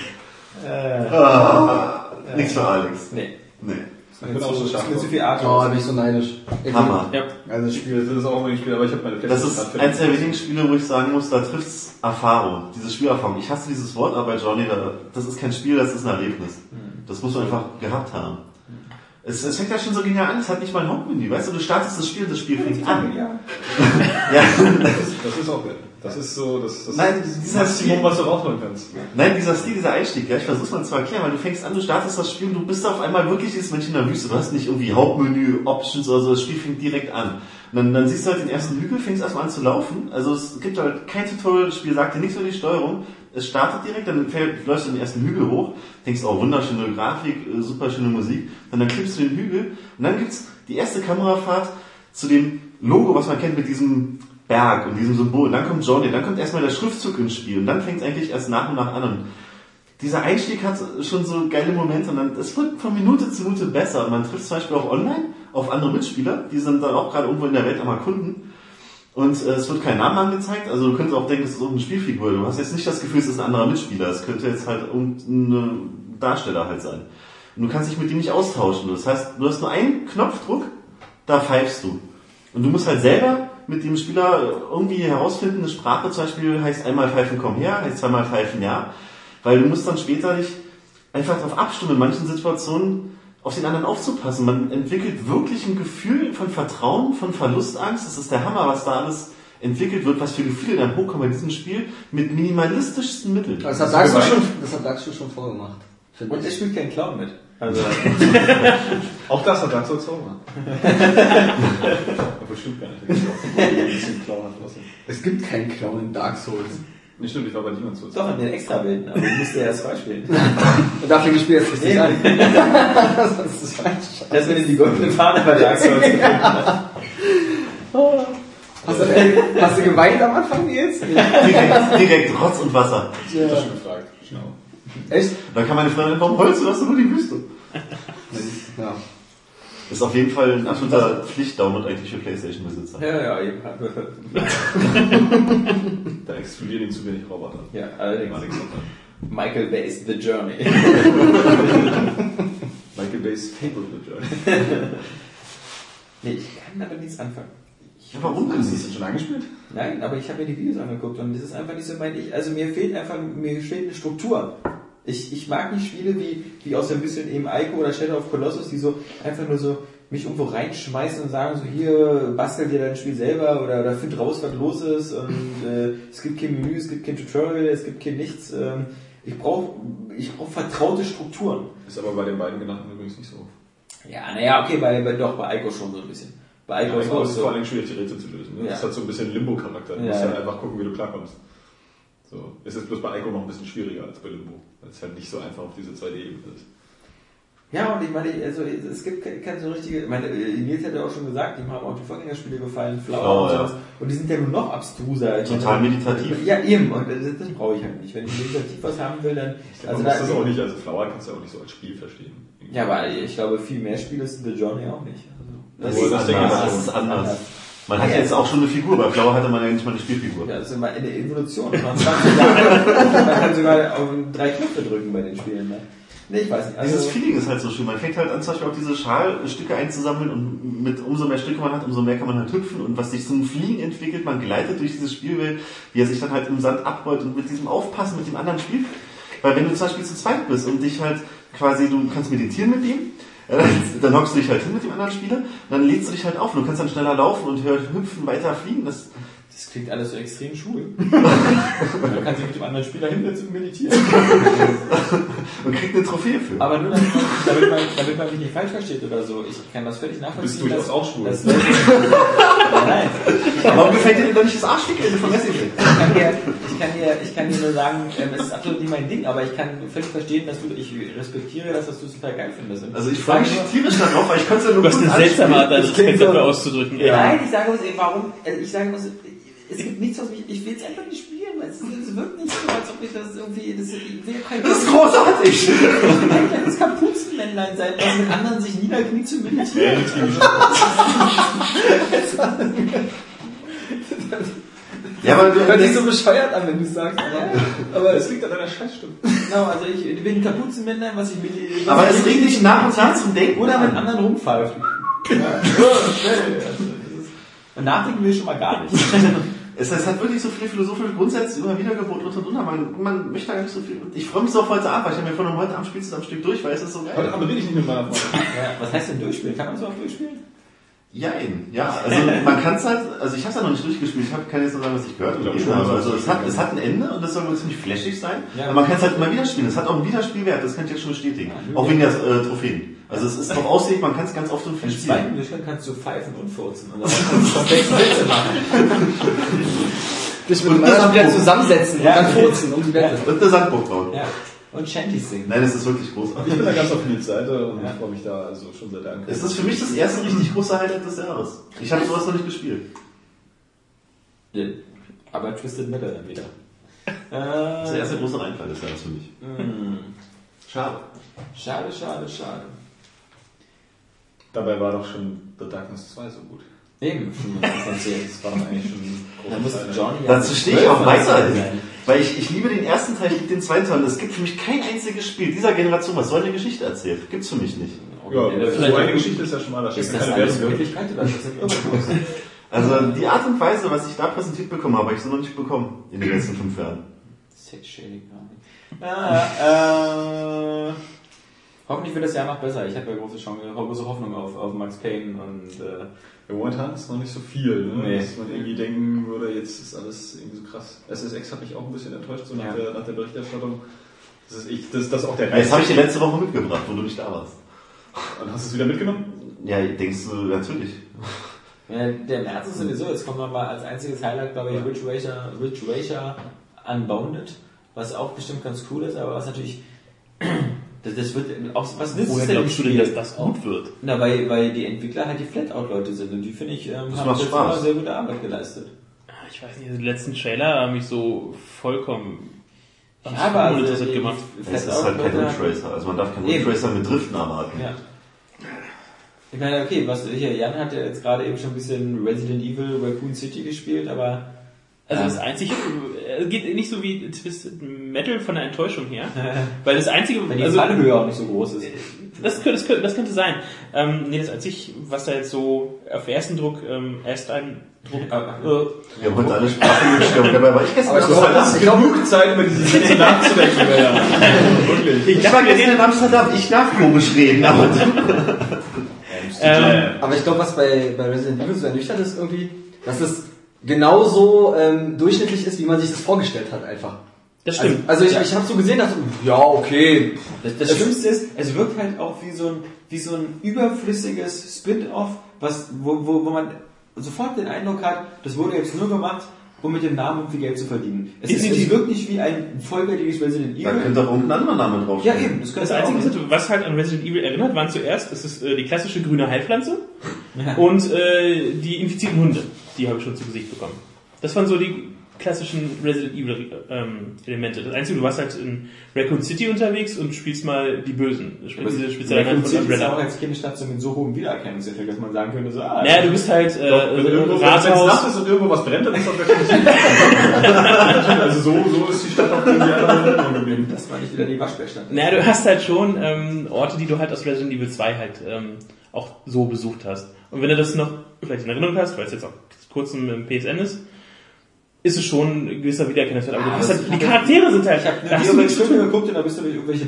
nichts für Alex. Nee. Ich bin auch so schade. Mit zu viel Art. Oh, bin ich so neidisch. Hammer. Ja. Also das Spiel, das ist auch mein Spiel, aber ich habe meine Das ist eins der wenigen Spiele, wo ich sagen muss, da trifft's Erfahrung, diese Spielerfahrung. Ich hasse dieses Wort, aber bei Johnny, das ist kein Spiel, das ist ein Erlebnis. Das muss man einfach gehabt haben. Es fängt ja schon so genial an, es hat nicht mal ein Hauptmenü. Weißt du, du startest das Spiel und das Spiel fängt an. Ja. Das ist auch geil. Das ist so das Nein, dieser Maximum, was du rausholen kannst. Nein, dieser Stil, dieser Einstieg, ja, ich versuch's mal zu erklären, weil du fängst an, du startest das Spiel und du bist auf einmal wirklich dieses Mensch in der Wüste. Du hast nicht irgendwie Hauptmenü, Options oder so, das Spiel fängt direkt an. Und dann siehst du halt den ersten Hügel, fängst erstmal an zu laufen. Also es gibt halt kein Tutorial, das Spiel sagt dir nichts über die Steuerung. Es startet direkt, dann läufst du den ersten Hügel hoch, denkst, oh, wunderschöne Grafik, super schöne Musik. Dann klippst du den Hügel und dann gibt's die erste Kamerafahrt zu dem Logo, was man kennt mit diesem Berg und diesem Symbol. Dann kommt Journey, dann kommt erstmal der Schriftzug ins Spiel und dann fängt es eigentlich erst nach und nach an. Und dieser Einstieg hat schon so geile Momente und dann, es wird von Minute zu Minute besser. Und man trifft zum Beispiel auch online auf andere Mitspieler, die sind dann auch gerade irgendwo in der Welt am Erkunden. Und es wird kein Name angezeigt, also du könntest auch denken, es ist irgendeine Spielfigur. Du hast jetzt nicht das Gefühl, es ist ein anderer Mitspieler. Es könnte jetzt halt irgendein Darsteller halt sein. Und du kannst dich mit ihm nicht austauschen. Das heißt, du hast nur einen Knopfdruck, da pfeifst du. Und du musst halt selber mit dem Spieler irgendwie herausfinden, eine Sprache zum Beispiel heißt einmal pfeifen komm her, heißt zweimal pfeifen ja. Weil du musst dann später dich einfach darauf abstimmen, in manchen Situationen auf den anderen aufzupassen. Man entwickelt wirklich ein Gefühl von Vertrauen, von Verlustangst. Das ist der Hammer, was da alles entwickelt wird, was für Gefühle dann hochkommen in diesem Spiel mit minimalistischsten Mitteln. Das hat Dark Souls schon vorgemacht. Und er spielt keinen Clown mit. Also auch das hat Dark Souls vorgemacht. Bestimmt gar nicht. Ein bisschen Clown hat was. Es gibt keinen Clown in Dark Souls. Nicht stimmt, ich war bei Demon's Souls. Doch, in den Extrawelten, aber du musst ja erst freispielen. Und dafür gespielt hast du richtig an. Das ist falsch. Das, wenn du die goldene Fahne bei Dark Souls gefunden hast. Hast du geweint am Anfang, Nils? Direkt Rotz und Wasser. Ich hab das schon gefragt. Genau. Echt? Dann kann meine Freundin, warum heulst du, dass du nur die Wüste? Ja. Ist auf jeden Fall ein absoluter Pflichtdownload eigentlich für PlayStation-Besitzer. Ja, eben. Da explodieren ihm zu wenig Roboter. Ja, allerdings. Michael Bay's The Journey. Michael Bay's Favorite The Journey. Nee, ich kann damit nichts anfangen. Ja, warum denn Hast du das nicht? denn schon angespielt? Nein, aber ich habe mir die Videos angeguckt und das ist einfach nicht so also mir fehlt eine Struktur. Ich mag nicht Spiele wie aus ein bisschen eben Ico oder Shadow of Colossus, die so einfach nur so mich irgendwo reinschmeißen und sagen so, hier, bastel dir dein Spiel selber oder find raus, was los ist und es gibt kein Menü, es gibt kein Tutorial, es gibt kein nichts. Ich brauch vertraute Strukturen. Ist aber bei den beiden genannten übrigens nicht so. Ja, naja, okay, bei Ico schon so ein bisschen. Bei Ico ist Ico auch ist so. vor allem schwierig, die Rätsel zu lösen. Ne? Ja. Das hat so ein bisschen Limbo-Charakter. Du Ja, musst halt ja. einfach gucken, wie du klarkommst. So. Es ist bloß bei Ico noch ein bisschen schwieriger als bei Limbo. Weil es halt nicht so einfach auf diese 2D-Ebene ist. Ja, und ich meine, also es gibt keine so richtige, ich meine, Nils hat ja auch schon gesagt, ihm haben auch die Vorgängerspiele gefallen, Flower und sowas, und die sind ja nur noch abstruser. Total meditativ. Ja, eben, und das brauche ich halt nicht. Wenn ich meditativ was haben will, dann... Also das ist auch nicht, also Flower kannst du auch nicht so als Spiel verstehen. Ja, aber ich glaube, viel mehr Spiele ist The Journey auch nicht. Das Also, ist anders. Man hat jetzt auch schon eine Figur, bei Flower hatte man ja nicht mal eine Spielfigur. Ja, das ist immer eine Evolution. Man kann sogar auf 3 Knöpfe drücken bei den Spielen. Ne? Nee, ich weiß nicht. Also, Dieses Feeling ist halt so schön. Man fängt halt an, zum Beispiel auch diese Schalstücke einzusammeln und mit umso mehr Stücke man hat, umso mehr kann man halt hüpfen und was sich zum Fliegen entwickelt, man gleitet durch dieses Spielwelt, wie er sich dann halt im Sand abrollt und mit diesem Aufpassen mit dem anderen Spiel. Weil wenn du zum Beispiel zu zweit bist und dich halt quasi, du kannst meditieren mit ihm, dann hockst du dich halt hin mit dem anderen Spieler und dann lädst du dich halt auf und du kannst dann schneller laufen und hüpfen, weiter fliegen. Das klingt alles so extrem schwul. Man kann sich mit dem anderen Spieler hinsetzen und meditieren. und kriegt eine Trophäe für. Aber nur damit man mich nicht falsch versteht oder so. Ich kann das völlig nachvollziehen. Du bist durchaus auch schwul. Nein. Warum gefällt dir denn doch nicht das Arschfickende von Messi? Ich kann dir nur sagen, es ist absolut nicht mein Ding, aber ich kann völlig verstehen, ich respektiere das, dass du es total geil findest. Und Also ich freue mich tierisch darauf, weil ich konnte es ja nur Du hast eine seltsame Art, Das das klingt dafür so- auszudrücken. Nein, ich sage es gibt nichts, was mich, ich will es einfach nicht spielen, weil es wirkt nicht so, als ob ich das irgendwie, ich will kein Das ist großartig! ein kleines Kapuzenmännlein sein, was mit anderen sich niederkniet zu meditieren. Ja, aber du Hört sich so bescheuert an, wenn du es sagst. Aber Das liegt an deiner Scheißstimme. genau, also ich bin ein Kapuzenmännlein, was ich meditiere. Aber es regt dich nach und nach zum Denken Oder mit an. anderen rumpfeift. Und nachdenken will ich schon mal gar nicht. Es hat wirklich so viele philosophische Grundsätze über Wiedergeburt und. Man möchte gar nicht so viel. Ich freue mich so auf heute Abend, weil ich habe mir von heute Abend spielst du am Stück durch, weil es ist so Heute geil. Abend rede ich nicht mit meiner Freundin. Ja, was heißt denn durchspielen? Kann man so oft durchspielen? Jein. Ja, also man kann es halt, also ich habe es ja noch nicht durchgespielt, kann jetzt nur sagen, was ich gehört und Ja, gelesen schon. habe. Also es hat ein Ende und das soll wohl ziemlich flashig sein, Ja. aber man kann es halt immer wieder spielen. Es hat auch einen Wiederspielwert, das kann ich jetzt schon bestätigen. Ja, Auch wegen der Trophäen. Also es ist drauf ausgelegt, man kann es ganz oft und viel Im spielen. zweiten Durchgang kannst du pfeifen und furzen. Und dann kannst du komplexe Witze machen. Dich mit dem anderen Spieler zusammensetzen Ja. und dann furzen um die Wette. Und eine Sandburg bauen. Ja. Und Shanties singen. Nein, es ist wirklich großartig. Ich bin da ganz auf Nils Seite und ich freue mich da also schon seit der Ankündigung. Es ist für mich das erste richtig große Highlight des Jahres. Ich habe sowas noch nicht gespielt. Aber Twisted Metal dann wieder. Das ist der erste große Reinfall des Jahres für mich. Schade. Schade. Dabei war doch schon The Darkness 2 so gut. Eben, Das war doch eigentlich schon Da ein muss großes Johnny Dazu stehe ich auch weiterhin. sein. Weil ich liebe den ersten Teil, ich liebe den zweiten Teil. Und es gibt für mich kein einziges Spiel dieser Generation, was so eine Geschichte erzählt. Gibt's für mich nicht. Ja, Vielleicht- so eine Geschichte ist ja schon mal, da Ist steckt das keine alles Wertung drin. Wirklichkeit oder ist das irgendwas? Also die Art und Weise, was ich da präsentiert bekommen habe, habe ich so noch nicht bekommen in den letzten 5 Jahren. Sex-Shading. Hoffentlich wird das Jahr noch besser. Ich habe ja große Hoffnung auf Max Payne und Momentan ist noch nicht so viel, ne? Nee. Dass man irgendwie denken würde, jetzt ist alles irgendwie so krass. SSX hat mich auch ein bisschen enttäuscht, so nach der Berichterstattung. Das ist auch der Jetzt habe ich dir letzte Woche mitgebracht, wo du nicht da warst. Und hast du es wieder mitgenommen? Ja, denkst du, natürlich. ja, der März ist sowieso, jetzt kommt noch mal als einziges Highlight, glaube ich, Ridge Racer Unbounded, was auch bestimmt ganz cool ist, aber was natürlich, das wird auch, was nützt Woher es denn glaubst du denn, dass das gut wird? Na, weil die Entwickler halt die Flatout-Leute sind und die, finde ich, haben macht jetzt Spaß. immer sehr gute Arbeit geleistet. Ich weiß nicht, die letzten Trailer haben mich so vollkommen uninteressiert gemacht. Es ist halt kein Raytracer, also man darf keinen Raytracer mit Driften erwarten. Ja. Ich meine, okay, Jan hat ja jetzt gerade eben schon ein bisschen Resident Evil Raccoon City gespielt, aber... Also das Einzige, geht nicht so wie Twisted Metal von der Enttäuschung her, weil das Einzige... Weil die Fallhöhe auch nicht so groß ist. Das könnte sein. Das Einzige, was da jetzt so auf ersten Druck, Wir haben heute alle Sprachen gestimmt, dabei war ich gestern. Aber das ist genug Zeit, über diese Sätze nachzudenken. Wirklich. Ich war gestern in Amsterdam, ich darf komisch reden, aber... Aber ich glaube, was bei Resident Evil so ernüchternd ist irgendwie, dass es genauso durchschnittlich ist, wie man sich das vorgestellt hat einfach. Das stimmt. Also ich habe so gesehen, dass ja, okay. Das Schlimmste ist, es wirkt halt auch wie so ein überflüssiges Spin-off, wo man sofort den Eindruck hat, das wurde jetzt nur gemacht, um mit dem Namen irgendwie Geld zu verdienen. Es wirkt nicht wie ein vollwertiges Resident Evil. Da könnte auch irgendein anderer Name draufstehen. Ja, eben. Das Einzige, was halt an Resident Evil erinnert, waren zuerst, es ist die klassische grüne Heilpflanze und die infizierten Hunde. Die habe ich schon zu Gesicht bekommen. Das waren so die klassischen Resident Evil Elemente. Das Einzige, du warst halt in Raccoon City unterwegs und spielst mal die Bösen. Diese spezielle Raccoon City ist auch als Kinderstadt so mit so hohem Wiedererkennungseffekt, dass man sagen könnte, so, naja, du bist halt Wenn es nachts ist und irgendwo was brennt, dann ist das wahrscheinlich also so ist die Stadt auch irgendwie andere geblieben. Das war nicht wieder die Waschbärstadt. Naja, du hast halt schon Orte, die du halt aus Resident Evil 2 halt auch so besucht hast. Und wenn du das noch vielleicht in Erinnerung hast, weil es jetzt auch kurz im PSN ist es schon ein gewisser Wiedererkennungswert. Aber du hast halt, die Charaktere sind halt... Ich habe mir Filme geguckt und da bist du durch irgendwelche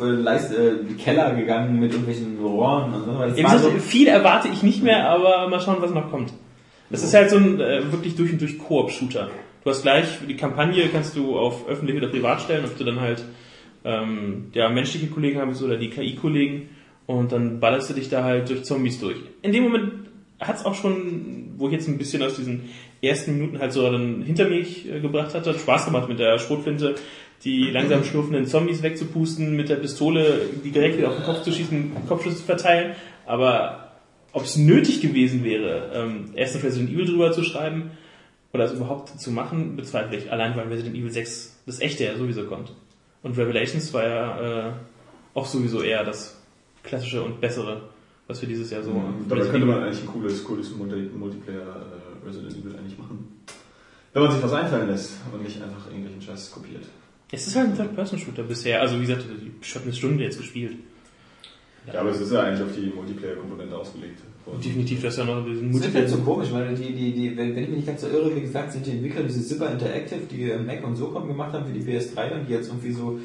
Keller gegangen mit irgendwelchen Rohren und so. Viel erwarte ich nicht mehr, aber mal schauen, was noch kommt. Das ist halt so ein wirklich durch und durch Koop-Shooter. Du hast gleich, die Kampagne kannst du auf öffentlich oder privat stellen, ob du dann halt menschliche Kollegen haben oder die KI-Kollegen und dann ballerst du dich da halt durch Zombies durch. In dem Moment hat es auch schon, wo ich jetzt ein bisschen aus diesen ersten Minuten halt so dann hinter mich gebracht hatte, Spaß gemacht mit der Schrotflinte, die langsam schlurfenden Zombies wegzupusten, mit der Pistole, die direkt wieder auf den Kopf zu schießen, Kopfschüsse zu verteilen, aber ob es nötig gewesen wäre, erst ein Resident Evil drüber zu schreiben oder es überhaupt zu machen, bezweifle ich, allein weil Resident Evil 6 das echte ja sowieso kommt. Und Revelations war ja auch sowieso eher das klassische und bessere, was wir dieses Jahr so... Dabei könnte man eigentlich ein cooles Multiplayer Resident Evil eigentlich machen. Wenn man sich was einfallen lässt und nicht einfach irgendwelchen Scheiß kopiert. Es ist halt ein Third-Person-Shooter bisher. Also wie gesagt, ich habe eine Stunde jetzt gespielt. Ja, aber es ist ja eigentlich auf die Multiplayer-Komponente ausgelegt. Und definitiv, das ist ja noch diesen Das ist halt so komisch, weil wenn ich mich nicht ganz so irre, wie gesagt, sind die Entwickler, diese Zipper Interactive, die Mac und SOCOM gemacht haben für die PS3 und die jetzt irgendwie so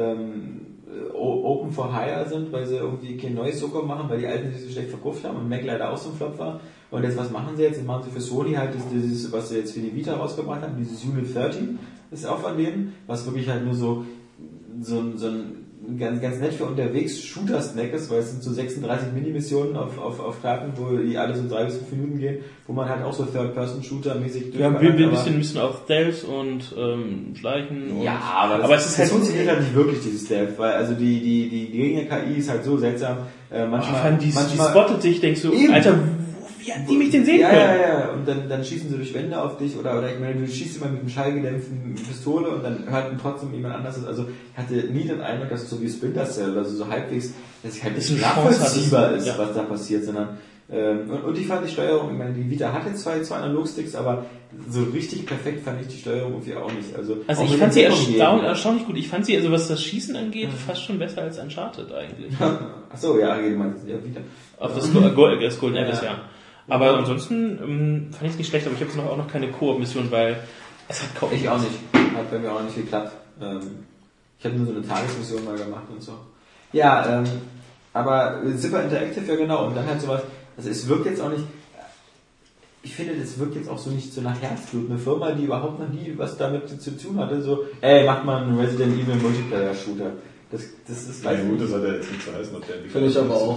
Open for Hire sind, weil sie irgendwie kein neues SOCOM machen, weil die alten sich so schlecht verkauft haben und Mac leider auch so ein Flop war. Und jetzt, was machen sie jetzt? Jetzt machen sie für Sony halt dieses, was sie jetzt für die Vita rausgebracht haben, dieses Unit 13, das ist auch von denen, was wirklich halt nur so ein ganz nett für unterwegs Shooter-Snack ist, weil es sind so 36 Mini-Missionen auf Karten, wo die alle so 3 bis 5 Minuten gehen, wo man halt auch so Third-Person-Shooter-mäßig wir haben ein bisschen auf Stealth und Schleichen. Ja, aber es ist halt funktioniert halt nicht wirklich, dieses Stealth, weil also die Gegner-KI ist halt so seltsam. Manchmal die spottet dich, denkst du, eben. Alter, wie hat die mich denn sehen können? Ja, und dann schießen sie durch Wände auf dich oder ich meine, du schießt immer mit einem schallgedämpften Pistole und dann hört trotzdem jemand anders. Also ich hatte nie den Eindruck, dass es so wie Splinter Cell, also so halbwegs, dass es halt nicht nachvollziehbar ist, was da passiert, sondern und ich fand die Steuerung, ich meine, die Vita hatte zwei Analogsticks, aber so richtig perfekt fand ich die Steuerung irgendwie auch nicht. Also ich fand sie erstaunlich gut. Ich fand sie, also was das Schießen angeht, fast schon besser als Uncharted eigentlich. Achso, ja, jemand ja wieder. Auf das Golden Abyss, ja. Aber ansonsten fand ich es nicht schlecht, aber ich habe auch noch keine Koop-Mission, weil es hat kaum... Ich auch nicht. Hat bei mir auch nicht geklappt. Ich habe nur so eine Tagesmission mal gemacht und so. Ja, aber Zipper Interactive, ja genau. Und dann halt sowas, also es wirkt jetzt auch nicht... Ich finde, das wirkt jetzt auch so nicht so nach Herzblut. Eine Firma, die überhaupt noch nie was damit zu tun hatte, so, macht mal einen Resident Evil Multiplayer-Shooter. Das ist ja, gut, das hat ja jetzt nichts zu heißen, ob der finde ich aber auch.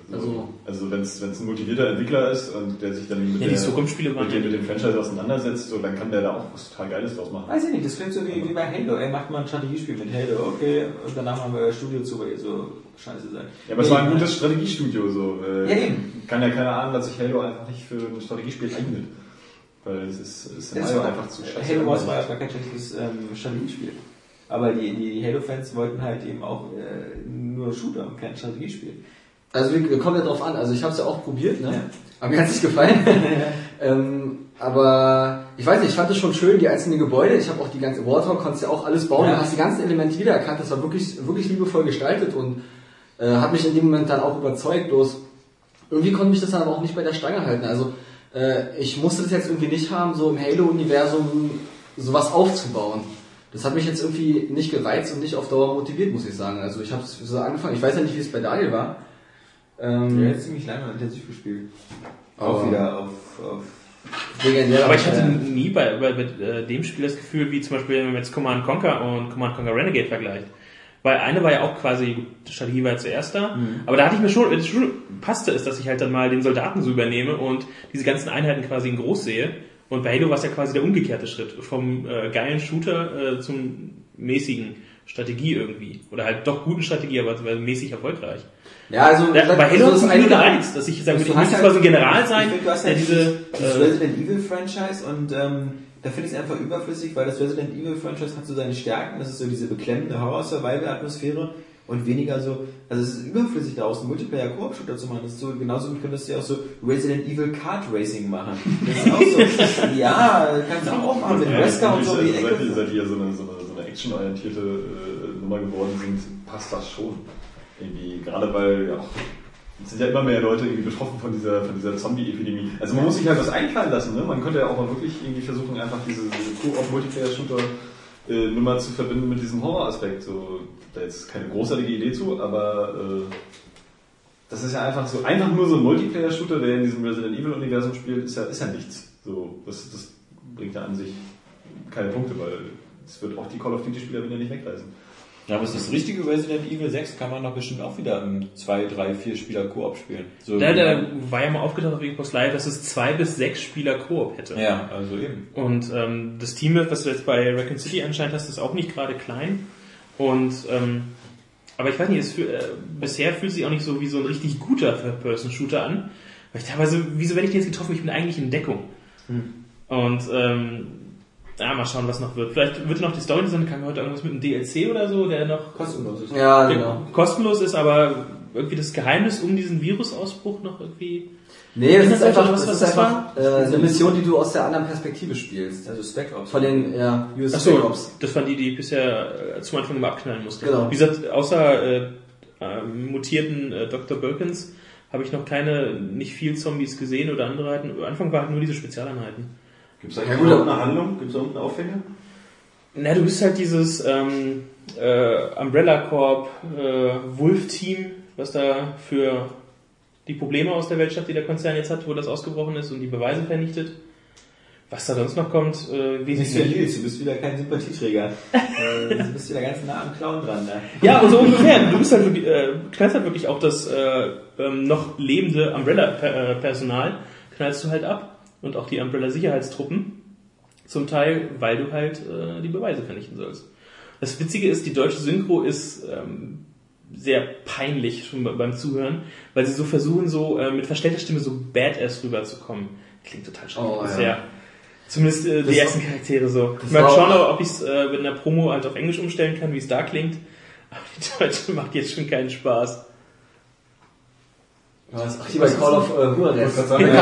Also wenn es ein motivierter Entwickler ist und der sich dann mit die Zukunftsspiele waren mit dem Franchise auseinandersetzt, so, dann kann der da auch was total Geiles draus machen. Weiß ich nicht, das klingt so wie bei Halo. Macht mal ein Strategiespiel mit Halo, okay, und danach machen wir euer Studio zu, weil ihr so scheiße seid. Ja, aber es war ein gutes Strategiestudio, so. Ja, eben. Kann ja keiner ahnen, dass sich Halo einfach nicht für ein Strategiespiel eignet. Weil es ist einfach zu scheiße. Halo war ja gar kein schlechtes Strategiespiel. Aber die Halo-Fans wollten halt eben auch nur Shooter und kein Strategiespiel. Also wir kommen ja drauf an, also ich habe es ja auch probiert, ne? Ja. Aber mir hat es nicht gefallen. Aber ich weiß nicht, ich fand es schon schön, die einzelnen Gebäude. Ich habe auch die ganze Warthog, konntest ja auch alles bauen. Du hast die ganzen Elemente wiedererkannt. Das war wirklich, wirklich liebevoll gestaltet und hat mich in dem Moment dann auch überzeugt. Bloß irgendwie konnte mich das dann aber auch nicht bei der Stange halten. Also ich musste das jetzt irgendwie nicht haben, so im Halo-Universum sowas aufzubauen. Das hat mich jetzt irgendwie nicht gereizt und nicht auf Dauer motiviert, muss ich sagen. Also ich habe es so angefangen, ich weiß ja nicht, wie es bei Daniel war. Der hat ziemlich lange und intensiv gespielt. Auch wieder auf legendär. Aber ich hatte nie bei dem Spiel das Gefühl, wie zum Beispiel, wenn man jetzt Command Conquer und Command Conquer Renegade vergleicht. Weil eine war ja auch quasi, die Strategie war ja zuerst da, aber da hatte ich mir schon passte es, dass ich halt dann mal den Soldaten so übernehme und diese ganzen Einheiten quasi in groß sehe. Und bei Halo war es ja quasi der umgekehrte Schritt. Vom geilen Shooter zum mäßigen Strategie irgendwie. Oder halt doch guten Strategie, aber mäßig erfolgreich. Ja, also bei Halo ist es nur gereizt, dass ich sagen würde, ich möchte zwar so ein General sein, der diese Resident Evil Franchise und da finde ich es einfach überflüssig, weil das Resident Evil Franchise hat so seine Stärken, das ist so diese beklemmende Horror-Survival-Atmosphäre und weniger so, also es ist überflüssig daraus einen Multiplayer-Koop-Shooter zu machen, das ist so, genauso gut könntest du ja auch so Resident Evil Kart Racing machen. Das ist auch so, ja, kannst du auch machen mit Wesker und so die Ecke. Seit die ja so eine actionorientierte Nummer geworden sind, passt das schon. Irgendwie, gerade weil, ja, es sind ja immer mehr Leute irgendwie betroffen von dieser Zombie-Epidemie. Also man muss sich halt was einfallen lassen, ne? Man könnte ja auch mal wirklich irgendwie versuchen, einfach diese Co-op-Multiplayer-Shooter-Nummer zu verbinden mit diesem Horror-Aspekt. So, da jetzt keine großartige Idee zu, aber das ist ja einfach so, einfach nur so ein Multiplayer-Shooter, der in diesem Resident Evil-Universum spielt, ist ja nichts. So, das bringt ja an sich keine Punkte, weil es wird auch die Call of Duty-Spieler wieder nicht wegreißen. Ja, aber ist das richtige Resident Evil 6 kann man doch bestimmt auch wieder im 2, 3, 4 Spieler Koop spielen. So da war ja mal aufgetaucht auf Xbox Live, dass es 2 bis 6 Spieler Koop hätte. Ja, also eben. Und das Team, was du jetzt bei Raccoon City anscheinend hast, ist auch nicht gerade klein. Und aber ich weiß nicht, bisher fühlt es sich auch nicht so wie so ein richtig guter Third-Person-Shooter an. Weil ich teilweise, wieso werde ich denn jetzt getroffen? Ich bin eigentlich in Deckung. Und ja, mal schauen, was noch wird. Vielleicht wird noch die Story sein, kann heute irgendwas mit einem DLC oder so, der noch kostenlos ist. Ja, genau. Kostenlos ist, aber irgendwie das Geheimnis um diesen Virusausbruch noch irgendwie... Nee, es ist einfach eine Mission, die du aus der anderen Perspektive spielst. Also Spec Ops. Von den, US Spec Ops. Das waren die bisher zum Anfang immer abknallen mussten. Genau. Wie gesagt, außer mutierten Dr. Birkins habe ich noch nicht viel Zombies gesehen oder andere Einheiten. Am Anfang waren halt nur diese Spezialeinheiten. Gibt es eigentlich irgendeine Handlung? Gibt es irgendeinen Aufhänger? Na, du bist halt dieses Umbrella Corp Wolf-Team, was da für die Probleme aus der Welt schafft, die der Konzern jetzt hat, wo das ausgebrochen ist und die Beweise vernichtet. Was da sonst noch kommt, wesentlich. Du bist wieder kein Sympathieträger. Du bist wieder ganz nah am Clown dran. Ne? Ja, und so ungefähr. Du bist halt wirklich, knallst halt wirklich auch das noch lebende Umbrella-Personal, knallst du halt ab. Und auch die Umbrella-Sicherheitstruppen, zum Teil, weil du halt die Beweise vernichten sollst. Das Witzige ist, die deutsche Synchro ist sehr peinlich schon beim Zuhören, weil sie so versuchen, so mit verstellter Stimme so Badass rüberzukommen. Klingt total schrecklich bisher. Zumindest die ersten Charaktere so. Mal schauen, ob ich es mit einer Promo halt auf Englisch umstellen kann, wie es da klingt. Aber die deutsche macht jetzt schon keinen Spaß. Ach, die bei Call of Juarez.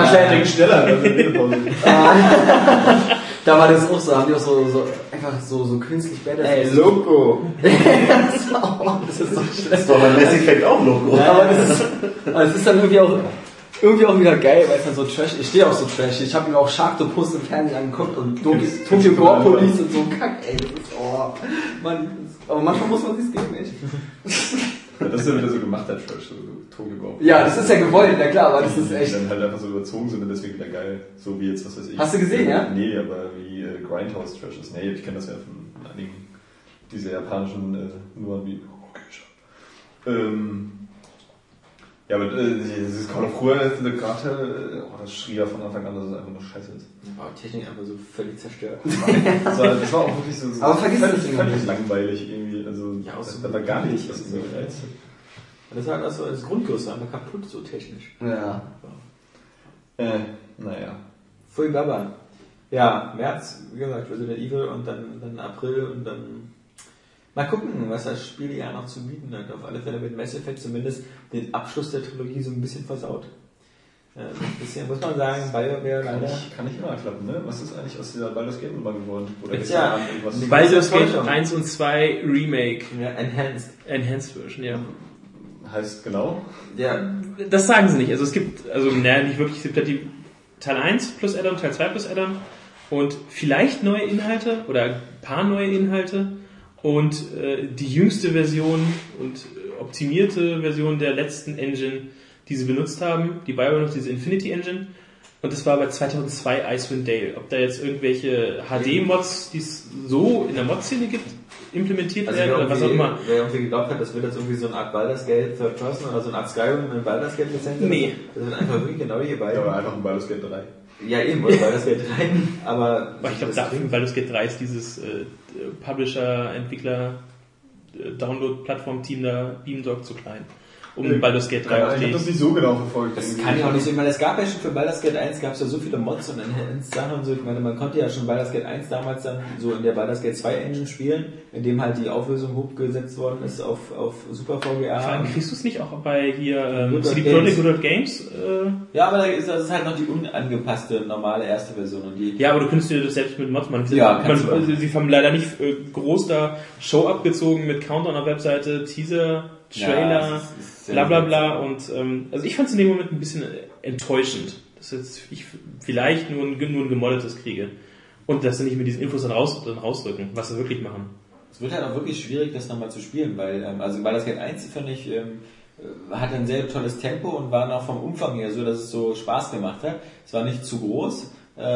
Da war das auch so, haben die auch so einfach so künstlich Badass. Ey, Loco! Das ist so schlecht. Das ist doch beim Mass Effect auch Loco. Ja, aber das ist dann irgendwie auch wieder geil, weil es dann so trash, ich stehe auch so trash, ich habe mir auch Sharktopus im Fernsehen angeguckt und Tokyo Gore Police und so Kack, ey, das ist, Mann, aber manchmal muss man sich's geben, echt. Ja, das ist ja wieder so gemachter Trash, so Tokyo Gore. Ja, das ist ja gewollt, na klar, aber das ist echt. Die dann halt einfach so überzogen sind und deswegen wieder geil. So wie jetzt, was weiß ich. Hast du gesehen, ja? Nee, aber wie Grindhouse Trash ist. Nee, ich kenne das ja von einigen dieser japanischen Nummern wie Ja, aber dieses Call of Duty, das schrie ja von Anfang an, dass es einfach nur scheiße ist. Aber Technik einfach so völlig zerstört. Das war auch wirklich so aber vergiss das völlig langweilig irgendwie. Also, ja, auch so da war gar nichts, was irgendwie reizt. Das war also das Grundgerüst einfach kaputt, so technisch. Ja. Naja. Pfui Baba. Ja, März, wie gesagt, Resident Evil und dann April und dann mal gucken, was das Spieljahr noch zu bieten hat. Auf alle Fälle mit Mass Effect zumindest den Abschluss der Trilogie so ein bisschen versaut. Ein bisschen, muss man sagen, BioWare leider. Kann nicht immer klappen, ne? Was ist eigentlich aus dieser Baldur's Gate Nummer geworden? Oder ist ja Baldur's Gate 1 und 2 Remake. Ja, Enhanced Version, ja. Heißt genau? Ja. Das sagen sie nicht. Also es gibt, nicht wirklich, es gibt ja die Teil 1 plus Add-on, Teil 2 plus Add-on und vielleicht neue Inhalte oder ein paar neue Inhalte und die jüngste Version und optimierte Version der letzten Engine, die sie benutzt haben, die BioWare nutzt, diese Infinity Engine. Und das war bei 2002 Icewind Dale. Ob da jetzt irgendwelche HD-Mods, die es so in der Mod-Szene gibt, implementiert werden oder was auch immer. Wer irgendwie geglaubt hat, das wird jetzt irgendwie so eine Art Baldur's Gate Third Person oder so eine Art Skyrim in Baldur's Gate Lizenz. Nee. Das wird einfach wirklich genau hier bei. Ja, aber einfach ein Baldur's Gate 3. Ja, eben, oder Baldur's Gate 3. Aber ich glaube, dafür Baldur's Gate 3 ist dieses Publisher, Entwickler, Download-Plattform-Team da Beamdog zu klein. Um Baldur's Gate 3 auf die... Ich habe das nicht so genau verfolgt. Das kann ja auch nicht so. Ich meine, es gab ja schon für Baldur's Gate 1 gab es ja so viele Mods und Sachen und so. Ich meine, man konnte ja schon Baldur's Gate 1 damals dann so in der Baldur's Gate 2 Engine spielen, in dem halt die Auflösung hochgesetzt worden ist auf Super VGA. Vor allem kriegst du es nicht auch bei hier CD Projekt Good Old Games? Ja, aber das ist halt noch die unangepasste normale erste Version. Und die ja, aber du könntest dir das selbst mit Mods machen. Ja, sie haben leider nicht groß da Show abgezogen mit Countdown auf Webseite, Teaser, Trailer, ja, bla bla bla und also ich fand es in dem Moment ein bisschen enttäuschend, dass jetzt ich vielleicht nur ein gemoddetes kriege und dass sie nicht mit diesen Infos dann rausrücken, was sie wirklich machen. Es wird halt auch wirklich schwierig, das nochmal zu spielen, weil also Baldur's Gate 1 finde ich hat ein sehr tolles Tempo und war noch vom Umfang her so, dass es so Spaß gemacht hat. Es war nicht zu groß.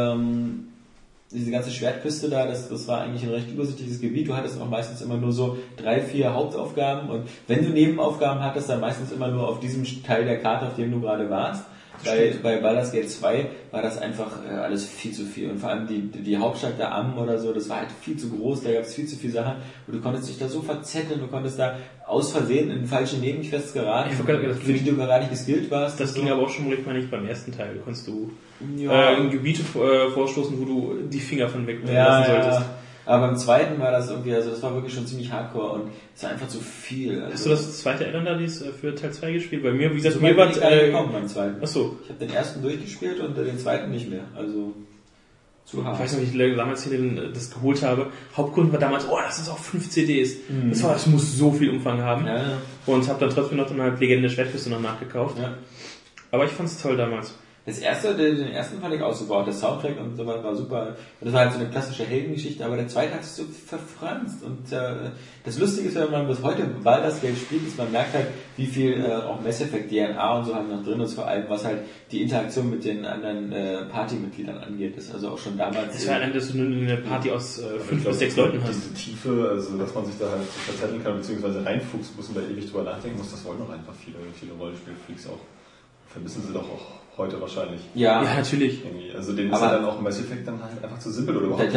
Diese ganze Schwertküste da, das war eigentlich ein recht übersichtliches Gebiet. Du hattest auch meistens immer nur so 3-4 Hauptaufgaben und wenn du Nebenaufgaben hattest, dann meistens immer nur auf diesem Teil der Karte, auf dem du gerade warst. Bei Baldur's Gate 2 war das einfach alles viel zu viel und vor allem die Hauptstadt der Ammen oder so, das war halt viel zu groß, da gab es viel zu viele Sachen und du konntest dich da so verzetteln, du konntest da aus Versehen in falsche Nebenquests geraten, für die du gar nicht geskillt warst. Das ging aber auch schon nicht beim ersten Teil, da konntest du in Gebiete vorstoßen, wo du die Finger von weg lassen solltest. Ja. Aber beim zweiten war das irgendwie, also das war wirklich schon ziemlich hardcore und es war einfach zu viel. Also hast du das zweite Add-on da für Teil 2 gespielt? Bei mir, wie gesagt, so mir war gekommen beim zweiten. Achso. Ich habe den ersten durchgespielt und den zweiten nicht mehr. Also zu hart. Ich weiß noch, wie ich damals hier das geholt habe. Hauptgrund war damals, das ist auch 5 CDs. Das muss so viel Umfang haben. Ja. Und habe dann trotzdem noch eine Legende der Schwertküste noch nachgekauft. Ja. Aber ich fand es toll damals. Den ersten fand ich auch super, der Soundtrack und so weiter war super. Das war halt so eine klassische Heldengeschichte, aber der zweite hat sich so verfranst. Und das Lustige ist, wenn man bis heute Baldur's Gate spielt, ist, man merkt halt, wie viel auch Mass Effect DNA und so halt noch drin ist, vor allem was halt die Interaktion mit den anderen Partymitgliedern angeht. Das ist also auch schon damals... Es war allein, dass du eine Party aus 5 bis 6 Leuten hast. Diese Tiefe, also dass man sich da halt verzetteln kann, beziehungsweise reinfuchsen muss und da ewig drüber nachdenken muss, das wollen doch einfach viele Rollenspielfreaks auch. Vermissen sie doch auch heute wahrscheinlich. Ja natürlich. Irgendwie. Also denen ist ja dann auch Mass Effect dann halt einfach zu simpel oder überhaupt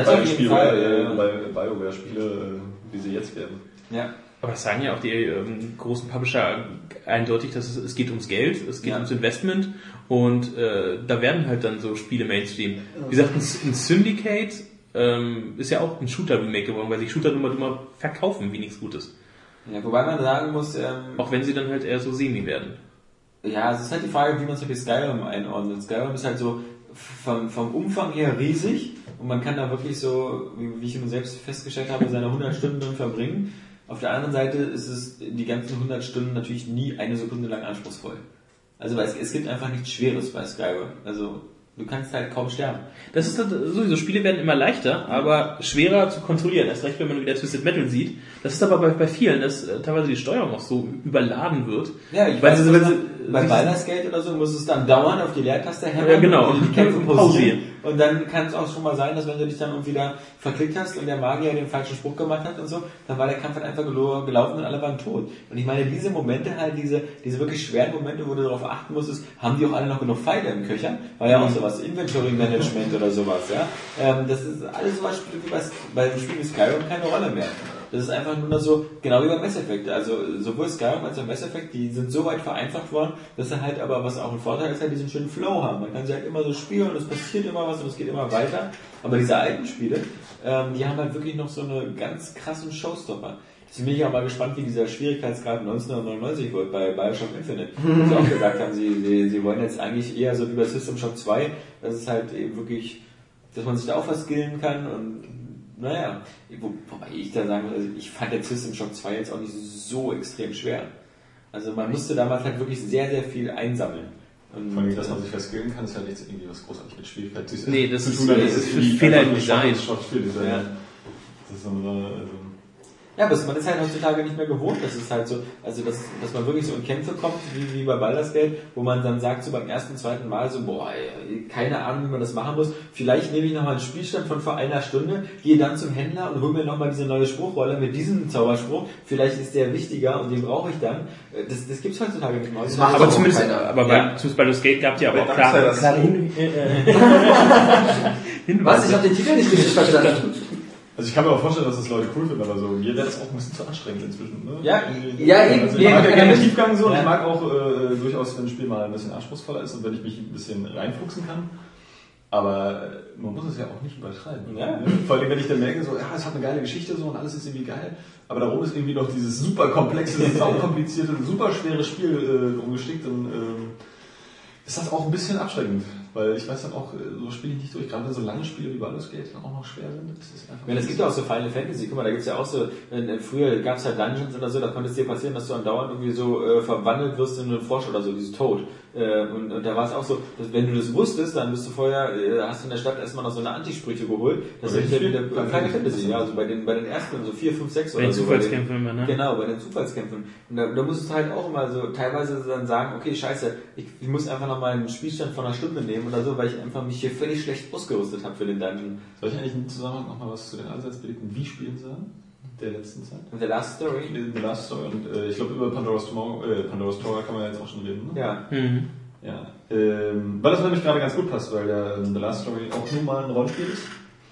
bei BioWare-Spiele, wie sie jetzt werden. Ja. Aber das sagen ja auch die großen Publisher eindeutig, dass es geht ums Geld, es geht ums Investment und da werden halt dann so Spiele Mainstream. Wie gesagt, ein Syndicate ist ja auch ein Shooter-Remake geworden, weil sich Shooter immer verkaufen wie nichts Gutes. Ja, wobei man sagen muss... auch wenn sie dann halt eher so semi werden. Ja, es ist halt die Frage, wie man so wie Skyrim einordnet. Skyrim ist halt so vom Umfang her riesig und man kann da wirklich so, wie ich nun selbst festgestellt habe, seine 100 Stunden drin verbringen. Auf der anderen Seite ist es die ganzen 100 Stunden natürlich nie eine Sekunde lang anspruchsvoll. Also weil es gibt einfach nichts Schweres bei Skyrim. Also du kannst halt kaum sterben. Das ist halt sowieso, Spiele werden immer leichter, aber schwerer zu kontrollieren. Erst recht, wenn man wieder Twisted Metal sieht. Das ist aber bei vielen, dass teilweise die Steuerung auch so überladen wird. Ja, ich weil weiß, sie bei Baldur's Gate oder so musst du es dann dauernd auf die Leertaste hämmern, Ja, genau. die Kämpfe pausieren. Pausieren. Und dann kann es auch schon mal sein, dass wenn du dich dann irgendwie da verklickt hast und der Magier den falschen Spruch gemacht hat und so, dann war der Kampf halt einfach gelaufen und alle waren tot. Und ich meine, diese Momente halt, diese wirklich schweren Momente, wo du darauf achten musstest, haben die auch alle noch genug Pfeile im Köcher? War ja auch sowas, Inventory Management oder sowas, ja. Das ist alles sowas, wie bei dem Spiel wie Skyrim keine Rolle mehr. Das ist einfach nur so, genau wie bei Mass Effect. Also sowohl Skyrim als auch Mass Effect, die sind so weit vereinfacht worden, dass sie halt aber, was auch ein Vorteil ist, halt diesen schönen Flow haben. Man kann sie halt immer so spielen und es passiert immer was und es geht immer weiter. Aber diese alten Spiele, die haben halt wirklich noch so eine ganz krassen Showstopper. Deswegen bin ich auch mal gespannt, wie dieser Schwierigkeitsgrad 1999 wird bei Bioshock Infinite. Wo sie auch gesagt haben, sie wollen jetzt eigentlich eher so wie bei System Shock 2, dass es halt eben wirklich, dass man sich da auch was skillen kann und naja, wobei ich da sagen würde, also ich fand der System Shock 2 jetzt auch nicht so extrem schwer. Also man musste damals halt wirklich sehr, sehr viel einsammeln. Und vor allem, dass man sich verskillen kann, ist ja nichts irgendwie was großartig mit Schwierigkeit zu tun. Nee, das zu ist, tun, das ist Fehler im Design. Das ist so ja, aber man ist halt heutzutage nicht mehr gewohnt, dass es halt so, also dass man wirklich so in Kämpfe kommt, wie bei Baldur's Gate, wo man dann sagt so beim ersten, zweiten Mal so, boah, ey, keine Ahnung, wie man das machen muss. Vielleicht nehme ich nochmal einen Spielstand von vor einer Stunde, gehe dann zum Händler und hole mir nochmal diese neue Spruchrolle mit diesem Zauberspruch. Vielleicht ist der wichtiger und den brauche ich dann. Das gibt's heutzutage nicht mehr. Aber zumindest, zumindest Baldur's Gate gab es ja aber auch klare Hinweise. Was? Ich habe den Titel nicht richtig verstanden. Also ich kann mir auch vorstellen, dass das Leute cool finden, aber so mir wäre das auch ein bisschen zu anstrengend inzwischen. Ne? Ja, eben. Also ich mag ja gerne Tiefgang so und ich mag auch durchaus, wenn ein Spiel mal ein bisschen anspruchsvoller ist und wenn ich mich ein bisschen reinfuchsen kann. Aber man muss es ja auch nicht übertreiben. Ja. Ne? Vor allem, wenn ich dann merke, so, ja, es hat eine geile Geschichte so und alles ist irgendwie geil, aber darum ist irgendwie noch dieses super komplexe, saukomplizierte, super schwere Spiel umgestickt und ist das auch ein bisschen abschreckend. Weil ich weiß dann auch, so spiele ich nicht durch, gerade wenn so lange Spiele wie Baldur's Gate dann auch noch schwer sind. Es gibt ja auch so Final Fantasy, guck mal, da gibt's ja auch so, früher gab's halt Dungeons oder so, da konnte es dir passieren, dass du andauernd irgendwie so verwandelt wirst in einen Frosch oder so, dieses Toad. Und da war es auch so, dass wenn du das wusstest, dann bist du vorher, hast du in der Stadt erstmal noch so eine Antisprüche geholt. Das ist ja wieder Final Fantasy, ja, also bei den ersten, so 4, 5, 6 oder so. Bei den Zufallskämpfen immer, ne? Genau, bei den Zufallskämpfen. Und da musstest du halt auch immer so teilweise dann sagen, okay, scheiße, ich muss einfach noch mal einen Spielstand von einer Stunde nehmen oder so, weil ich einfach mich hier völlig schlecht ausgerüstet habe für den Dungeon. Soll ich eigentlich im Zusammenhang noch mal was zu den allseits beliebten Wii-Spielen sagen? Der letzten Zeit? The Last Story? The Last Story und ich glaube über Pandora's Tower kann man ja jetzt auch schon reden, ne? Ja. Mhm. Ja. Weil das nämlich gerade ganz gut passt, weil der The Last Story auch nur mal ein Rollenspiel ist.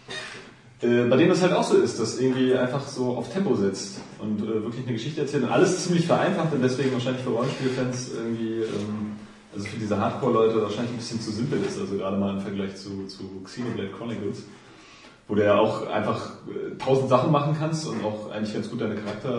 Bei dem das halt auch so ist, dass irgendwie einfach so auf Tempo setzt und wirklich eine Geschichte erzählt und alles ziemlich vereinfacht und deswegen wahrscheinlich für Rollenspielfans irgendwie also für diese Hardcore-Leute wahrscheinlich ein bisschen zu simpel ist, also gerade mal im Vergleich zu Xenoblade Chronicles, wo du ja auch einfach 1000 Sachen machen kannst und auch eigentlich ganz gut deine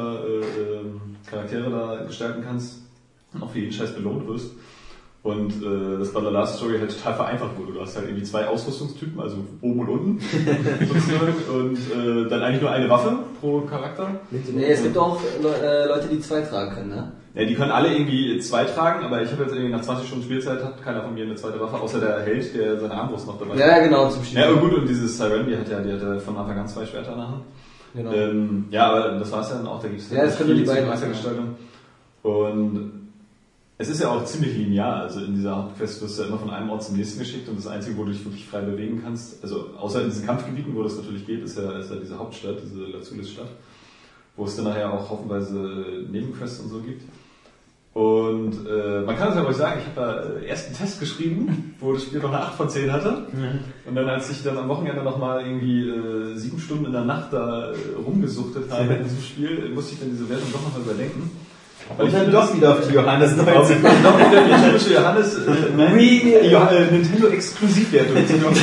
Charaktere da gestalten kannst und auch für jeden Scheiß belohnt wirst. Und das bei The Last Story halt total vereinfacht wurde. Du hast halt irgendwie 2 Ausrüstungstypen, also oben und unten sozusagen, und dann eigentlich nur eine Waffe pro Charakter. Nee, es gibt auch Leute, die 2 tragen können, ne? Ja, die können alle irgendwie 2 tragen, aber ich habe jetzt irgendwie nach 20 Stunden Spielzeit hat keiner von mir eine zweite Waffe, außer der Held, der seine Armbrust noch dabei hat. Ja, genau, zum Spiel. Ja, und gut, und dieses Siren, die hat ja von Anfang an 2 Schwerter in der Hand. Genau. Ja, aber das war's ja dann auch, da gibt's ja, das können die beiden Gestaltung. Und es ist ja auch ziemlich linear, also in dieser Hauptquest wirst du ja immer von einem Ort zum nächsten geschickt und das Einzige, wo du dich wirklich frei bewegen kannst, also außer in diesen Kampfgebieten, wo das natürlich geht, ist ja diese Hauptstadt, diese Lazulis-Stadt, wo es dann nachher auch haufenweise Nebenquests und so gibt. Und man kann es ja ruhig sagen, ich habe da erst einen Test geschrieben, wo das Spiel noch eine 8 von 10 hatte. Und dann, als ich dann am Wochenende nochmal irgendwie 7 Stunden in der Nacht da rumgesuchtet habe in diesem Spiel, musste ich dann diese Wertung doch nochmal überdenken. Weil und dann doch wieder auf die Johannes 19. Doch wieder die typische Johannes Nintendo-Exklusivwertung.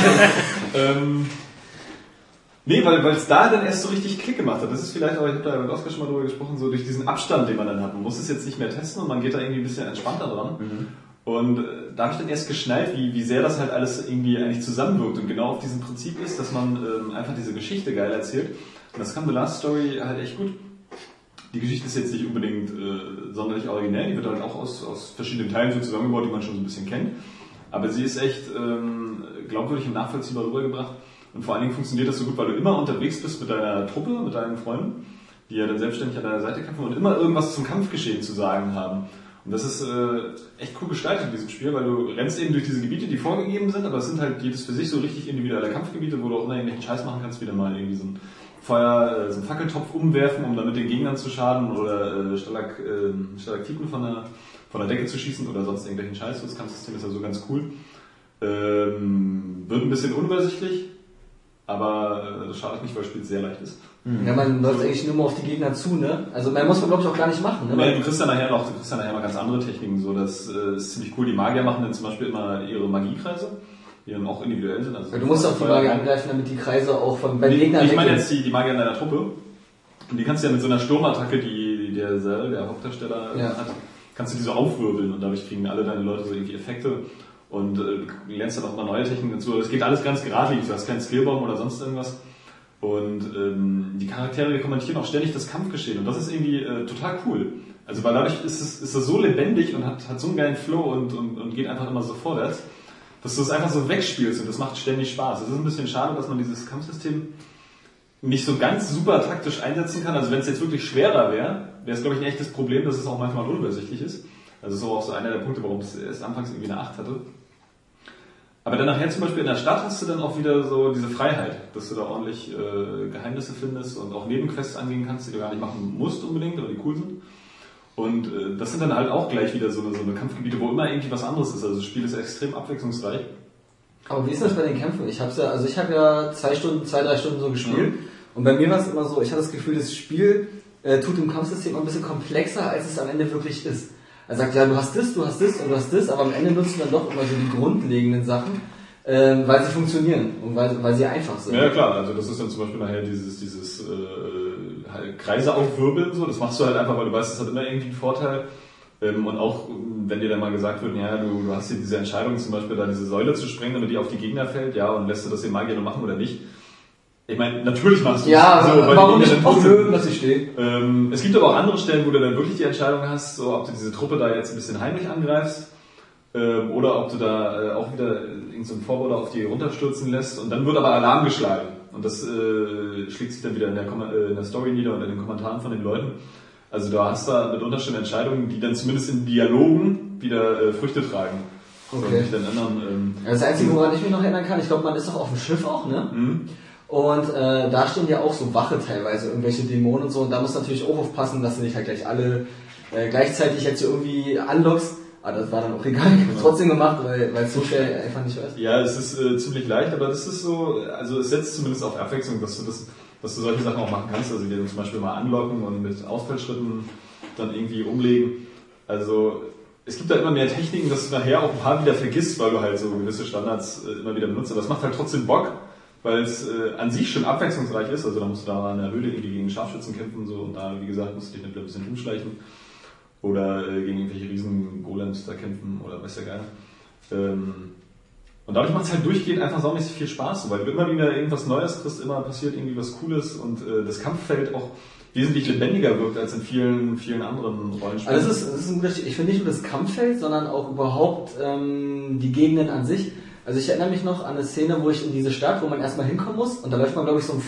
Nee, weil es da dann erst so richtig Klick gemacht hat. Das ist vielleicht, aber ich habe da mit Oskar schon mal drüber gesprochen, so durch diesen Abstand, den man dann hat. Man muss es jetzt nicht mehr testen und man geht da irgendwie ein bisschen entspannter dran. Und da habe ich dann erst geschnallt, wie sehr das halt alles irgendwie eigentlich zusammenwirkt und genau auf diesem Prinzip ist, dass man einfach diese Geschichte geil erzählt. Und das kann The Last Story halt echt gut. Die Geschichte ist jetzt nicht unbedingt sonderlich originell, die wird halt auch aus verschiedenen Teilen so zusammengebaut, die man schon so ein bisschen kennt. Aber sie ist echt glaubwürdig und nachvollziehbar rübergebracht. Und vor allen Dingen funktioniert das so gut, weil du immer unterwegs bist mit deiner Truppe, mit deinen Freunden, die ja dann selbstständig an deiner Seite kämpfen und immer irgendwas zum Kampfgeschehen zu sagen haben. Und das ist echt cool gestaltet in diesem Spiel, weil du rennst eben durch diese Gebiete, die vorgegeben sind, aber es sind halt jedes für sich so richtig individuelle Kampfgebiete, wo du auch immer irgendwelchen Scheiß machen kannst, wieder mal irgendwie so ein Feuer, so einen Fackeltopf umwerfen, um damit den Gegnern zu schaden oder Stalaktiten von der Decke zu schießen oder sonst irgendwelchen Scheiß. Das Kampfsystem ist ja so ganz cool. Wird ein bisschen unübersichtlich, aber das schadet nicht, weil das Spiel sehr leicht ist. Ja, man läuft eigentlich nur mal auf die Gegner zu, ne? Also man muss man glaube ich auch gar nicht machen, ne? Ja, du kriegst ja nachher mal ganz andere Techniken, so das ist ziemlich cool. Die Magier machen dann zum Beispiel immer ihre Magiekreise, die dann auch individuell sind. Also du musst auch die Magier angreifen, damit die Kreise auch beim Gegner ich meine jetzt die Magier in deiner Truppe. Und die kannst du ja mit so einer Sturmattacke, die der Hauptdarsteller hat, kannst du die so aufwirbeln und dadurch kriegen alle deine Leute so irgendwie Effekte. Und du lernst dann auch mal neue Techniken dazu. Das geht alles ganz geradlinig, du hast keinen Skillbaum oder sonst irgendwas. Und die Charaktere, die kommentieren auch ständig das Kampfgeschehen. Und das ist irgendwie total cool. Also weil dadurch ist das so lebendig und hat so einen geilen Flow und geht einfach immer so vorwärts, dass du es einfach so wegspielst und das macht ständig Spaß. Es ist ein bisschen schade, dass man dieses Kampfsystem nicht so ganz super taktisch einsetzen kann. Also wenn es jetzt wirklich schwerer wäre es glaube ich ein echtes Problem, dass es auch manchmal unübersichtlich ist. Also das ist auch so einer der Punkte, warum es erst anfangs irgendwie eine 8 hatte. Aber dann nachher zum Beispiel in der Stadt hast du dann auch wieder so diese Freiheit, dass du da ordentlich Geheimnisse findest und auch Nebenquests angehen kannst, die du gar nicht machen musst unbedingt, aber die cool sind. Und das sind dann halt auch gleich wieder so eine Kampfgebiete, wo immer irgendwie was anderes ist. Also das Spiel ist extrem abwechslungsreich. Aber wie ist das bei den Kämpfen? Ich habe ja 2, 3 Stunden so gespielt und bei mir war es immer so, ich hatte das Gefühl, das Spiel tut im Kampfsystem ein bisschen komplexer, als es am Ende wirklich ist. Er sagt, ja, du hast das und du hast das, aber am Ende nutzt du dann doch immer so die grundlegenden Sachen, weil sie funktionieren und weil sie einfach sind. Ja klar, also das ist dann zum Beispiel nachher dieses Kreise aufwirbeln, so, das machst du halt einfach, weil du weißt, das hat immer irgendwie einen Vorteil. Und auch, wenn dir dann mal gesagt wird, ja, du hast hier diese Entscheidung, zum Beispiel da diese Säule zu sprengen, damit die auf die Gegner fällt, ja, und lässt du das den Magier nur machen oder nicht? Ich meine, natürlich machst du ja, es. Ja, warum nicht auch mögen, dass ich stehe? Es gibt aber auch andere Stellen, wo du dann wirklich die Entscheidung hast, so, ob du diese Truppe da jetzt ein bisschen heimlich angreifst, oder ob du da auch wieder irgendeinen Vorborder auf die runterstürzen lässt, und dann wird aber Alarm geschlagen. Und das schlägt sich dann wieder in der Story nieder und in den Kommentaren von den Leuten. Also da hast du mitunter schon Entscheidungen, die dann zumindest in Dialogen wieder Früchte tragen. Okay. Dann ändern, das Einzige, woran ich mich noch erinnern kann, ich glaube, man ist doch auf dem Schiff auch, ne? Mhm. Und da stehen ja auch so Wache teilweise, irgendwelche Dämonen und so. Und da musst du natürlich auch aufpassen, dass du nicht halt gleich alle gleichzeitig jetzt irgendwie anlockst. Aber das war dann auch egal, ich hab's trotzdem gemacht, weil es so schnell einfach nicht weiß. Ja, es ist ziemlich leicht, aber das ist so, also es setzt zumindest auf Abwechslung, dass du solche Sachen auch machen kannst, also die zum Beispiel mal anlocken und mit Ausfallschritten dann irgendwie umlegen. Also es gibt da immer mehr Techniken, dass du nachher auch ein paar wieder vergisst, weil du halt so gewisse Standards immer wieder benutzt. Aber es macht halt trotzdem Bock, weil es an sich schon abwechslungsreich ist. Also da musst du da in der Höhle irgendwie gegen Scharfschützen kämpfen so, und da, wie gesagt, musst du dich dann ein bisschen umschleichen oder gegen irgendwelche riesen Golems da kämpfen oder weiß ja geil. Und dadurch macht es halt durchgehend einfach saumäßig viel Spaß, weil du immer wieder irgendwas Neues kriegst, immer passiert irgendwie was Cooles und das Kampffeld auch wesentlich lebendiger wirkt als in vielen, vielen anderen Rollenspielen. Also das ist ein Unterschied. Ich finde nicht nur das Kampffeld, sondern auch überhaupt die Gegenden an sich. Also ich erinnere mich noch an eine Szene, wo ich in diese Stadt, wo man erstmal hinkommen muss, und da läuft man, glaube ich, so ein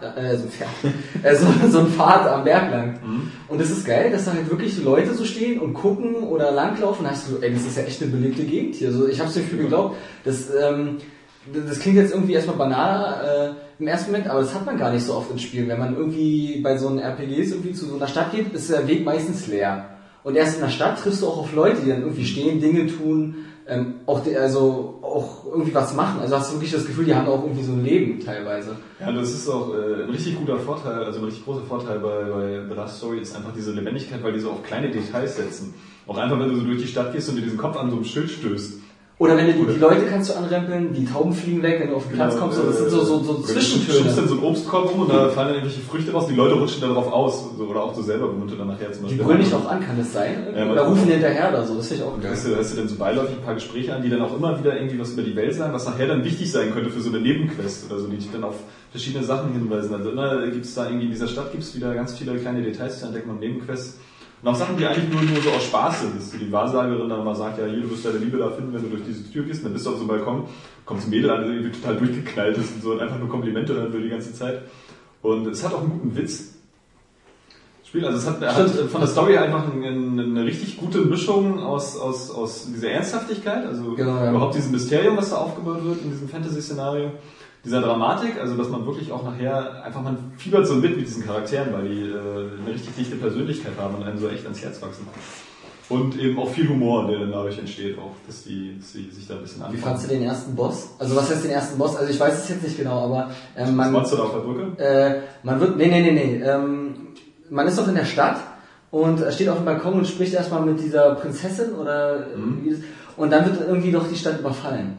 Pfad am Berg lang. Mhm. Und das ist geil, dass da halt wirklich Leute so stehen und gucken oder langlaufen. Da hast du so, ey, das ist ja echt eine belebte Gegend hier. Also ich habe es mir geglaubt, das klingt jetzt irgendwie erstmal banal im ersten Moment, aber das hat man gar nicht so oft in Spielen. Wenn man irgendwie bei so einem RPGs irgendwie zu so einer Stadt geht, ist der Weg meistens leer. Und erst in der Stadt triffst du auch auf Leute, die dann irgendwie stehen, Dinge tun, auch irgendwie was machen. Also hast du wirklich das Gefühl, die haben auch irgendwie so ein Leben teilweise. Ja, das ist auch ein richtig guter Vorteil, also ein richtig großer Vorteil bei The Last Story ist einfach diese Lebendigkeit, weil die so auf kleine Details setzen. Auch einfach, wenn du so durch die Stadt gehst und dir diesen Kopf an so einem Schild stößt. Oder wenn du die Leute kannst du anrempeln, die Tauben fliegen weg, wenn du auf den Platz kommst, das sind so Zwischentöne. Du schubst dann so einen Obstkorb rum und da fallen dann irgendwelche Früchte raus, die Leute rutschen da drauf aus, so, oder auch du selber, womit du dann nachher zum Beispiel... Die brüllen dich auch an, kann das sein? Oder rufen hinterher oder so, das finde ich auch geil. Da hast du dann so beiläufig ein paar Gespräche an, die dann auch immer wieder irgendwie was über die Welt sagen, was nachher dann wichtig sein könnte für so eine Nebenquest oder so, die dich dann auf verschiedene Sachen hinweisen. Also immer gibt's da irgendwie in dieser Stadt gibt's wieder ganz viele kleine Details zu entdecken und Nebenquests. Und auch Sachen, die eigentlich nur so aus Spaß sind, dass die Wahrsagerin dann mal sagt, ja, hier, du wirst deine Liebe da finden, wenn du durch diese Tür gehst, dann bist du auf so einem Balkon, kommt ein Mädel an, das irgendwie total durchgeknallt ist und so, und einfach nur Komplimente dann für die ganze Zeit. Und es hat auch einen guten Witz. Das Spiel. Also es hat von der Story einfach eine richtig gute Mischung aus dieser Ernsthaftigkeit, also überhaupt diesem Mysterium, was da aufgebaut wird in diesem Fantasy-Szenario, dieser Dramatik, also dass man wirklich auch nachher einfach, man fiebert so mit diesen Charakteren, weil die eine richtig dichte Persönlichkeit haben und einem so echt ans Herz wachsen. Und eben auch viel Humor, der dann dadurch entsteht, auch, dass die sich da ein bisschen anfangen. Wie fandst du den ersten Boss? Also was heißt den ersten Boss? Also ich weiß es jetzt nicht genau, aber das Monster da auf der Brücke? Man wird, nee. Man ist doch in der Stadt und steht auf dem Balkon und spricht erstmal mit dieser Prinzessin oder und dann wird irgendwie doch die Stadt überfallen.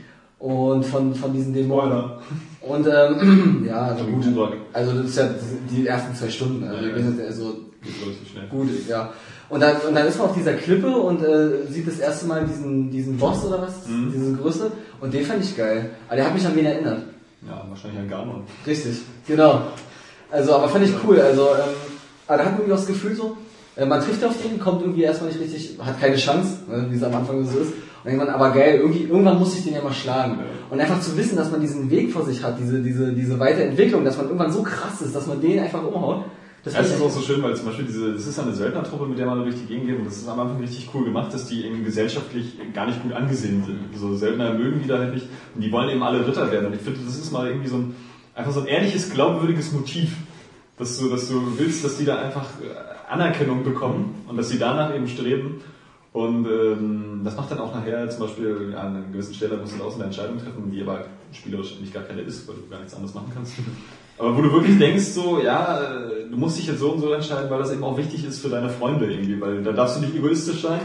Und von diesen Dämonen. Und ja, also gut. Also das ist ja die ersten 2 Stunden. Also geht schnell. Gut, ja. Und dann ist man auf dieser Klippe und sieht das erste Mal diesen Boss oder was, diese Größe. Und den fand ich geil. Aber der hat mich an wen erinnert. Ja, wahrscheinlich an Ganon. Richtig, genau. Also, aber fand ich cool. Also, aber da hat man irgendwie das Gefühl so, man trifft auf den, kommt irgendwie erstmal nicht richtig, hat keine Chance, wie es am Anfang so ist. Und irgendwann, aber geil, irgendwann muss ich den ja mal schlagen. Und einfach zu wissen, dass man diesen Weg vor sich hat, diese Weiterentwicklung, dass man irgendwann so krass ist, dass man den einfach umhaut. Das ist auch so schön, weil zum Beispiel das ist eine Söldnertruppe, mit der man durch die Gegend geht, und das ist am Anfang richtig cool gemacht, dass die irgendwie gesellschaftlich gar nicht gut angesehen sind. So Söldner mögen die da halt nicht, und die wollen eben alle Ritter werden. Und ich finde, das ist mal irgendwie einfach so ein ehrliches, glaubwürdiges Motiv, dass du willst, dass die da einfach Anerkennung bekommen und dass sie danach eben streben. Und das macht dann auch nachher zum Beispiel an einer gewissen Stelle, musst du auch so eine Entscheidung treffen, die aber spielerisch nicht gar keine ist, weil du gar nichts anderes machen kannst. Aber wo du wirklich denkst, so, ja, du musst dich jetzt so und so entscheiden, weil das eben auch wichtig ist für deine Freunde irgendwie, weil da darfst du nicht egoistisch sein.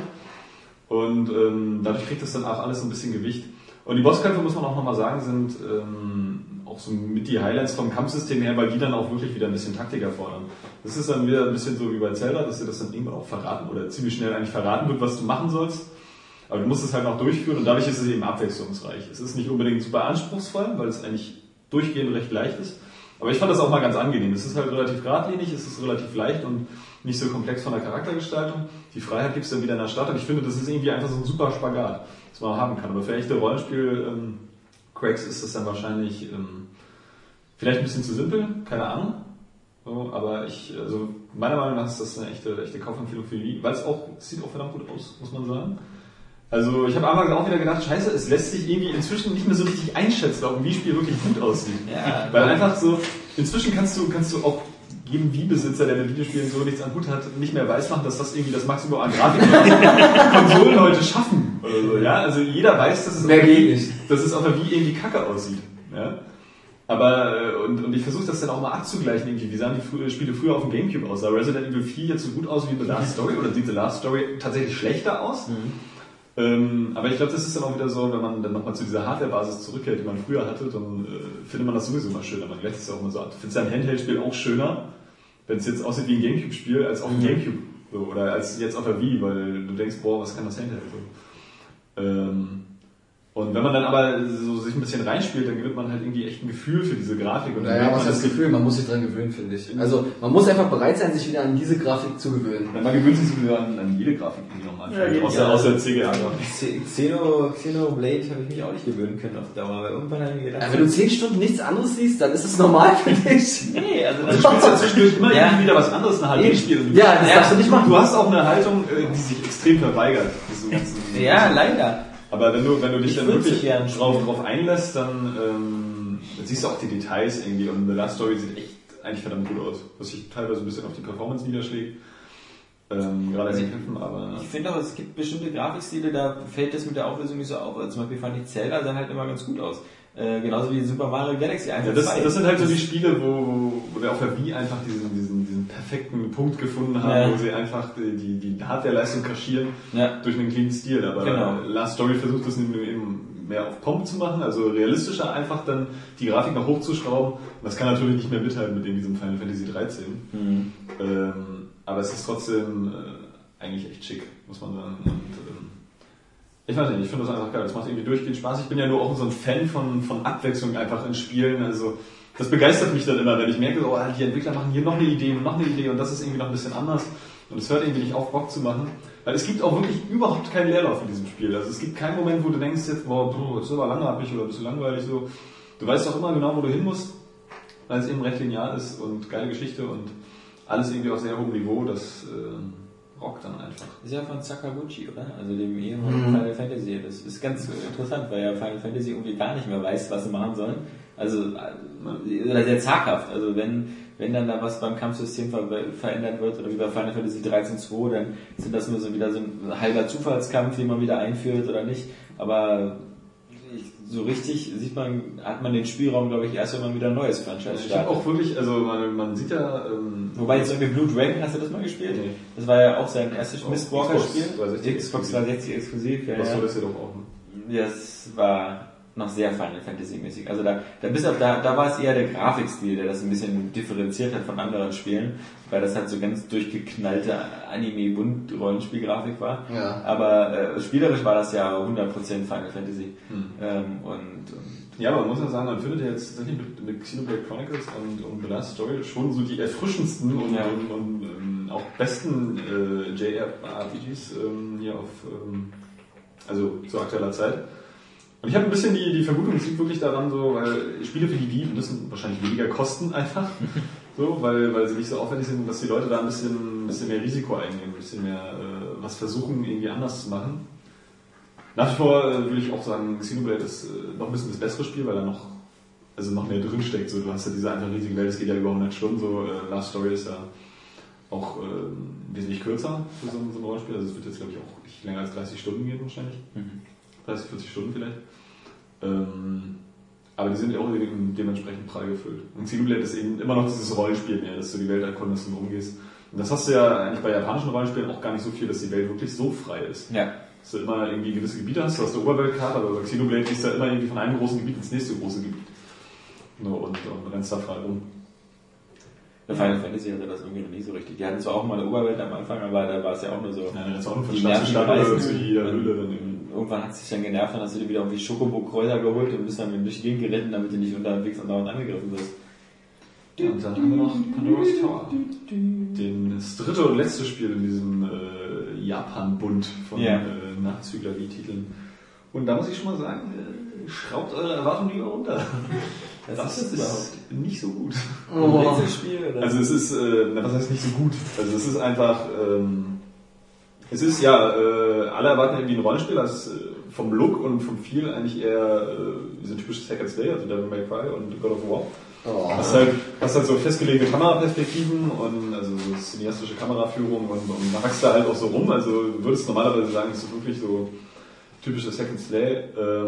Und dadurch kriegt das dann auch alles ein bisschen Gewicht. Und die Bosskämpfe, muss man auch nochmal sagen, sind auch so mit die Highlights vom Kampfsystem her, weil die dann auch wirklich wieder ein bisschen Taktik erfordern. Das ist dann wieder ein bisschen so wie bei Zelda, dass dir das dann irgendwann auch verraten oder ziemlich schnell eigentlich verraten wird, was du machen sollst. Aber du musst es halt noch durchführen und dadurch ist es eben abwechslungsreich. Es ist nicht unbedingt super anspruchsvoll, weil es eigentlich durchgehend recht leicht ist. Aber ich fand das auch mal ganz angenehm. Es ist halt relativ geradlinig, es ist relativ leicht und nicht so komplex von der Charaktergestaltung. Die Freiheit gibt's dann wieder in der Stadt und ich finde, das ist irgendwie einfach so ein super Spagat, das man haben kann. Aber für echte Rollenspiel-Cracks ist das dann wahrscheinlich vielleicht ein bisschen zu simpel, keine Ahnung. So, aber meiner Meinung nach ist das eine echte Kaufempfehlung für die, weil es sieht auch verdammt gut aus, muss man sagen. Also ich habe einmal auch wieder gedacht, scheiße, es lässt sich irgendwie inzwischen nicht mehr so richtig einschätzen, ob ein Wii-Spiel wirklich gut aussieht. Ja, weil einfach so, inzwischen kannst du auch jedem Wii-Besitzer, der mit Videospielen so nichts am Hut hat, nicht mehr weismachen, dass das irgendwie das Maximum an Grafik Konsolen heute schaffen. Oder so, ja? Also jeder weiß, dass es auf der Wii irgendwie kacke aussieht. Ja? Aber, und ich versuche das dann auch mal abzugleichen irgendwie. Wie sahen die Spiele früher auf dem Gamecube aus? Sah Resident Evil 4 jetzt so gut aus wie The Last Story? Oder sieht The Last Story tatsächlich schlechter aus? Aber ich glaube, das ist dann auch wieder so, wenn man dann nochmal zu dieser Hardware-Basis zurückkehrt, die man früher hatte, dann findet man das sowieso mal schöner. Man gleicht es ja auch mal so ab. Du findest ja ein Handheld-Spiel auch schöner, wenn es jetzt aussieht wie ein Gamecube-Spiel, als auf dem Gamecube. So, oder als jetzt auf der Wii, weil du denkst, boah, was kann das Handheld so. Und wenn man dann aber so sich ein bisschen reinspielt, dann gewinnt man halt irgendwie echt ein Gefühl für diese Grafik. Und naja, was heißt Gefühl? Man muss sich dran gewöhnen, finde ich. Also man muss einfach bereit sein, sich wieder an diese Grafik zu gewöhnen. Ja, man gewöhnt sich sowieso an jede Grafik irgendwie nochmal. Außer CGA-Grafik. Xenoblade habe ich mich auch nicht gewöhnen können auf Dauer. Aber irgendwann habe ich mir gedacht... Ja, wenn du 10 Stunden nichts anderes siehst, dann ist es normal für dich. Nee, also du spielst ja zwischendurch immer irgendwie wieder was anderes, eine Haltung spielen. Ja, das darfst du nicht machen. Du hast auch eine Haltung, die sich extrem verweigert. Ja, leider. Aber wenn du dich dann wirklich drauf einlässt, dann siehst du auch die Details irgendwie und The Last Story sieht echt eigentlich verdammt gut aus, was sich teilweise ein bisschen auf die Performance niederschlägt, gerade in den Kämpfen, aber... Ich finde auch, es gibt bestimmte Grafikstile, da fällt das mit der Auflösung nicht so auf. Also zum Beispiel fand ich Zelda sah halt immer ganz gut aus. Genauso wie Super Mario Galaxy 1 und 2. Das sind halt so die Spiele, wo der auf der Wii einfach diesen perfekten Punkt gefunden haben, wo sie einfach die Hardware-Leistung kaschieren durch einen cleanen Stil. Aber Last Story versucht das eben mehr auf Pomp zu machen, also realistischer einfach dann die Grafik noch hochzuschrauben. Und das kann natürlich nicht mehr mithalten mit diesem Final Fantasy 13. Aber es ist trotzdem eigentlich echt schick, muss man sagen. Und, ich weiß nicht, ich finde das einfach geil. Das macht irgendwie durchgehend Spaß. Ich bin ja nur auch so ein Fan von Abwechslung einfach in Spielen. Also das begeistert mich dann immer, wenn ich merke, oh, die Entwickler machen hier noch eine Idee und das ist irgendwie noch ein bisschen anders. Und es hört irgendwie nicht auf, Bock zu machen. Weil es gibt auch wirklich überhaupt keinen Leerlauf in diesem Spiel. Also es gibt keinen Moment, wo du denkst jetzt, boah, ist aber langatmig oder bist du langweilig so. Du weißt auch immer genau, wo du hin musst, weil es eben recht linear ist und geile Geschichte und alles irgendwie auf sehr hohem Niveau, das rockt dann einfach. Ist ja von Sakaguchi, oder? Also dem Ehemann Final Fantasy. Das ist ganz interessant, weil ja Final Fantasy irgendwie gar nicht mehr weiß, was sie machen sollen. Also, oder sehr zaghaft. Also wenn dann da was beim Kampfsystem verändert wird, oder wie bei Final Fantasy 13.2, dann sind das nur so wieder so ein halber Zufallskampf, den man wieder einführt oder nicht. Aber so richtig hat man den Spielraum, glaube ich, erst, wenn man wieder ein neues Franchise startet. Ich habe auch wirklich, also man sieht ja... Wobei jetzt irgendwie Blue Dragon, hast du das mal gespielt? Nee. Das war ja auch sein erstes Mistwalker-Spiel. Xbox 360 exklusiv. Was soll das ja doch auch, ne? Das war noch sehr Final Fantasy-mäßig. Also da war es eher der Grafikstil, der das ein bisschen differenziert hat von anderen Spielen, weil das halt so ganz durchgeknallte Anime-Bunt-Rollenspielgrafik war. Ja. Aber spielerisch war das ja 100% Final Fantasy. Ja, aber man muss ja sagen, man findet ja jetzt tatsächlich mit Xenoblade Chronicles und The Last Story schon so die erfrischendsten und auch besten JRPGs hier auf, also zu aktueller Zeit. Und ich habe ein bisschen die Vermutung, es liegt wirklich daran, so, weil Spiele für die Wii müssen wahrscheinlich weniger kosten einfach, so, weil sie nicht so aufwendig sind, dass die Leute da ein bisschen mehr Risiko eingehen, ein bisschen mehr was versuchen, irgendwie anders zu machen. Nach wie vor würde ich auch sagen, Xenoblade ist noch ein bisschen das bessere Spiel, weil da noch mehr drinsteckt. So, du hast ja diese einfach riesige Welt, es geht ja über 100 Stunden, so Last Story ist ja auch wesentlich kürzer für so ein Rollenspiel. Also es wird jetzt, glaube ich, auch nicht länger als 30 Stunden gehen wahrscheinlich. 30, 40 Stunden vielleicht. Aber die sind ja auch dementsprechend prall gefüllt. Und Xenoblade ist eben immer noch dieses Rollenspiel mehr, dass du die Welt erkundest und rumgehst. Und das hast du ja eigentlich bei japanischen Rollenspielen auch gar nicht so viel, dass die Welt wirklich so frei ist. Ja. Dass du immer irgendwie gewisse Gebiete hast, du hast eine Oberweltkarte, aber bei Xenoblade gehst du ja immer irgendwie von einem großen Gebiet ins nächste große Gebiet. Und rennst da frei rum. Bei Final Fantasy hatte das irgendwie noch nie so richtig. Die hatten zwar auch mal eine Oberwelt am Anfang, aber da war es ja auch nur so. Ja, das auch nur von Stadt zu Stadt zu jeder Höhle dann irgendwie. Irgendwann hat es sich dann genervt, dann hast du dir wieder irgendwie Schokobo-Kräuter geholt und bist dann durch die Gegend geritten, damit du nicht unterwegs und dauernd angegriffen wirst. Und dann haben wir noch Pandora's Tower. Das dritte und letzte Spiel in diesem Japan-Bund von Nachzügler-Titeln. Und da muss ich schon mal sagen, schraubt eure Erwartungen lieber runter. Das ist nicht so gut. Spiel, oder? Also es ist, was heißt nicht so gut? Also es ist einfach, es ist ja, alle erwarten irgendwie ein Rollenspiel, das vom Look und vom Feel eigentlich eher diese typische Hack and Slay, also Devil May Cry und God of War. Hast halt so festgelegte Kameraperspektiven und also so cineastische Kameraführung und hackst da halt auch so rum. Also du würdest normalerweise sagen, es ist wirklich so typisches Hack and Slay.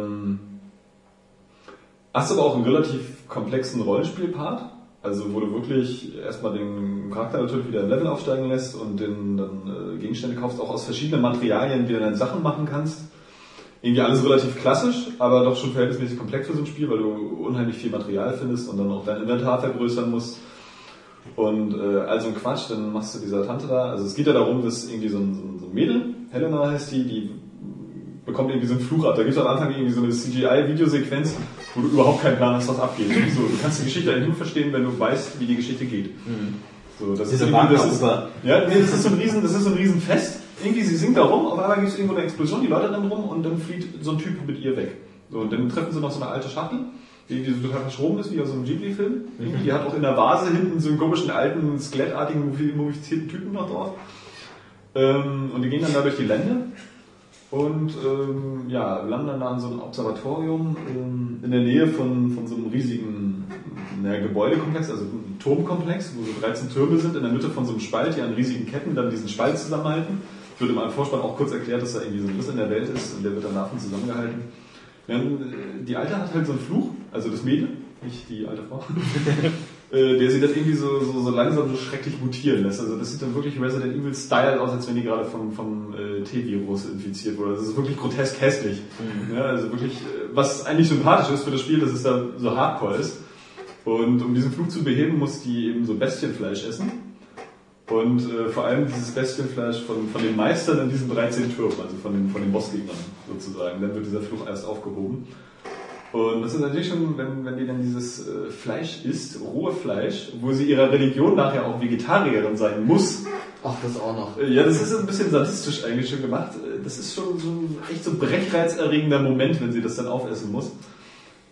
Hast aber auch einen relativ komplexen Rollenspielpart, also wo du wirklich erstmal den Charakter natürlich wieder im Level aufsteigen lässt und dann Gegenstände kaufst, auch aus verschiedenen Materialien, wie du dann Sachen machen kannst. Irgendwie alles relativ klassisch, aber doch schon verhältnismäßig komplex für so ein Spiel, weil du unheimlich viel Material findest und dann auch dein Inventar vergrößern musst. Und also ein Quatsch, dann machst du dieser Tante da, also es geht ja darum, dass irgendwie so ein Mädel, Helena heißt die bekommt irgendwie so einen Fluch ab. Da gibt es am Anfang irgendwie so eine CGI-Videosequenz, wo du überhaupt keinen Plan hast, was abgeht. So, du kannst die Geschichte eigentlich nur verstehen, wenn du weißt, wie die Geschichte geht. So, das ist so ein Riesenfest. Irgendwie, sie singt da rum, auf einmal gibt es irgendwo eine Explosion, die Leute rennen rum und dann fliegt so ein Typ mit ihr weg. So, und dann treffen sie noch so eine alte Schachtel, die so total verschroben ist, wie aus so einem Ghibli-Film. Die hat auch in der Vase hinten so einen komischen, alten, skelettartigen, mumifizierten Typen noch drauf. Und die gehen dann da durch die Lände und landen dann da an so einem Observatorium in der Nähe von so einem riesigen Gebäudekomplex, also ein Turmkomplex, wo so 13 Türme sind, in der Mitte von so einem Spalt, die an riesigen Ketten dann diesen Spalt zusammenhalten. Wird in meinem Vorspann auch kurz erklärt, dass da irgendwie so ein Riss in der Welt ist und der wird dann davon zusammengehalten. Die Alte hat halt so einen Fluch, also das Mädel, nicht die alte Frau, der sie das irgendwie so langsam so schrecklich mutieren lässt. Also das sieht dann wirklich Resident Evil Style aus, als wenn die gerade vom T-Virus infiziert wurde. Das ist wirklich grotesk hässlich. Ja, also wirklich, was eigentlich sympathisch ist für das Spiel, dass es da so hardcore ist. Und um diesen Fluch zu beheben, muss die eben so Bestienfleisch essen. Und vor allem dieses Bestienfleisch von den Meistern in diesen 13 Türmen, also von den Bossgegnern sozusagen. Dann wird dieser Fluch erst aufgehoben. Und das ist natürlich schon, wenn die dann dieses Fleisch isst, rohe Fleisch, wo sie ihrer Religion nachher auch Vegetarierin sein muss. Ach, das auch noch. Ja, das ist ein bisschen sadistisch eigentlich schon gemacht. Das ist schon so ein echt so brechreizerregender Moment, wenn sie das dann aufessen muss.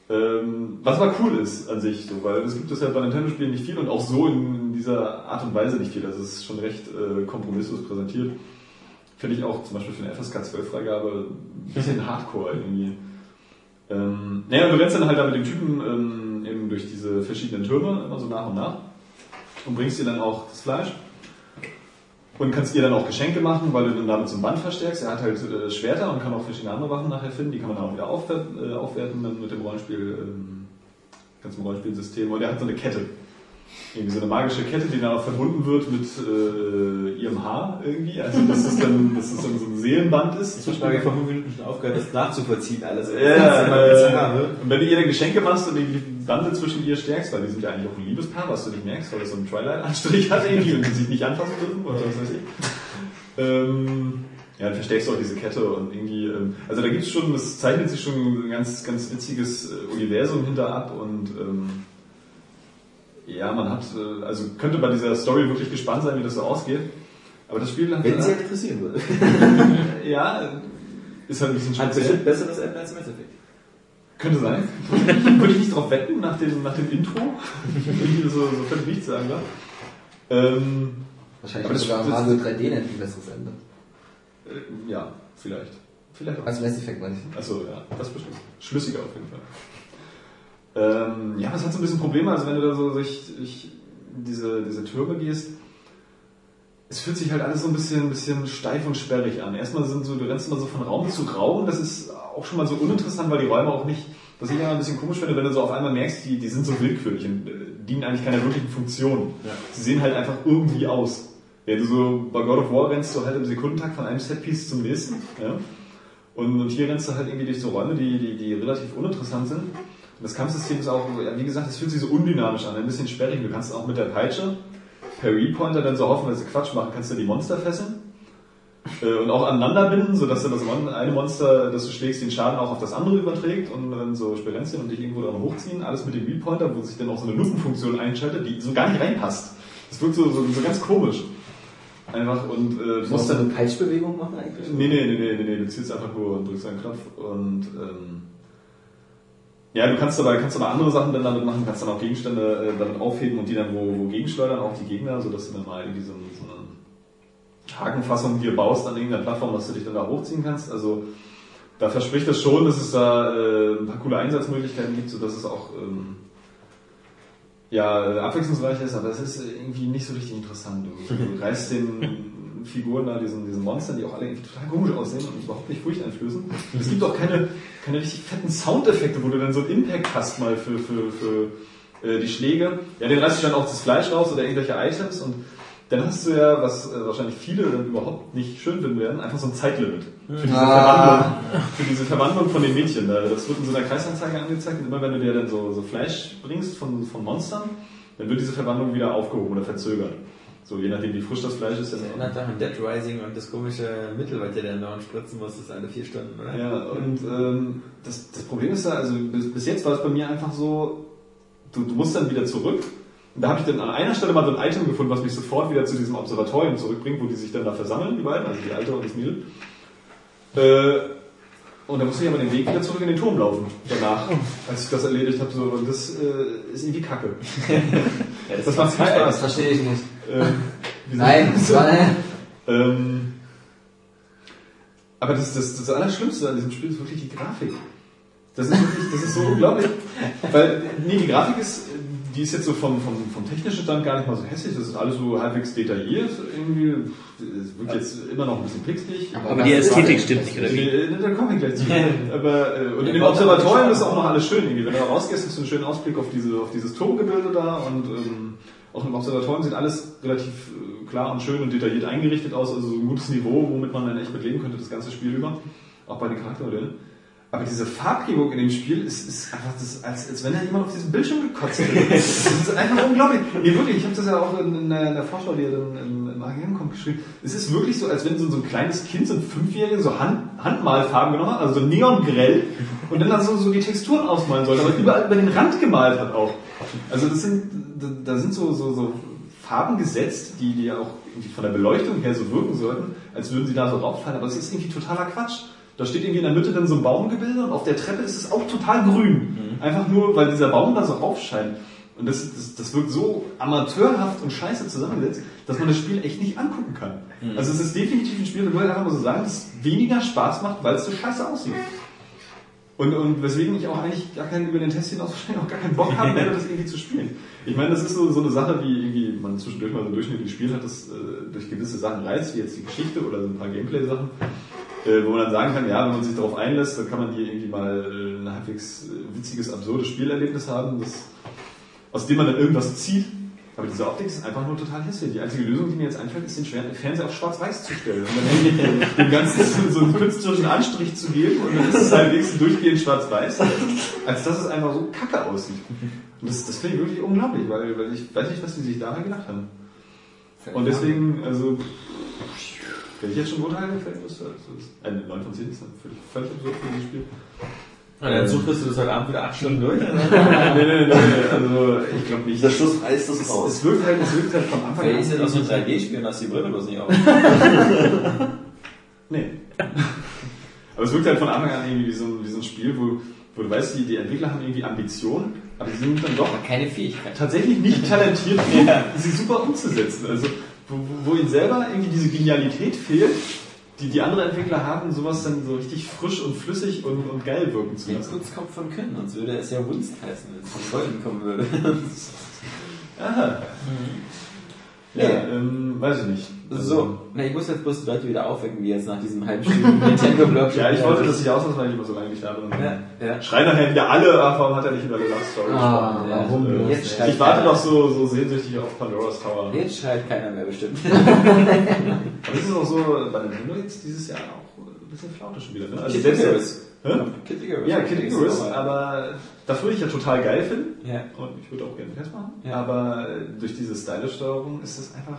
Was aber cool ist an sich, so, weil es gibt es ja bei Nintendo-Spielen nicht viel und auch so in dieser Art und Weise nicht viel. Also es ist schon recht kompromisslos präsentiert. Finde ich auch zum Beispiel für eine FSK 12-Freigabe ein bisschen Hardcore irgendwie. Naja, du rennst dann halt da mit dem Typen eben durch diese verschiedenen Türme, immer so nach und nach. Und bringst dir dann auch das Fleisch. Und kannst ihr dann auch Geschenke machen, weil du dann damit so ein Band verstärkst. Er hat halt Schwerter und kann auch verschiedene andere Waffen nachher finden. Die kann man dann auch wieder aufwerten dann mit dem Rollenspiel, ganzen Rollenspielsystem. Und er hat so eine Kette. Irgendwie so eine magische Kette, die dann auch verbunden wird mit ihrem Haar irgendwie. Also dass es dann so ein Seelenband ist. Ich habe vor 5 Minuten schon aufgehört, das nachzuvollziehen alles. Und wenn du ihr dann Geschenke machst und die Bande zwischen ihr stärkst, weil die sind ja eigentlich auch ein Liebespaar, was du nicht merkst, weil das so einen Twilight-Anstrich hat irgendwie und die sich nicht anfassen dürfen oder was weiß ich. Ja, dann verstärkst du auch diese Kette und irgendwie, also da gibt's schon, das zeichnet sich schon ein ganz, ganz witziges Universum hinter ab und ja, man hat, also könnte bei dieser Story wirklich gespannt sein, wie das so ausgeht. Aber das Spiel hat... Wenn sie interessieren würde. Ja, ist halt ein bisschen speziell. Hat bestimmt besseres Ende als Mass Effect. Könnte sein. Würde ich nicht drauf wetten, nach dem Intro. Irgendwie so völlig nichts sagen darf. Wahrscheinlich aber sogar Mario 3D nennt ein besseres Ende. Ja, vielleicht auch. Als Mass Effect meine ich. Achso, ja, das bestimmt. Schlüssiger auf jeden Fall. Ja, das hat so ein bisschen Probleme, also wenn du da so durch diese Türme gehst, es fühlt sich halt alles so ein bisschen steif und sperrig an. Erstmal du rennst immer so von Raum zu Raum, das ist auch schon mal so uninteressant, weil die Räume auch nicht, was ich immer ein bisschen komisch finde, wenn du so auf einmal merkst, die sind so willkürlich und dienen eigentlich keiner wirklichen Funktion. Ja. Sie sehen halt einfach irgendwie aus. Ja, du so bei God of War rennst du halt im Sekundentakt von einem Setpiece zum nächsten. Ja? Und hier rennst du halt irgendwie durch so Räume, die relativ uninteressant sind. Und das Kampfsystem ist auch, ja, wie gesagt, es fühlt sich so undynamisch an, ein bisschen sperrig. Du kannst auch mit der Peitsche per Repointer dann so hoffen, wenn sie Quatsch machen, kannst du die Monster fesseln und auch aneinander binden, sodass du das eine Monster, das du schlägst, den Schaden auch auf das andere überträgt und dann so Sperenzien und dich irgendwo dran hochziehen. Alles mit dem Repointer, wo sich dann auch so eine Lupenfunktion einschaltet, die so gar nicht reinpasst. Das wirkt so ganz komisch. Einfach und du musst dann eine Peitschbewegung machen eigentlich? Nee, du ziehst einfach nur und drückst einen Knopf und ja, du kannst aber andere Sachen dann damit machen, kannst dann auch Gegenstände damit aufheben und die dann wo gegenschleudern, auch die Gegner, sodass du dann mal irgendwie so eine Hakenfassung dir baust an irgendeiner Plattform, dass du dich dann da hochziehen kannst. Also da verspricht es schon, dass es da ein paar coole Einsatzmöglichkeiten gibt, sodass es auch abwechslungsreich ist, aber es ist irgendwie nicht so richtig interessant. Du reißt den Figuren da, diesen Monstern, die auch alle irgendwie total komisch aussehen und überhaupt nicht furchteinflößend. Es gibt auch keine richtig fetten Soundeffekte, wo du dann so einen Impact hast mal für die Schläge. Ja, den reißt du dann auch das Fleisch raus oder irgendwelche Items und dann hast du ja, was wahrscheinlich viele dann überhaupt nicht schön finden werden, einfach so ein Zeitlimit für diese Verwandlung von den Mädchen. Das wird in so einer Kreisanzeige angezeigt und immer wenn du dir dann so Fleisch bringst von Monstern, dann wird diese Verwandlung wieder aufgehoben oder verzögert. So, je nachdem wie frisch das Fleisch ist. Das erinnert an Dead Rising und das komische Mittel, was der dann dauernd spritzen muss, ist alle 4 Stunden, oder? Ja, und das Problem ist ja, also bis jetzt war es bei mir einfach so, du musst dann wieder zurück. Und da habe ich dann an einer Stelle mal so ein Item gefunden, was mich sofort wieder zu diesem Observatorium zurückbringt, wo die sich dann da versammeln, die beiden, also die Alte und das Mädel. Und da musste ich aber den Weg wieder zurück in den Turm laufen, danach, als ich das erledigt habe. So, und das ist irgendwie Kacke. Ja, das macht viel Spaß. Das verstehe ich nicht. Nein, das war aber das Allerschlimmste an diesem Spiel ist wirklich die Grafik. Das ist so unglaublich. Weil, die Grafik die ist jetzt so vom technischen Stand gar nicht mal so hässlich, das ist alles so halbwegs detailliert, irgendwie, es wirkt jetzt immer noch ein bisschen pixelig. Aber die Ästhetik stimmt nicht, oder wie? Da komme ich gleich zu. Aber, und in dem Observatorium ist auch noch alles schön, irgendwie. Wenn du da rausgehst, hast du einen schönen Ausblick auf dieses Turmgebilde da und auch im Observatorium sieht alles relativ klar und schön und detailliert eingerichtet aus, also so ein gutes Niveau, womit man dann echt mitleben könnte, das ganze Spiel über, auch bei den Charaktermodellen. Aber diese Farbgebung in dem Spiel ist einfach das, als wenn da jemand auf diesem Bildschirm gekotzt hätte. Das ist einfach unglaublich. Nee, wirklich, ich habe das ja auch in der Vorschau, die ja dann im AGM kommt, geschrieben. Es ist wirklich so, als wenn so ein kleines Kind, so ein 5-Jähriger, so Handmalfarben genommen hat, also so neongrell, und dann so die Texturen ausmalen sollte, aber überall über den Rand gemalt hat auch. Also da sind so Farben gesetzt, die ja auch irgendwie von der Beleuchtung her so wirken sollten, als würden sie da so rauffallen, aber es ist irgendwie totaler Quatsch. Da steht irgendwie in der Mitte dann so ein Baumgebilde und auf der Treppe ist es auch total grün. Einfach nur, weil dieser Baum da so aufscheint. Und das wirkt so amateurhaft und scheiße zusammengesetzt, dass man das Spiel echt nicht angucken kann. Also es ist definitiv ein Spiel, wo ich einfach mal so sagen, das weniger Spaß macht, weil es so scheiße aussieht. Und weswegen ich auch eigentlich gar keinen über den Test hinaus wahrscheinlich auch gar keinen Bock habe, mehr das irgendwie zu spielen. Ich meine, das ist so eine Sache, wie irgendwie man zwischendurch mal so durchschnittlich gespielt hat, das durch gewisse Sachen reizt, wie jetzt die Geschichte oder so ein paar Gameplay-Sachen, wo man dann sagen kann, ja, wenn man sich darauf einlässt, dann kann man hier irgendwie mal ein halbwegs witziges, absurdes Spielerlebnis haben, aus dem man dann irgendwas zieht. Aber diese Optik ist einfach nur total hässlich. Die einzige Lösung, die mir jetzt einfällt, ist den Fernseher auf schwarz-weiß zu stellen. Und dann dem Ganzen so einen künstlerischen Anstrich zu geben und dann ist es halt wenigstens durchgehend schwarz-weiß, als dass es einfach so kacke aussieht. Und das finde ich wirklich unglaublich, weil ich weiß nicht, was die sich dabei gedacht haben. Und deswegen, also, wenn ich jetzt schon urteile, fällt das 9 von 10 ist dann völlig absurd für dieses Spiel. Und dann suchst du das heute Abend wieder 8 Stunden durch? Nee, also ich glaube nicht. Der Schluss reißt das raus. Es wirkt halt vom Anfang an. Vielleicht ist das auch so ein 3D-Spiel und hast die Brille bloß nicht auf. Nee. Aber es wirkt halt von Anfang an irgendwie wie so ein Spiel, wo du weißt, die Entwickler haben irgendwie Ambitionen, aber sie sind dann doch keine Fähigkeit. Tatsächlich nicht talentiert, sie super umzusetzen. Also wo ihnen selber irgendwie diese Genialität fehlt, die andere Entwickler haben, sowas dann so richtig frisch und flüssig und geil wirken zu lassen. Kurz Kopf von Können, sonst würde es ja Wunst heißen, wenn es von Golden kommen würde. Aha. Ja, weiß ich nicht. So, ich muss jetzt bloß die Leute wieder aufwecken, wie jetzt nach diesem halbstündigen Nintendo-Blog. Ja, ich wollte das nicht ausmachen, weil ich immer so lange nicht da bin. Ja. Schreien nachher wieder alle, warum hat er nicht über The Last Story gesprochen? Warum? Ich warte noch so sehnsüchtig auf Pandora's Tower. Jetzt schreit keiner mehr bestimmt. Aber es ist auch so, bei Nintendo jetzt dieses Jahr auch ein bisschen flaute schon wieder. Ne? Also Kid Icarus. Kid Icarus. Ja, Kid Icarus, aber das würde ich ja total geil finden. Ja. Und ich würde auch gerne Test machen. Ja. Aber durch diese Stylish-Steuerung ist es einfach...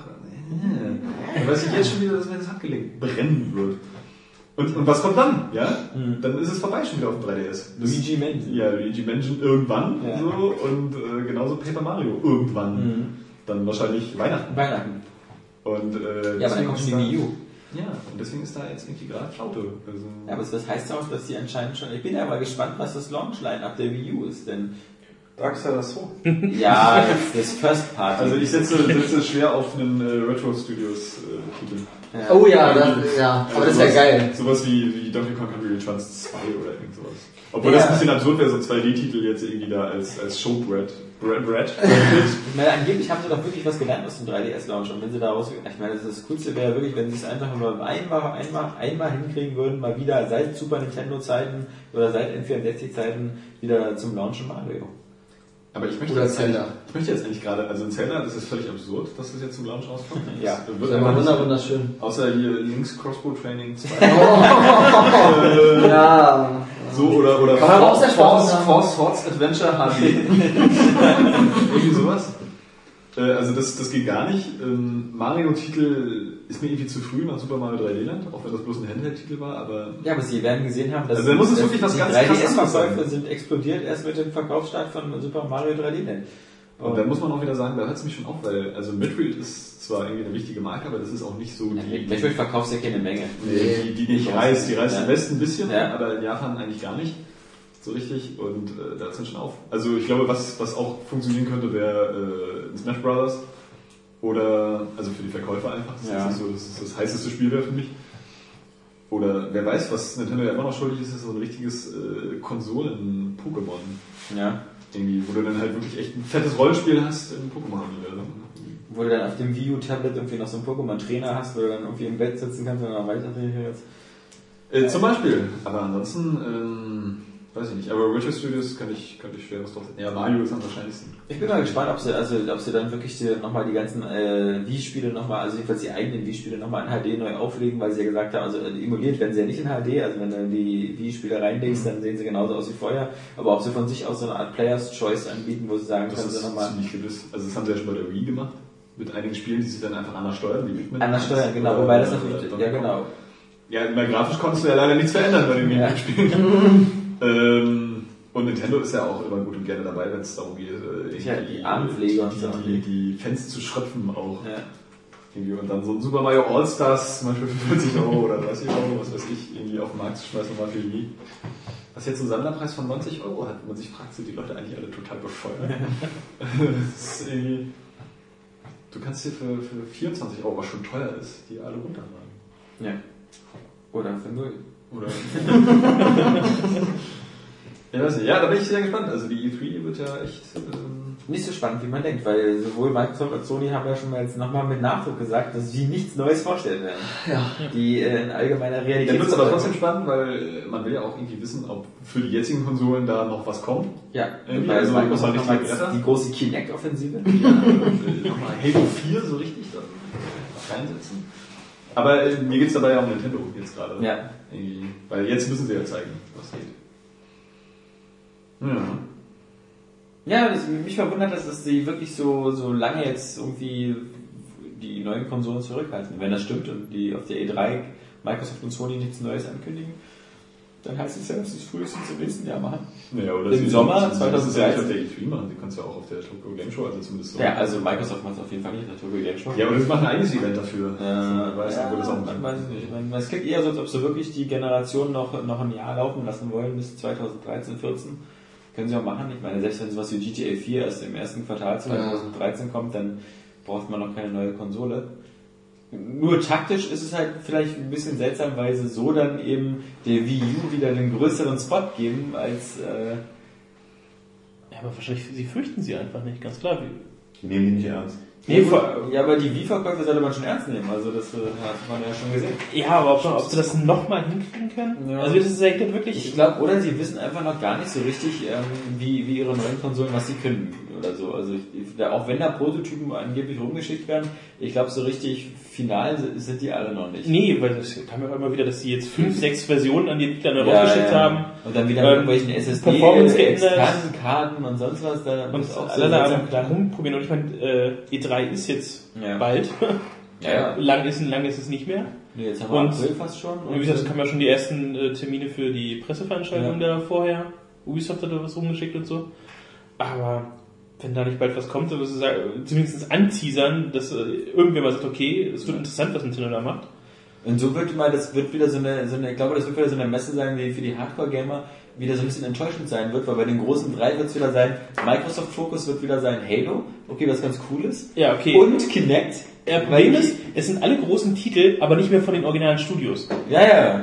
Da weiß ich jetzt schon wieder, dass mir das Handgelenk brennen wird. Und was kommt dann? Ja? Dann ist es vorbei schon wieder auf dem 3DS. Luigi Mansion. Ja, Luigi Mansion irgendwann. Ja. So, und genauso Paper Mario irgendwann. Dann wahrscheinlich Weihnachten. Und, ja, aber dann kommt schon die Wii U. Ja, und deswegen ist da jetzt irgendwie gerade Flaute. Also ja, aber das heißt auch, dass die anscheinend schon... Ich bin ja mal gespannt, was das Launch-Line-Up der Wii U ist, denn... Darksiders 2. Ja, das First Party. Also ich setze schwer auf einen Retro Studios Titel. Ja. Oh ja, aber das wäre geil. Sowas wie Donkey Kong Country Returns 2 oder irgend sowas. Obwohl das ein bisschen absurd wäre, so 2D-Titel jetzt irgendwie da als Showbread. Ich meine, angeblich haben sie doch wirklich was gelernt aus dem 3DS-Launch. Und wenn sie daraus, ich meine, das Coolste wäre wirklich, wenn sie es einfach nur einmal hinkriegen würden, mal wieder seit Super Nintendo-Zeiten oder seit N64-Zeiten wieder zum Launchen Mario. Aber ich möchte jetzt eigentlich gerade, also in Zelda, das ist völlig absurd, dass das jetzt zum Launch rauskommt. Ja, das ist aber wunderschön. Außer hier Link's Crossbow Training 2. Ja. So, oder Force Swords Adventure HD. Irgendwie sowas. Also das geht gar nicht. Mario-Titel ist mir irgendwie zu früh nach Super Mario 3D Land, auch wenn das bloß ein Handheld-Titel war, aber... Ja, aber Sie werden gesehen haben, dass also muss es wirklich was ganz die 3DS-Verkäufe sind explodiert erst mit dem Verkaufsstart von Super Mario 3D Land. Und da muss man auch wieder sagen, da hört es mich schon auf, weil also Metroid ist zwar irgendwie eine wichtige Marke, aber das ist auch nicht so die... Metroid verkauft ja keine Menge. Nee, die nicht reißt. Die reißt im Westen ein bisschen, aber in Japan eigentlich gar nicht so richtig und da hört es dann schon auf. Also ich glaube, was auch funktionieren könnte, wäre Smash Brothers oder, also für die Verkäufer einfach, das ist so das heißeste Spiel wäre für mich. Oder wer weiß, was Nintendo ja immer noch schuldig ist so ein richtiges Konsolen-Pokémon. Ja. Irgendwie, wo du dann halt wirklich echt ein fettes Rollenspiel hast im Pokémon-Universum. Wo du dann auf dem Wii U-Tablet irgendwie noch so einen Pokémon-Trainer hast, wo du dann irgendwie im Bett sitzen kannst und dann weiter trainieren kannst. Zum Beispiel. Aber ansonsten, weiß ich nicht. Aber Retro Studios könnte ich schwer was draufsetzen. Ja, Mario ist am wahrscheinlichsten. Ich bin mal gespannt, ob sie dann wirklich nochmal die ganzen Wii-Spiele nochmal, also jedenfalls die eigenen Wii-Spiele nochmal in HD neu auflegen, weil sie ja gesagt haben, also emuliert werden sie ja nicht in HD, also wenn du die Wii-Spiele reinlegst, dann sehen sie genauso aus wie vorher, aber ob sie von sich aus so eine Art Player's Choice anbieten, wo sie sagen, können sie nochmal... Also das haben sie ja schon bei der Wii gemacht, mit einigen Spielen, die sich dann einfach anders steuern, wie Pikmin. Anders steuern, genau, wobei das natürlich... Ja, genau. Ja, bei grafisch konntest du ja leider nichts verändern bei den Wii-Spielen. Und Nintendo ist ja auch immer gut und gerne dabei, wenn es darum geht, die Armpflege und so. Die Fans zu schröpfen auch. Ja. Irgendwie. Und dann so ein Super Mario All-Stars, zum Beispiel für 40 € oder 30 €, was weiß ich, irgendwie auf den Markt zu schmeißen, nochmal für die Wii. Was jetzt einen Sammlerpreis von 90 € hat, wenn man sich fragt, sind die Leute eigentlich alle total bescheuert. Das ist irgendwie, du kannst dir für 24 €, was schon teuer ist, die alle runterladen. Ja. Oder für 0. Oder ich weiß nicht. Ja, da bin ich sehr gespannt. Also die E3 wird ja echt nicht so spannend, wie man denkt, weil sowohl Microsoft als Sony haben ja schon mal jetzt nochmal mit Nachdruck gesagt, dass sie nichts Neues vorstellen werden. Ja. Die in allgemeiner Realität. Dann wird es aber trotzdem spannend, weil man will ja auch irgendwie wissen, ob für die jetzigen Konsolen da noch was kommt. Ja, irgendwie. weil Also Microsoft nicht nochmal die große Kinect-Offensive. Ja, nochmal Halo 4 so richtig dann reinsetzen. Aber mir geht es dabei ja um Nintendo jetzt gerade. Ja. Irgendwie, weil jetzt müssen sie ja zeigen, was geht. Ja. Ja, mich verwundert, dass sie wirklich so lange jetzt irgendwie die neuen Konsolen zurückhalten. Wenn das stimmt und die auf der E3 Microsoft und Sony nichts Neues ankündigen, dann heißt es ja, dass sie es frühestens im nächsten Jahr machen. Naja, oder im Sommer das 2013. ja nicht auf der E3 machen, sie können es ja auch auf der Tokyo Game Show, also zumindest so. Ja, also Microsoft macht es auf jeden Fall nicht auf der Tokyo Game Show. Ja, aber sie machen ein eigenes Event dafür. Weiß nicht. Es klingt eher so, als ob sie wirklich die Generation noch ein Jahr laufen lassen wollen, bis 2013, 14. Können sie auch machen. Ich meine, selbst wenn sowas wie GTA 4 erst im ersten Quartal 2013 kommt, dann braucht man noch keine neue Konsole. Nur taktisch ist es halt vielleicht ein bisschen seltsam, weil sie so dann eben der Wii U wieder den größeren Spot geben als... Ja, aber wahrscheinlich, sie fürchten sie einfach nicht, ganz klar. Die nehmen die nicht ernst. Nee, ja, aber die Wii-Verkäufe sollte man schon ernst nehmen, also das hat man ja schon gesehen. Ja, aber ob sie das nochmal hinkriegen können? Ja. Also das ist ja wirklich... Ich glaube, oder sie wissen einfach noch gar nicht so richtig, wie ihre neuen Konsolen, was sie können oder so. Also auch wenn da Prototypen angeblich rumgeschickt werden, ich glaube, so richtig final sind die alle noch nicht. Nee, weil das kam ja immer wieder, dass sie jetzt 5, 6 Versionen an die Entwickler rausgeschickt haben. Und dann wieder mit irgendwelchen SSD, Performance geändert. Karten und sonst was. Da Und ist auch alle da rumprobieren. Und ich meine, E3 ist jetzt bald. Ja. Lang ist es nicht mehr. Nee, jetzt haben wir April fast schon. Und wie gesagt, es kamen ja schon die ersten Termine für die Presseveranstaltung da vorher. Ubisoft hat da was rumgeschickt und so. Aber wenn da nicht bald was kommt, dann wirst du zumindest anteasern, dass irgendwer mal sagt, okay, es wird interessant, was Nintendo da macht. Und so das wird wieder so eine, ich glaube, das wird wieder so eine Messe sein, die für die Hardcore-Gamer wieder so ein bisschen enttäuschend sein wird, weil bei den großen 3 wird es wieder sein, Microsoft-Fokus wird wieder sein Halo, okay, was ganz cool ist. Ja, okay. Und Kinect. Problem ist, es sind alle großen Titel, aber nicht mehr von den originalen Studios. Ja.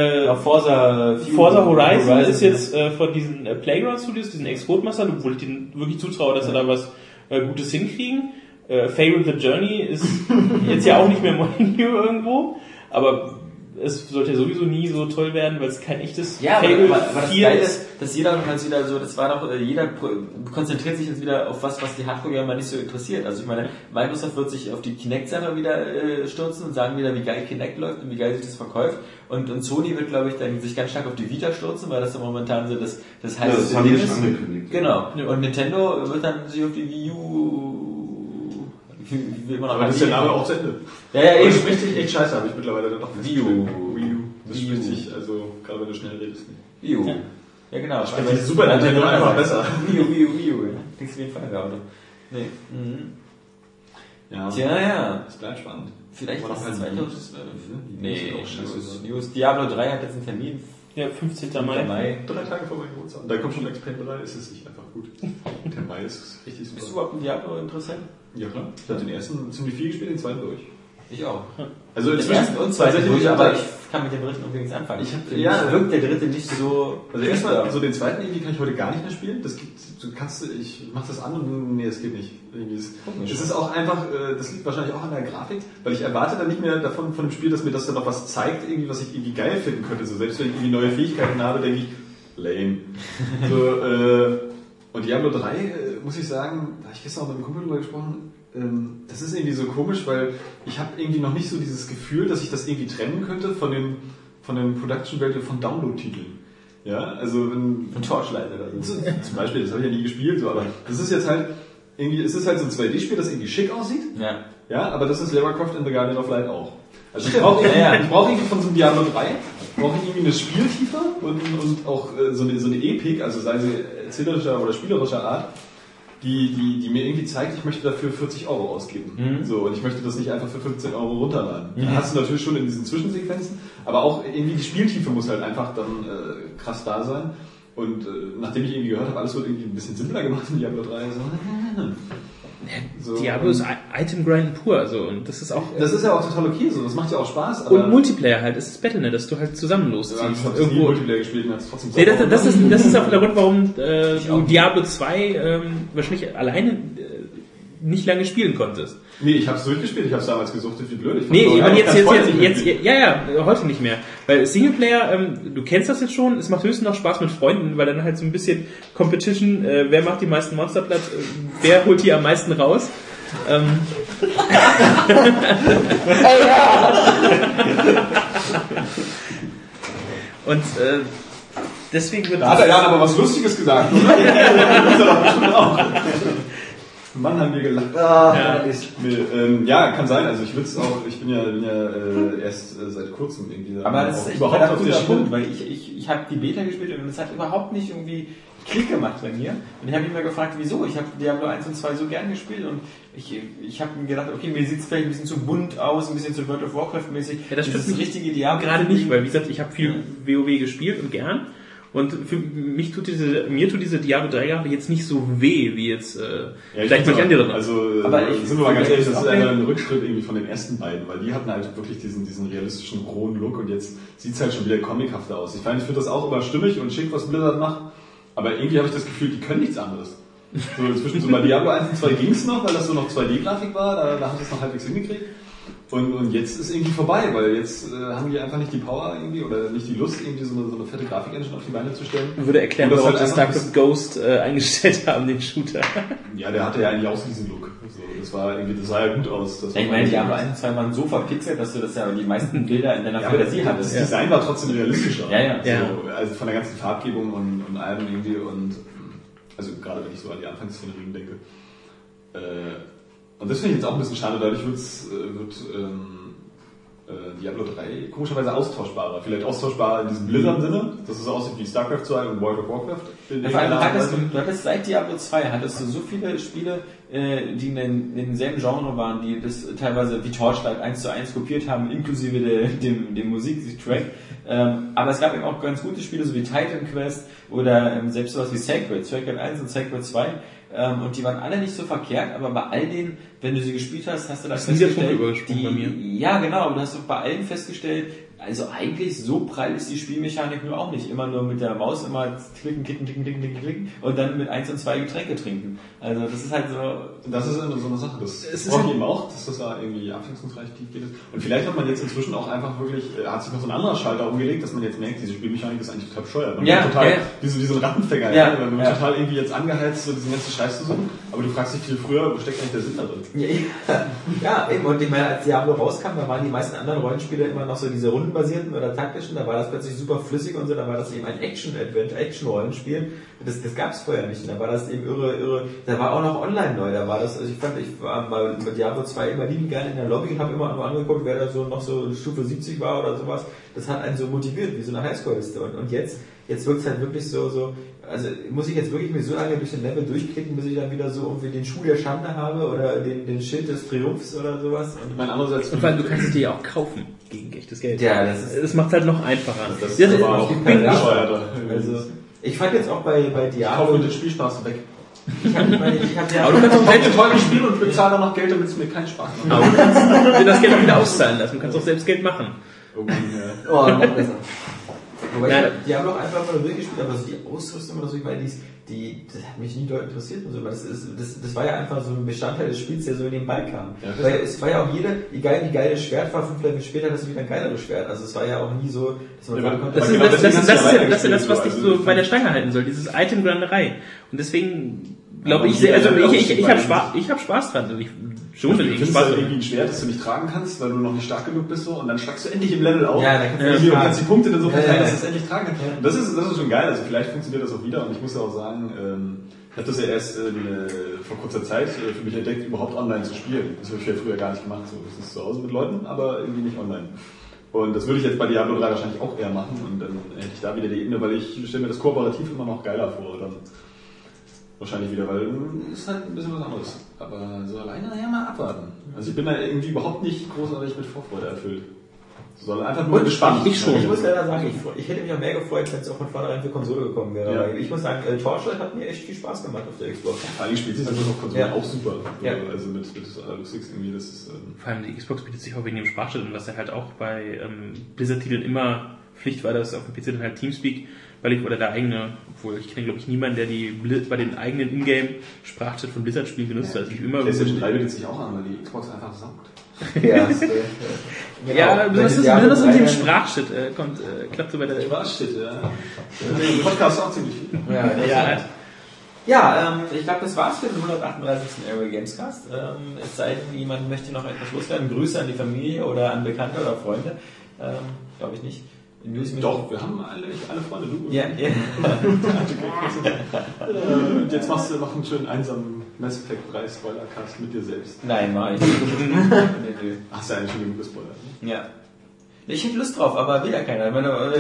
Forza Horizon ist jetzt von diesen Playground Studios, diesen Ex-Codemaster, obwohl ich denen wirklich zutraue, dass sie da was Gutes hinkriegen. Fable the Journey ist jetzt ja auch nicht mehr Molyneux irgendwo, aber es sollte ja sowieso nie so toll werden, weil es kein echtes Fable aber das Geile ist, dass jeder jetzt wieder so, das war doch, jeder konzentriert sich jetzt wieder auf was die Hardcore-Gamer nicht so interessiert. Also ich meine, Microsoft wird sich auf die Kinect-Sache wieder stürzen und sagen wieder, wie geil Kinect läuft und wie geil sich das verkauft. Und Sony wird, glaube ich, dann sich ganz stark auf die Vita stürzen, weil das ja momentan so das heißt, das haben die schon angekündigt. Genau. Ja. Und Nintendo wird dann sich auf die Wii U aber das ist der Name auch zu Ende. Ja, eben. Das spricht sich echt scheiße, habe ich mittlerweile dann doch Wii U. Das spricht sich, also, gerade wenn du schnell redest. Wii U. Ja, genau. Die Super Nintendo einfach besser. Wii U. Kriegst du wie ein Feierabend. Nee. Ja. Tja, ja. Das bleibt spannend. Vielleicht war noch ein 2012. Nee, News. Diablo 3 hat jetzt einen Termin. Ja, 15. Mai. 3 Tage vor meinem Geburtstag. Und da kommt schon X-Pain 3, ist es nicht einfach gut. Der Mai ist richtig super. Bist du überhaupt ein Diablo interessant? Ja, klar. Ich habe den ersten ziemlich viel gespielt, den zweiten durch. Ich auch. Also den ersten und zweiten durch, aber ich kann mit dem dritten übrigens nichts anfangen. Wirkt der dritte nicht so... Also erstmal, so den zweiten irgendwie kann ich heute gar nicht mehr spielen. Ich mach das an und nee, es geht nicht. Es ist auch einfach, das liegt wahrscheinlich auch an der Grafik, weil ich erwarte dann nicht mehr davon, von dem Spiel, dass mir das dann noch was zeigt, irgendwie, was ich irgendwie geil finden könnte. So, selbst wenn ich irgendwie neue Fähigkeiten habe, denke ich, lame. Und Diablo 3, muss ich sagen, da habe ich gestern auch mit einem Kumpel drüber gesprochen, das ist irgendwie so komisch, weil ich habe irgendwie noch nicht so dieses Gefühl, dass ich das irgendwie trennen könnte von den Production Value von Download-Titeln. Ja, also wenn... Von Torchlight oder so. Zum Beispiel, das habe ich ja nie gespielt, so, aber das ist jetzt halt irgendwie, es ist halt so ein 2D-Spiel, das irgendwie schick aussieht. Ja, aber das ist Lara Croft in The Guardian of Light auch. Also ich brauche irgendwie von so einem Diablo 3, brauche ich irgendwie eine Spieltiefe und auch so eine Epik, also sei sie erzählerischer oder spielerischer Art, die mir irgendwie zeigt, ich möchte dafür 40 Euro ausgeben. So, und ich möchte das nicht einfach für 15 Euro runterladen. Da hast du natürlich schon in diesen Zwischensequenzen, aber auch irgendwie die Spieltiefe muss halt einfach dann krass da sein. Und nachdem ich irgendwie gehört habe, alles wird irgendwie ein bisschen simpler gemacht in Diablo 3. So, Diablo ist Item Grind pur, also, und das ist auch... Das ist ja auch total okay, so, das macht ja auch Spaß. Aber Und Multiplayer halt, es ist Battle.net, dass du halt zusammen losziehst. Ja, ich habe nie Multiplayer gespielt und hat's trotzdem das ist auch der Grund, warum du Diablo 2 wahrscheinlich alleine nicht lange spielen konntest. Nee, ich hab's durchgespielt, ich hab's damals gesuchtet, wie blöd. Nee, ich meine jetzt, heute nicht mehr. Weil Singleplayer, du kennst das jetzt schon, es macht höchstens noch Spaß mit Freunden, weil dann halt so ein bisschen Competition, wer macht die meisten Monster platt, wer holt die am meisten raus. Und deswegen wird... Da hat er ja aber was Lustiges gesagt, oder? Das ist er doch bestimmt auch. Mann, haben wir gelacht. Ja, kann sein. Also ich bin ja erst seit kurzem irgendwie. Aber das ist echt überhaupt auf der Punkt, weil ich habe die Beta gespielt und es hat überhaupt nicht irgendwie Klick gemacht bei mir. Und ich habe mich mal gefragt, wieso? Ich habe Diablo 1 und 2 so gern gespielt und ich habe mir gedacht, okay, mir sieht es vielleicht ein bisschen zu bunt aus, ein bisschen zu World of Warcraft mäßig. Ja, das ist das richtige Diablo. Gerade nicht, weil wie gesagt, ich habe viel WoW gespielt und gern. Und für mich tut diese Diablo 3 Jahre jetzt nicht so weh, wie jetzt vielleicht manche andere. Also, aber sind wir mal ganz ehrlich, das ist ein Rückschritt irgendwie von den ersten beiden, weil die hatten halt wirklich diesen realistischen, rohen Look und jetzt sieht's halt schon wieder comichafter aus. Ich finde das auch immer stimmig und schick, was Blizzard macht, aber irgendwie habe ich das Gefühl, die können nichts anderes. So inzwischen so bei Diablo 1 und 2 ging's noch, weil das so noch 2D-Grafik war, da haben sie es noch halbwegs hingekriegt. Und jetzt ist irgendwie vorbei, weil jetzt haben die einfach nicht die Power irgendwie oder nicht die Lust, irgendwie so eine fette Grafik-Engine auf die Beine zu stellen. Würde erklären, warum sie StarCraft Ghost eingestellt haben, den Shooter. Ja, der hatte ja eigentlich auch diesen Look. So, das sah ja gut aus. Ich meine, Diablo 1 und 2 waren so verpixelt, dass du das ja die meisten Bilder in deiner Fantasie hattest. Das Design war trotzdem realistischer. Ja. So, also von der ganzen Farbgebung und allem irgendwie und also gerade wenn ich so an die Anfangsszenerien denke. Und das finde ich jetzt auch ein bisschen schade, dadurch wird Diablo 3 komischerweise austauschbarer. Vielleicht austauschbarer in diesem Blizzard-Sinne, dass es so aussieht wie StarCraft 2 und World of Warcraft. Du hattest seit Diablo 2 hattest du so viele Spiele, die in denselben Genre waren, die das teilweise wie Torchlight 1:1 kopiert haben, inklusive dem Musiktrack. Aber es gab eben auch ganz gute Spiele, so wie Titan Quest oder selbst sowas wie Sacred 1 und Sacred 2. Und die waren alle nicht so verkehrt, aber bei all denen, wenn du sie gespielt hast, hast du das festgestellt, bei mir. Ja, genau, aber du hast doch bei allen festgestellt, also eigentlich so prall ist die Spielmechanik nur auch nicht. Immer nur mit der Maus immer klicken und dann mit 1 und 2 Getränke trinken. Also das ist halt so... Das ist so eine Sache, das brauche ich eben auch, dass das da irgendwie abwechslungsreich tief geht. Und vielleicht hat man jetzt inzwischen auch einfach wirklich, hat sich noch so ein anderer Schalter umgelegt, dass man jetzt merkt, diese Spielmechanik ist eigentlich total bescheuert. Man wird total, wie so ein Rattenfänger, man wird total irgendwie jetzt angeheizt, so diesen ganzen Scheiß zu suchen. Aber du fragst dich viel früher, wo steckt eigentlich der Sinn da drin? Ja, eben. Und ich meine, als Diablo rauskam, da waren die meisten anderen Rollenspiele immer noch so diese rundenbasierten oder taktischen, da war das plötzlich super flüssig und so, da war das eben ein Action-Rollenspiel. Das gab es vorher nicht. Und da war das eben irre. Da war auch noch online neu. Da war das, also ich war mal mit Diablo 2 immer liebend gerne in der Lobby und habe immer nur angeguckt, wer da so noch so Stufe 70 war oder sowas. Das hat einen so motiviert, wie so eine Highscore-Liste. Und jetzt wirkt es halt wirklich so, also muss ich jetzt wirklich mir so lange durch den Level durchklicken, bis ich dann wieder so irgendwie den Schuh der Schande habe oder den Schild des Triumphs oder sowas. Und weil du kannst es dir ja auch kaufen gegen echtes Geld. Ja, das macht es halt noch einfacher. Das ist aber auch also ich fand jetzt auch bei Diablo... Ich kaufe den Spielspaß weg. Aber du kannst auch heute teuer spielen und bezahle dann noch Geld, damit es mir keinen Spaß macht. Aber du kannst dir das Geld auch wieder auszahlen lassen. Du kannst auch selbst Geld machen. Noch besser. Wobei die haben doch einfach mal durchgespielt, aber so die Ausrüstung oder so, weil das hat mich nie doll interessiert und so, weil das war ja einfach so ein Bestandteil des Spiels, der so nebenbei kam. Ja, weil es war ja auch egal wie geil das Schwert war, 5 Level später hast du wieder ein geileres Schwert. Also es war ja auch nie so, dass man sagen konnte... Das ist das, was dich so bei der Stange halten soll, dieses Item-Grinderei. Und deswegen glaube ich, also ich habe Spaß dran. Also du findest halt irgendwie ein Schwert, das du nicht tragen kannst, weil du noch nicht stark genug bist, so, und dann schlagst du endlich im Level auf. Ja, dann kannst die Punkte dann so verteilen, dass du es endlich tragen kannst. Und das ist schon geil, also vielleicht funktioniert das auch wieder, und ich muss ja auch sagen, ich habe das ja erst vor kurzer Zeit für mich entdeckt, überhaupt online zu spielen. Das habe ich ja früher gar nicht gemacht, so. Das ist zu Hause mit Leuten, aber irgendwie nicht online. Und das würde ich jetzt bei Diablo 3 wahrscheinlich auch eher machen, und dann hätte ich da wieder die Ebene, weil ich stelle mir das kooperativ immer noch geiler vor. Dann wahrscheinlich wieder, weil ist halt ein bisschen was anderes. Aber so alleine nachher mal abwarten. Also ich bin da irgendwie überhaupt nicht großartig mit Vorfreude erfüllt. Soll einfach nur gespannt. Ich muss leider sagen, ich hätte mich auch mehr gefreut, wenn es auch von vornherein für Konsole gekommen wäre. Ja. Ich muss sagen, Torchlight hat mir echt viel Spaß gemacht auf der Xbox. Vor allem spielt sich das auf Konsole auch super. Ja. Also mit Allerlustigst irgendwie, das ist... Vor allem die Xbox bietet sich auch wegen dem Sprachschnitt und was ja halt auch bei Blizzard-Titeln immer Pflicht war, dass auf dem PC dann halt Teamspeak, weil ich, oder der eigene, obwohl ich kenne glaube ich niemanden, der bei den eigenen Ingame-Sprachschnitt von Blizzard-Spielen genutzt hat. Also ich immer PlayStation 3 bietet sich auch an, weil die Xbox einfach saugt. Ja, ja, besonders mit dem Sprachschnitt klappt so bei der Sprachschnitt, ja. Im Podcast auch ziemlich viel. Ja, ich glaube, das war's für den 138. Airway Gamescast. Es sei denn, jemand möchte noch etwas loswerden. Grüße an die Familie oder an Bekannte oder Freunde. Glaube ich nicht. Doch, wir haben alle Freunde, du. Ja. Und jetzt machst du noch einen schönen einsamen Mass Effect 3 Spoilercast mit dir selbst. Nein, mach ich nicht. Hast du eigentlich schon genug gespoilert? Ne? Ja. Ich hätte Lust drauf, aber will ja keiner.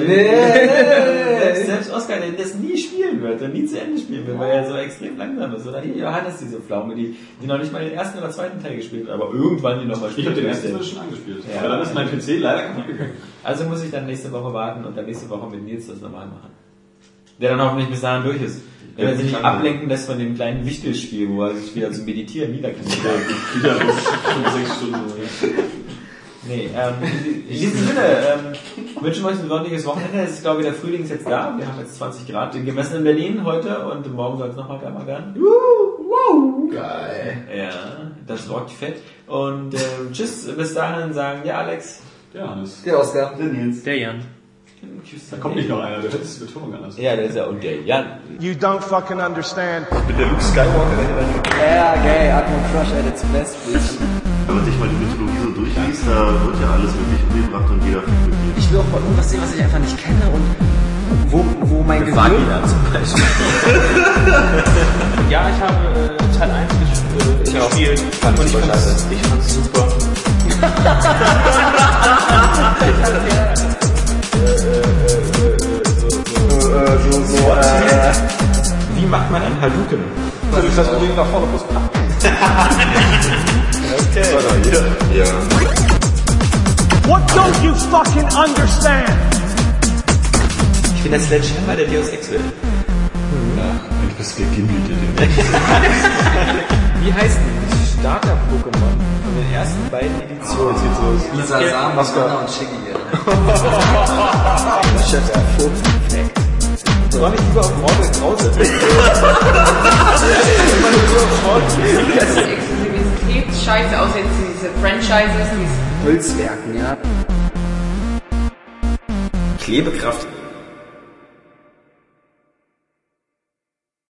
Selbst Oscar, der das nie spielen wird und nie zu Ende spielen wird, weil er so extrem langsam ist. Oder hier Johannes, diese Pflaume, die noch nicht mal den ersten oder zweiten Teil gespielt hat, aber irgendwann die nochmal spielt. Ich habe den ersten Teil schon angespielt. Ja. Aber dann ist mein PC leider kaputt gegangen. Also muss ich dann nächste Woche warten und dann nächste Woche mit Nils das normal machen. Der dann hoffentlich bis dahin durch ist. Wenn er sich nicht ablenken lässt von dem kleinen Wichtelspiel, wo er sich wieder zum Meditieren niederknallt. Wieder 5-6 Stunden. Nee, in diesem Sinne wünschen wir euch ein sonniges Wochenende. Es ist, glaube ich, der Frühling ist jetzt da. Wir haben jetzt 20 Grad gemessen in Berlin heute und morgen soll es nochmal wärmer werden. Geil. Ja, das rockt fett. Und tschüss, bis dahin sagen ja Alex. Der Hannes. Der Oscar. Der Nils. Der Jan. Da kommt nicht noch einer, der hört die Betonung anders. Ja, der ist ja und der Jan. You don't fucking understand. Ich bin der Luke Skywalker. Ja, geil. Atmo Crush at its best, bitch. Wenn man sich mal die Mythologie so durchliest, da wird ja alles wirklich umgebracht und jeder fühlt glücklich. Ich will auch mal irgendwas sehen, was ich einfach nicht kenne und wo mein Gehirn... Vagina zum Beispiel. Ja, ich habe Teil 1 gespielt und ich fand's super. Wie macht man einen Hadouken? Das ist das Problem nach vorne plus Okay. Ja. What don't you fucking understand? Ich bin der Sledgehammer der Deus Ex will. Ich bist gegimmelt. Wie heißt die Starter-Pokémon? Von den ersten beiden Editionen. Jetzt geht's los. Lisa Sam, Mascara und Shiggy. Chef der Perfekt. Soll ich lieber auf Morgen Krause? Das ist Exklusivitätsscheiße, außer jetzt diese Franchises, diese Holzwerken, ja. Klebekraft